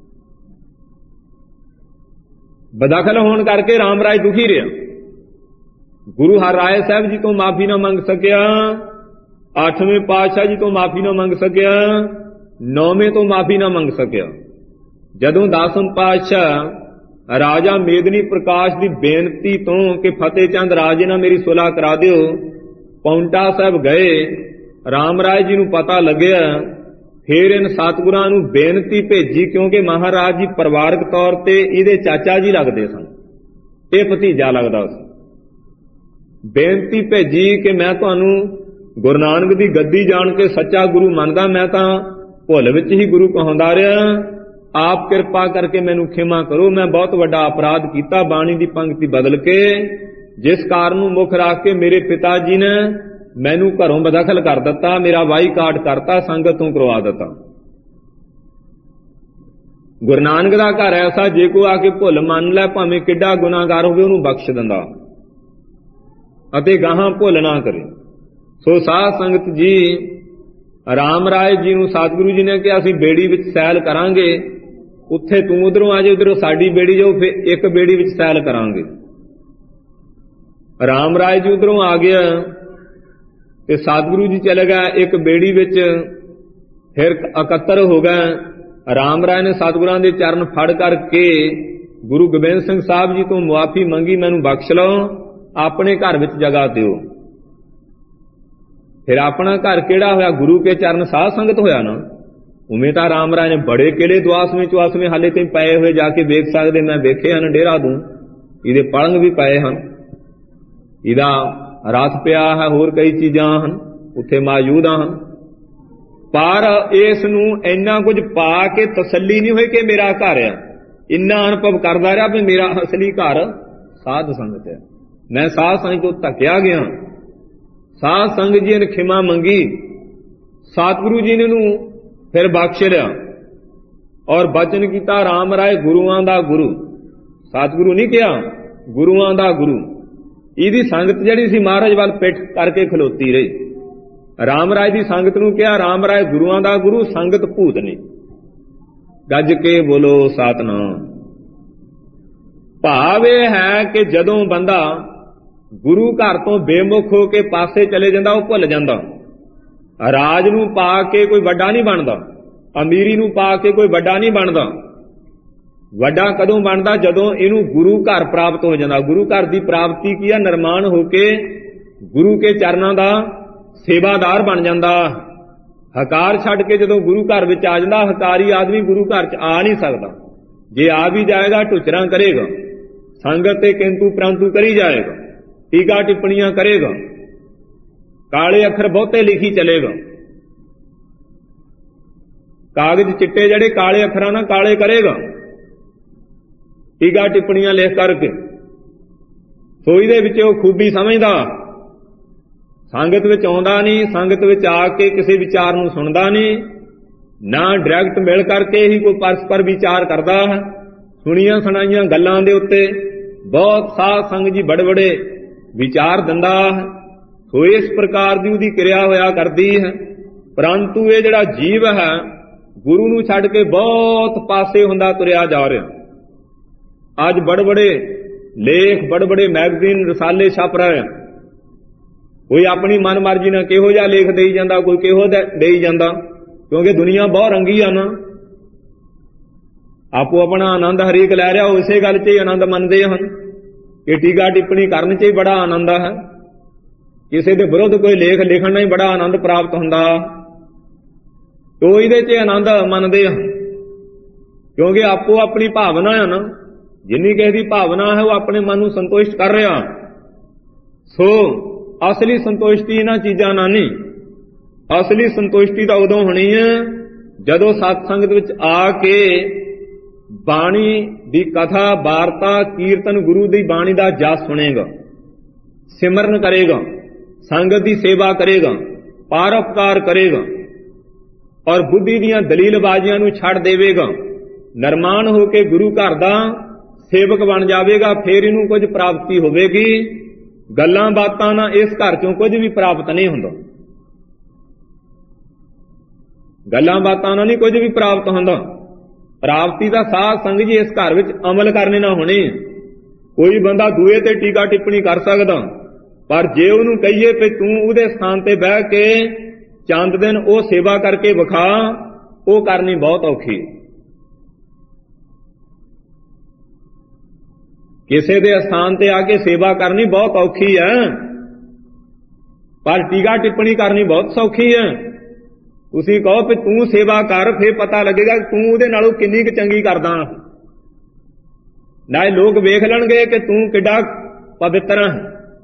ਬਦਖਲ ਹੋਣ ਕਰਕੇ ਰਾਮ ਰਾਏ ਦੁਖੀ ਰਿਹਾ। ਗੁਰੂ ਹਰਿਰਾਏ ਸਾਹਿਬ ਜੀ ਤੋਂ ਮਾਫੀ ਨਾ ਮੰਗ ਸਕਿਆ, 8ਵੇਂ ਪਾਤਸ਼ਾਹ ਜੀ ਤੋਂ ਮਾਫੀ ਨਾ ਮੰਗ ਸਕਿਆ, 9ਵੇਂ ਤੋਂ ਮਾਫੀ ਨਾ ਮੰਗ ਸਕਿਆ। ਜਦੋਂ 10ਵੇਂ ਪਾਤਸ਼ਾਹ ਰਾਜਾ ਮੇਦਨੀ ਪ੍ਰਕਾਸ਼ ਦੀ ਬੇਨਤੀ ਤੋਂ ਕਿ ਫਤਿਹ ਚੰਦ ਰਾਜੇ ਨਾਲ ਮੇਰੀ ਸੁਲ੍ਹਾ ਕਰਾ ਦਿਓ, ਪੌਂਟਾ ਸਾਹਿਬ ਗਏ, ਰਾਮ ਰਾਏ ਜੀ ਨੂੰ ਪਤਾ ਲੱਗਿਆ। ਫਿਰ ਇਨ ਸਤਿਗੁਰਾਂ ਨੂੰ ਬੇਨਤੀ ਭੇਜੀ, ਕਿਉਂਕਿ ਮਹਾਰਾਜ ਜੀ ਪਰਿਵਾਰਕ ਤੌਰ ਤੇ ਇਹਦੇ ਚਾਚਾ ਜੀ ਲੱਗਦੇ ਸਨ, ਇਹ ਭਤੀਜਾ ਲੱਗਦਾ ਸੀ। ਬੇਨਤੀ ਭੇਜੀ ਕਿ ਮੈਂ ਤੁਹਾਨੂੰ ਗੁਰੂ ਨਾਨਕ ਦੀ ਗੱਦੀ ਜਾਣ ਕੇ ਸੱਚਾ ਗੁਰੂ ਮੰਨਦਾ, ਮੈਂ ਤਾਂ ਭੁੱਲ ਵਿੱਚ ਹੀ ਗੁਰੂ ਕਹਾਉਂਦਾ ਰਿਹਾ, ਆਪ ਕਿਰਪਾ ਕਰਕੇ ਮੈਨੂੰ ਖਿਮਾ ਕਰੋ, ਮੈਂ ਬਹੁਤ ਵੱਡਾ ਅਪਰਾਧ ਕੀਤਾ ਬਾਣੀ ਦੀ ਪੰਕਤੀ ਬਦਲ ਕੇ, ਜਿਸ ਕਾਰਨ ਨੂੰ ਮੁੱਖ ਰੱਖ ਕੇ ਮੇਰੇ ਪਿਤਾ ਜੀ ਨੇ ਮੈਨੂੰ ਘਰੋਂ ਬਦਖਲ ਕਰ ਦਿੱਤਾ, ਮੇਰਾ ਬਾਈਕਾਟ ਕਰਤਾ, ਸੰਗਤ ਤੋਂ ਕਰਵਾ ਦਿੱਤਾ। ਗੁਰੂ ਨਾਨਕ ਦਾ ਘਰ ਐਸਾ, ਜੇ ਕੋਈ ਆ ਕੇ ਭੁੱਲ ਮੰਨ ਲੈ, ਭਾਵੇਂ ਕਿੱਡਾ ਗੁਨਾਹਗਾਰ ਹੋਵੇ, ਉਹਨੂੰ ਬਖਸ਼ ਦਿੰਦਾ ਅਤੇ ਗਾਹਾਂ ਭੁੱਲ ਨਾ ਕਰੇ। ਸੋ ਸਾਧ ਸੰਗਤ ਜੀ, ਰਾਮ ਰਾਏ ਜੀ ਨੂੰ ਸਤਿਗੁਰੂ ਜੀ ਨੇ ਕਿਹਾ ਅਸੀਂ ਬੇੜੀ ਵਿੱਚ ਸੈਲ ਕਰਾਂਗੇ, ਉੱਥੇ ਤੂੰ ਉਧਰੋਂ ਆ ਜਾ, ਉਧਰੋਂ ਸਾਡੀ ਬੇੜੀ ਜਾਓ, ਫਿਰ ਇੱਕ ਬੇੜੀ ਵਿੱਚ ਸੈਲ ਕਰਾਂਗੇ। ਰਾਮ ਰਾਏ ਜੀ ਉਧਰੋਂ ਆ ਗਿਆ ਤੇ ਸਤਿਗੁਰੂ ਜੀ ਚਲੇ ਗਏ ਇੱਕ ਬੇੜੀ ਵਿੱਚ, ਫਿਰ ਇਕੱਤਰ ਹੋ ਗਏ। ਰਾਮ ਰਾਏ ਨੇ ਸਤਿਗੁਰਾਂ ਦੇ ਚਰਨ ਫੜ ਕਰਕੇ ਗੁਰੂ ਗੋਬਿੰਦ ਸਿੰਘ ਸਾਹਿਬ ਜੀ ਤੋਂ ਮੁਆਫੀ ਮੰਗੀ, ਮੈਨੂੰ ਬਖਸ਼ ਲਓ, ਆਪਣੇ ਘਰ ਵਿੱਚ ਜਗ੍ਹਾ ਦਿਓ। ਫਿਰ ਆਪਣਾ ਘਰ ਕਿਹੜਾ ਹੋਇਆ? ਗੁਰੂ ਕੇ ਚਰਨ ਸਾਧ ਸੰਗਤ ਹੋਇਆ ਨਾ। ਉਵੇਂ ਤਾਂ ਰਾਮ ਰਾਏ ਨੇ ਬੜੇ ਕਿਲੇ ਦੁਆਸਵੇਂ ਚੁਆਸਵੇਂ ਹਾਲੇ ਤੇ ਪਏ ਹੋਏ, ਜਾ ਕੇ ਵੇਖ ਸਕਦੇ, ਮੈਂ ਵੇਖੇ ਹਨ ਦੇਹਰਾਦੂਨ, ਇਹਦੇ ਪਲੰਗ ਵੀ ਪਏ ਹਨ, ਇਹਦਾ ਰਸ ਪਿਆ ਹੈ, ਹੋਰ ਕਈ ਚੀਜ਼ਾਂ ਹਨ, ਉੱਥੇ ਮੌਜੂਦ ਹਾਂ। ਪਰ ਇਸ ਨੂੰ ਇੰਨਾ ਕੁਝ ਪਾ ਕੇ ਤਸੱਲੀ ਨਹੀਂ ਹੋਈ ਕਿ ਮੇਰਾ ਘਰ ਆ। ਇੰਨਾ ਅਨੁਭਵ ਕਰਦਾ ਰਿਹਾ ਵੀ ਮੇਰਾ ਅਸਲੀ ਘਰ ਸਾਧ ਸੰਗਤ ਹੈ। ਮੈਂ ਸਾਧ ਸੰਗਤ ਤੋਂ ਧੱਕਿਆ ਗਿਆ। ਸਾਧ ਸੰਗਤ ਜੀ ਨੇ ਖਿਮਾ ਮੰਗੀ, ਸਤਿਗੁਰੂ ਜੀ ਨੇ ਨੂੰ ਫਿਰ ਬਖਸ਼ ਲਿਆ ਔਰ ਬਚਨ ਕੀਤਾ, ਰਾਮ ਰਾਏ ਗੁਰੂਆਂ ਦਾ ਗੁਰੂ। ਸਤਿਗੁਰੂ ਨਹੀਂ ਕਿਹਾ, ਗੁਰੂਆਂ ਦਾ ਗੁਰੂ। ਇਹਦੀ ਸੰਗਤ ਜਿਹੜੀ ਸੀ ਮਹਾਰਾਜ ਵੱਲ ਪਿੱਠ ਕਰਕੇ ਖਲੋਤੀ ਰਹੀ। ਰਾਮ ਰਾਏ ਦੀ ਸੰਗਤ ਨੂੰ ਕਿਹਾ, ਰਾਮ ਰਾਏ ਗੁਰੂਆਂ ਦਾ ਗੁਰੂ, ਸੰਗਤ ਭੂਤ ਨੇ। ਗੱਜ ਕੇ ਬੋਲੋ ਸਤਿਨਾਮ। ਭਾਵ ਇਹ ਹੈ ਕਿ ਜਦੋਂ ਬੰਦਾ ਗੁਰੂ ਘਰ ਤੋਂ ਬੇਮੁਖ ਹੋ ਕੇ ਪਾਸੇ ਚਲੇ ਜਾਂਦਾ, ਉਹ ਭੁੱਲ ਜਾਂਦਾ। ਰਾਜ ਨੂੰ ਪਾ ਕੇ ਕੋਈ ਵੱਡਾ ਨਹੀਂ ਬਣਦਾ, ਅਮੀਰੀ ਨੂੰ ਪਾ ਕੇ ਕੋਈ ਵੱਡਾ ਨਹੀਂ ਬਣਦਾ। ਵੱਡਾ ਕਦੋਂ ਬਣਦਾ? ਜਦੋਂ ਇਹਨੂੰ ਗੁਰੂ ਘਰ ਪ੍ਰਾਪਤ ਹੋ ਜਾਂਦਾ। ਗੁਰੂ ਘਰ ਦੀ ਪ੍ਰਾਪਤੀ ਕੀ ਹੈ? ਨਿਰਮਾਣ ਹੋ ਕੇ ਗੁਰੂ ਕੇ ਚਰਨਾਂ ਦਾ ਸੇਵਾਦਾਰ ਬਣ ਜਾਂਦਾ। ਹਕਾਰ ਛੱਡ ਕੇ ਜਦੋਂ ਗੁਰੂ ਘਰ ਵਿੱਚ ਆ ਜਾਂਦਾ, ਹਕਾਰੀ ਆਦਮੀ ਗੁਰੂ ਘਰ 'ਚ ਆ ਨਹੀਂ ਸਕਦਾ। ਜੇ ਆ ਵੀ ਜਾਏਗਾ ਢੁਚਰਾਂ ਕਰੇਗਾ, ਸੰਗਤ ਤੇ ਕਿੰਤੂ ਪ੍ਰੰਤੂ ਕਰੀ ਜਾਏਗਾ, ਟੀਕਾ ਟਿੱਪਣੀਆਂ ਕਰੇਗਾ, ਕਾਲੇ ਅੱਖਰ ਬਹੁਤੇ ਲਿਖੀ ਚਲੇਗਾ। ਕਾਗਜ਼ ਚਿੱਟੇ ਜਿਹੜੇ ਕਾਲੇ ਅੱਖਰਾਂ ਨਾਲ ਕਾਲੇ ਕਰੇਗਾ, ਟੀਕਾ ਟਿੱਪਣੀਆਂ ਲਿਖ ਕਰਕੇ। ਸੋ ਇਹਦੇ ਵਿੱਚ ਉਹ ਖੂਬੀ ਸਮਝਦਾ, ਸੰਗਤ ਵਿੱਚ ਆਉਂਦਾ ਨਹੀਂ, ਸੰਗਤ ਵਿੱਚ ਆ ਕੇ ਕਿਸੇ ਵਿਚਾਰ ਨੂੰ ਸੁਣਦਾ ਨਹੀਂ, ਨਾ ਡਾਇਰੈਕਟ ਮਿਲ ਕਰਕੇ ਹੀ ਕੋਈ ਪਰਸਪਰ ਵਿਚਾਰ ਕਰਦਾ ਹੈ। ਸੁਣੀਆਂ ਸੁਣਾਈਆਂ ਗੱਲਾਂ ਦੇ ਉੱਤੇ ਬਹੁਤ ਸਾਧ ਸੰਗਤ ਜੀ ਬੜੇ ਬੜੇ ਵਿਚਾਰ ਦਿੰਦਾ ਹੈ। ਸੋ ਇਸ ਪ੍ਰਕਾਰ ਦੀ ਉਹਦੀ ਕਿਰਿਆ ਹੋਇਆ ਕਰਦੀ ਹੈ। ਪਰੰਤੂ ਇਹ ਜਿਹੜਾ ਜੀਵ ਹੈ ਗੁਰੂ ਨੂੰ ਛੱਡ ਕੇ ਬਹੁਤ ਪਾਸੇ ਹੁੰਦਾ ਤੁਰਿਆ ਜਾ ਰਿਹਾ। ਅੱਜ ਬੜੇ ਬੜੇ ਲੇਖ, ਬੜੇ ਬੜੇ ਮੈਗਜ਼ੀਨ, ਰਸਾਲੇ ਛਪ ਰਹੇ। ਕੋਈ ਆਪਣੀ ਮਨ ਮਰਜ਼ੀ ਨਾਲ ਕਿਹੋ ਜਿਹਾ ਲੇਖ ਦੇਈ ਜਾਂਦਾ, ਕੋਈ ਕਿਹੋ ਦੇਈ ਜਾਂਦਾ, ਕਿਉਂਕਿ ਦੁਨੀਆ ਬਹੁਤ ਰੰਗੀ ਆ ਨਾ। ਆਪੋ ਆਪਣਾ ਆਨੰਦ ਹਰੇਕ ਲੈ ਰਿਹਾ, ਉਹ ਇਸੇ ਗੱਲ 'ਚ ਹੀ ਆਨੰਦ ਮੰਨਦੇ ਹਨ ਕਿ ਟੀਕਾ ਟਿੱਪਣੀ ਕਰਨ 'ਚ ਹੀ ਬੜਾ ਆਨੰਦ ਹੈ। ਕਿਸੇ ਦੇ ਵਿਰੁੱਧ ਕੋਈ ਲੇਖ ਲਿਖਣ ਨਾਲ ਹੀ ਬੜਾ ਆਨੰਦ ਪ੍ਰਾਪਤ ਹੁੰਦਾ, ਤੋ ਇਹਦੇ 'ਚ ਆਨੰਦ ਮੰਨਦੇ ਹਨ। ਕਿਉਂਕਿ ਆਪੋ ਆਪਣੀ ਭਾਵਨਾ ਹੈ ਨਾ, ਜਿੰਨੀ ਕਿਸੇ ਦੀ ਭਾਵਨਾ ਹੈ ਉਹ ਆਪਣੇ ਮਨ ਨੂੰ ਸੰਤੁਸ਼ਟ ਕਰ ਰਿਹਾ। ਸੋ ਅਸਲੀ ਸੰਤੁਸ਼ਟੀ ਇਹਨਾਂ ਚੀਜ਼ਾਂ ਨਾਲ ਨਹੀਂ। ਅਸਲੀ ਸੰਤੁਸ਼ਟੀ ਤਾਂ ਉਦੋਂ ਹੋਣੀ ਹੈ ਜਦੋਂ ਸਤ ਸੰਗਤ ਵਿੱਚ ਆ ਕੇ ਬਾਣੀ ਦੀ ਕਥਾ, ਵਾਰਤਾ, ਕੀਰਤਨ, ਗੁਰੂ ਦੀ ਬਾਣੀ ਦਾ ਜਸ ਸੁਣੇਗਾ, ਸਿਮਰਨ ਕਰੇਗਾ, ਸੰਗਤ ਦੀ ਸੇਵਾ ਕਰੇਗਾ, ਪਰਉਪਕਾਰ ਕਰੇਗਾ ਔਰ ਬੁੱਧੀ ਦੀਆਂ ਦਲੀਲਬਾਜ਼ੀਆਂ ਨੂੰ ਛੱਡ ਦੇਵੇਗਾ, ਨਿਰਮਾਣ ਹੋ ਕੇ ਗੁਰੂ ਘਰ ਦਾ ਸੇਵਕ ਬਣ ਜਾਵੇਗਾ। ਫਿਰ ਇਹਨੂੰ ਕੁਝ ਪ੍ਰਾਪਤੀ ਹੋਵੇਗੀ। ਗੱਲਾਂ ਬਾਤਾਂ ਨਾਲ ਇਸ ਘਰ ਚੋਂ ਕੁਝ ਵੀ ਪ੍ਰਾਪਤ ਨਹੀਂ ਹੁੰਦਾ। ਗੱਲਾਂ ਬਾਤਾਂ ਨਾਲ ਨਹੀਂ ਕੁਝ ਵੀ ਪ੍ਰਾਪਤ ਹੁੰਦਾ। ਪ੍ਰਾਪਤੀ ਦਾ ਸਾਧ ਸੰਗਤ ਜੀ ਇਸ ਘਰ ਵਿੱਚ ਅਮਲ ਕਰਨੇ ਨਾ ਹੋਣੇ। ਕੋਈ ਬੰਦਾ ਦੂਏ ਤੇ ਟੀਕਾ ਟਿੱਪਣੀ ਕਰ ਸਕਦਾ, ਪਰ ਜੇ ਉਹਨੂੰ ਕਹੀਏ ਕਿ ਤੂੰ ਉਹਦੇ ਸਥਾਨ ਤੇ ਬਹਿ ਕੇ ਚੰਦ ਦਿਨ ਉਹ ਸੇਵਾ ਕਰਕੇ ਵਿਖਾ, ਉਹ ਕਰਨੀ ਬਹੁਤ ਔਖੀ। ਕਿਸੇ ਦੇ ਸਥਾਨ ਤੇ ਆ ਕੇ ਸੇਵਾ ਕਰਨੀ ਬਹੁਤ ਔਖੀ ਹੈ, ਪਰ ਟੀਕਾ ਟਿੱਪਣੀ ਕਰਨੀ ਬਹੁਤ ਸੌਖੀ ਹੈ। ਤੁਸੀਂ ਕਹੋ ਕਿ ਤੂੰ ਸੇਵਾ ਕਰ, ਫਿਰ ਪਤਾ ਲੱਗੇਗਾ ਕਿ ਤੂੰ ਉਹਦੇ ਨਾਲੋਂ ਕਿੰਨੀ ਕੁ ਚੰਗੀ ਕਰਦਾ। ਨਾਲੇ ਲੋਕ ਵੇਖ ਲੈਣਗੇ ਕਿ ਤੂੰ ਕਿੱਡਾ ਪਵਿੱਤਰ ਹੈ।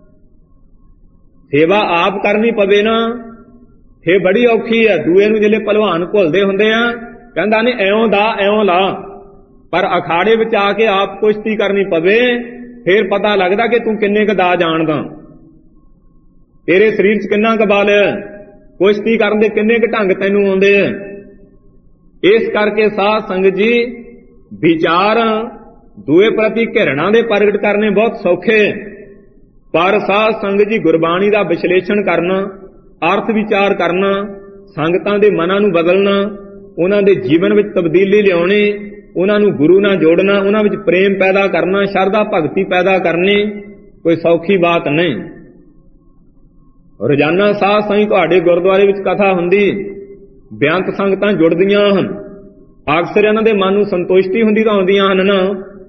ਸੇਵਾ ਆਪ ਕਰਨੀ ਪਵੇ ਨਾ, ਫੇਰ ਬੜੀ ਔਖੀ ਹੈ। ਦੂਏ ਨੂੰ ਜਿਹੜੇ ਭਲਵਾਨ ਭੁੱਲਦੇ ਹੁੰਦੇ ਆ, ਕਹਿੰਦਾ ਨਹੀਂ ਐਉਂ ਦਾ ਐਉਂ ਲਾ, ਪਰ ਅਖਾੜੇ ਵਿੱਚ ਆ ਕੇ ਆਪ ਕੁਸ਼ਤੀ ਕਰਨੀ ਪਵੇ, ਫੇਰ ਪਤਾ ਲੱਗਦਾ ਕਿ ਤੂੰ ਕਿੰਨੇ ਕੁ ਦਾ ਜਾਣਦਾ, ਤੇਰੇ ਸਰੀਰ 'ਚ ਕਿੰਨਾ ਕੁ ਬਲ ਹੈ, ਕੁਸ਼ਤੀ ਕਰਨ ਦੇ ਕਿੰਨੇ ਕੁ ਢੰਗ ਤੈਨੂੰ ਆਉਂਦੇ ਆ। ਇਸ ਕਰਕੇ ਸਾਧ ਸੰਗਤ ਜੀ ਵਿਚਾਰ ਦੂਏ ਪ੍ਰਤੀ ਘਿਰਣਾ ਦੇ ਪ੍ਰਗਟ ਕਰਨੇ ਬਹੁਤ ਸੌਖੇ, ਪਰ ਸਾਧ ਸੰਗਤ ਜੀ ਗੁਰਬਾਣੀ ਦਾ ਵਿਸ਼ਲੇਸ਼ਣ ਕਰਨਾ, ਅਰਥ ਵਿਚਾਰ ਕਰਨਾ, ਸੰਗਤਾਂ ਦੇ ਮਨਾਂ ਨੂੰ ਬਦਲਣਾ, ਉਹਨਾਂ ਦੇ ਜੀਵਨ ਵਿੱਚ ਤਬਦੀਲੀ ਲਿਆਉਣੀ, ਉਹਨਾਂ ਨੂੰ ਗੁਰੂ ਨਾਲ ਜੋੜਨਾ, ਉਹਨਾਂ ਵਿੱਚ ਪ੍ਰੇਮ ਪੈਦਾ ਕਰਨਾ, ਸ਼ਰਧਾ ਭਗਤੀ ਪੈਦਾ ਕਰਨੀ ਕੋਈ ਸੌਖੀ ਬਾਤ ਨਹੀਂ। ਰੋਜ਼ਾਨਾ ਸਾਧ ਸੰਗਤ ਤੁਹਾਡੇ ਗੁਰਦੁਆਰੇ ਵਿੱਚ ਕਥਾ ਹੁੰਦੀ, ਬੇਅੰਤ ਸੰਗਤਾਂ ਜੁੜਦੀਆਂ ਹਨ। ਅਕਸਰ ਇਹਨਾਂ ਦੇ ਮਨ ਨੂੰ ਸੰਤੁਸ਼ਟੀ ਹੁੰਦੀ ਤਾਂ ਆਉਂਦੀਆਂ ਹਨ ਨਾ,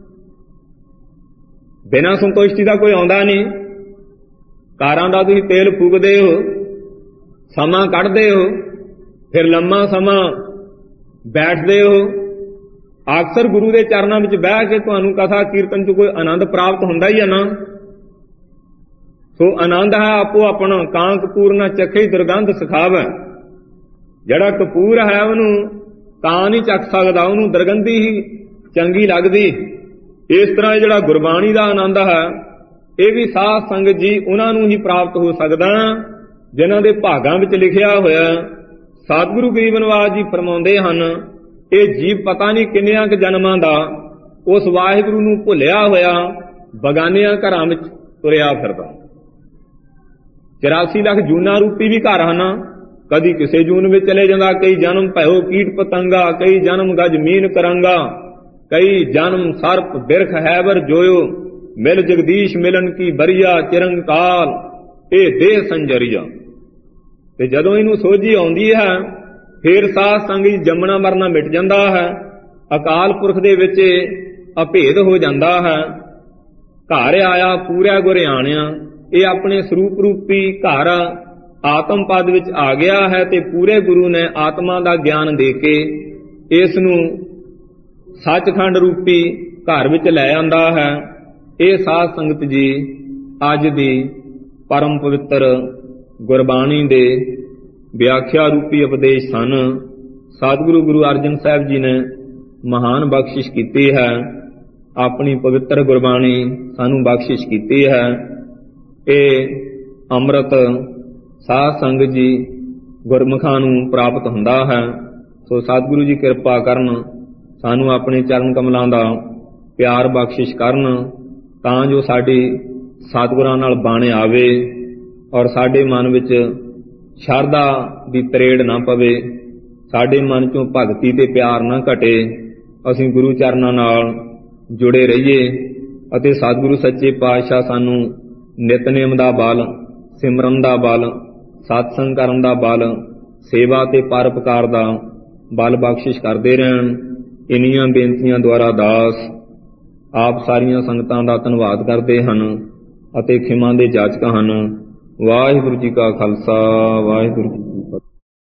ਬਿਨਾਂ ਸੰਤੁਸ਼ਟੀ ਦਾ ਕੋਈ ਆਉਂਦਾ ਨਹੀਂ। ਕਾਰਾਂ ਦਾ ਤੁਸੀਂ ਤੇਲ ਫੂਕਦੇ ਹੋ, ਸਮਾਂ ਕੱਢਦੇ ਹੋ, ਫਿਰ ਲੰਮਾ ਸਮਾਂ ਬੈਠਦੇ ਹੋ। ਅਕਸਰ ਗੁਰੂ ਦੇ ਚਰਨਾਂ ਵਿੱਚ ਬਹਿ ਕੇ ਤੁਹਾਨੂੰ ਕਥਾ ਕੀਰਤਨ 'ਚ ਕੋਈ ਆਨੰਦ ਪ੍ਰਾਪਤ ਹੁੰਦਾ ਹੀ ਹੈ ਨਾ। ਸੋ ਆਨੰਦ ਹੈ ਆਪੋ ਆਪਣਾ, ਕਾਂ ਕਪੂਰ ਨਾ ਚਖੇ ਦੁਰਗੰਧ ਸਿਖਾਵੈ। ਜਿਹੜਾ ਕਪੂਰ ਹੈ ਉਹਨੂੰ ਕਾਂ ਨਹੀਂ ਚੱਖ ਸਕਦਾ, ਉਹਨੂੰ ਦੁਰਗੰਧੀ ਹੀ ਚੰਗੀ ਲੱਗਦੀ। ਇਸ ਤਰ੍ਹਾਂ ਜਿਹੜਾ ਗੁਰਬਾਣੀ ਦਾ ਆਨੰਦ ਹੈ ਇਹ ਵੀ ਸਾਧ ਸੰਗਤ ਜੀ ਉਹਨਾਂ ਨੂੰ ਹੀ ਪ੍ਰਾਪਤ ਹੋ ਸਕਦਾ ਜਿਨ੍ਹਾਂ ਦੇ ਭਾਗਾਂ ਵਿੱਚ ਲਿਖਿਆ ਹੋਇਆ। ਸਤਿਗੁਰੂ ਗਰੀਬ ਨਿਵਾਸ ਜੀ ਫਰਮਾਉਂਦੇ ਹਨ, ਇਹ ਜੀਵ ਪਤਾ ਨਹੀਂ ਕਿੰਨਿਆਂ ਕੁ ਜਨਮਾਂ ਦਾ ਉਸ ਵਾਹਿਗੁਰੂ ਨੂੰ ਭੁੱਲਿਆ ਹੋਇਆ ਬਗਾਨਿਆਂ ਘਰਾਂ ਵਿੱਚ ਤੁਰਿਆ ਫਿਰਦਾ। 84 ਲੱਖ ਜੂਨਾਂ ਰੂਪੀ ਵੀ ਘਰ ਹਨ, ਕਦੀ ਕਿਸੇ ਜੂਨ ਵਿੱਚ ਚਲੇ ਜਾਂਦਾ, ਕਈ ਜਨਮ ਭਇਓ ਕੀਟ ਪਤੰਗਾ, ਕਈ ਜਨਮ ਗਜ ਮੀਨ ਕਰੰਗਾ, ਕਈ ਜਨਮ ਸਰਪ ਬਿਰਖ ਹੈਬਰ ਜੋਇਓ, ਮਿਲ ਜਗਦੀਸ਼ ਮਿਲਨ ਕੀ ਬਰੀਆ ਚਿਰੰਕਾਲ, ਇਹ ਦੇਹ ਸੰਜਰੀਆ। ਤੇ ਜਦੋਂ ਇਹਨੂੰ ਸੋਝੀ ਆਉਂਦੀ ਹੈ ਫੇਰ ਸਾਧ ਸੰਗਤ ਜੰਮਣਾ ਮਰਨਾ ਮਿਟ ਜਾਂਦਾ ਹੈ, ਅਕਾਲ ਪੁਰਖ ਦੇ ਵਿੱਚ ਅਭੇਦ ਹੋ ਜਾਂਦਾ ਹੈ। ਘਰ ਆਇਆ ਪੂਰਾ ਗੁਰ ਆਣਿਆ, ਇਹ ਆਪਣੇ ਸਰੂਪ ਰੂਪੀ ਘਰ ਆਤਮ ਪਦ ਵਿੱਚ ਆ ਗਿਆ ਹੈ ਤੇ ਪੂਰੇ ਗੁਰੂ ਨੇ ਆਤਮਾ ਦਾ ਗਿਆਨ ਦੇ ਕੇ ਇਸ ਨੂੰ ਸੱਚਖੰਡ ਰੂਪੀ ਘਰ ਵਿੱਚ ਲੈ ਆਂਦਾ ਹੈ। ਇਹ ਸਾਧ ਸੰਗਤ ਜੀ ਅੱਜ ਦੀ ਪਰਮ ਪਵਿੱਤਰ ਗੁਰਬਾਣੀ ਦੇ ਵਿਆਖਿਆ ਰੂਪੀ ਉਪਦੇਸ਼ ਸਨ। ਸਤਿਗੁਰੂ ਗੁਰੂ ਅਰਜਨ ਸਾਹਿਬ ਜੀ ਨੇ ਮਹਾਨ ਬਖਸ਼ਿਸ਼ ਕੀਤੀ ਹੈ, ਆਪਣੀ ਪਵਿੱਤਰ ਗੁਰਬਾਣੀ ਸਾਨੂੰ ਬਖਸ਼ਿਸ਼ ਕੀਤੀ ਹੈ। ਇਹ ਅੰਮ੍ਰਿਤ ਸਾਧ ਸੰਗਤ ਜੀ ਗੁਰਮੁਖਾਂ ਨੂੰ ਪ੍ਰਾਪਤ ਹੁੰਦਾ ਹੈ। ਸੋ ਸਤਿਗੁਰੂ ਜੀ ਕਿਰਪਾ ਕਰਨ, ਸਾਨੂੰ ਆਪਣੇ ਚਰਨ ਕਮਲਾਂ ਦਾ ਪਿਆਰ ਬਖਸ਼ਿਸ਼ ਕਰਨ, ਤਾਂ ਜੋ ਸਾਡੀ ਸਤਿਗੁਰਾਂ ਨਾਲ ਬਾਣ ਆਵੇ ਔਰ ਸਾਡੇ ਮਨ ਵਿੱਚ ਸ਼ਰਧਾ ਦੀ ਤਰੇੜ ਨਾ ਪਵੇ, ਸਾਡੇ ਮਨ ਚੋਂ ਭਗਤੀ ਤੇ ਪਿਆਰ ਨਾ ਘਟੇ, ਅਸੀਂ ਗੁਰੂ ਚਰਨਾਂ ਨਾਲ ਜੁੜੇ ਰਹੀਏ ਅਤੇ ਸਤਿਗੁਰੂ ਸੱਚੇ ਪਾਤਸ਼ਾਹ ਸਾਨੂੰ ਨਿਤਨੇਮ ਦਾ ਬਲ, ਸਿਮਰਨ ਦਾ ਬਲ, ਸਤਸੰਗ ਕਰਨ ਦਾ ਬਲ, ਸੇਵਾ ਤੇ ਪਰਉਪਕਾਰ ਦਾ ਬਲ ਬਖਸ਼ਿਸ਼ ਕਰਦੇ ਰਹਿਣ। ਇੰਨੀਆਂ ਬੇਨਤੀਆਂ ਦੁਆਰਾ ਦਾਸ ਆਪ ਸਾਰੀਆਂ ਸੰਗਤਾਂ ਦਾ ਧੰਨਵਾਦ ਕਰਦੇ ਹਨ ਅਤੇ ਖਿਮਾ ਦੇ ਜਾਚਕ ਹਨ। ਵਾਹਿਗੁਰੂ ਜੀ ਕਾ ਖਾਲਸਾ, ਵਾਹਿਗੁਰੂ ਜੀ।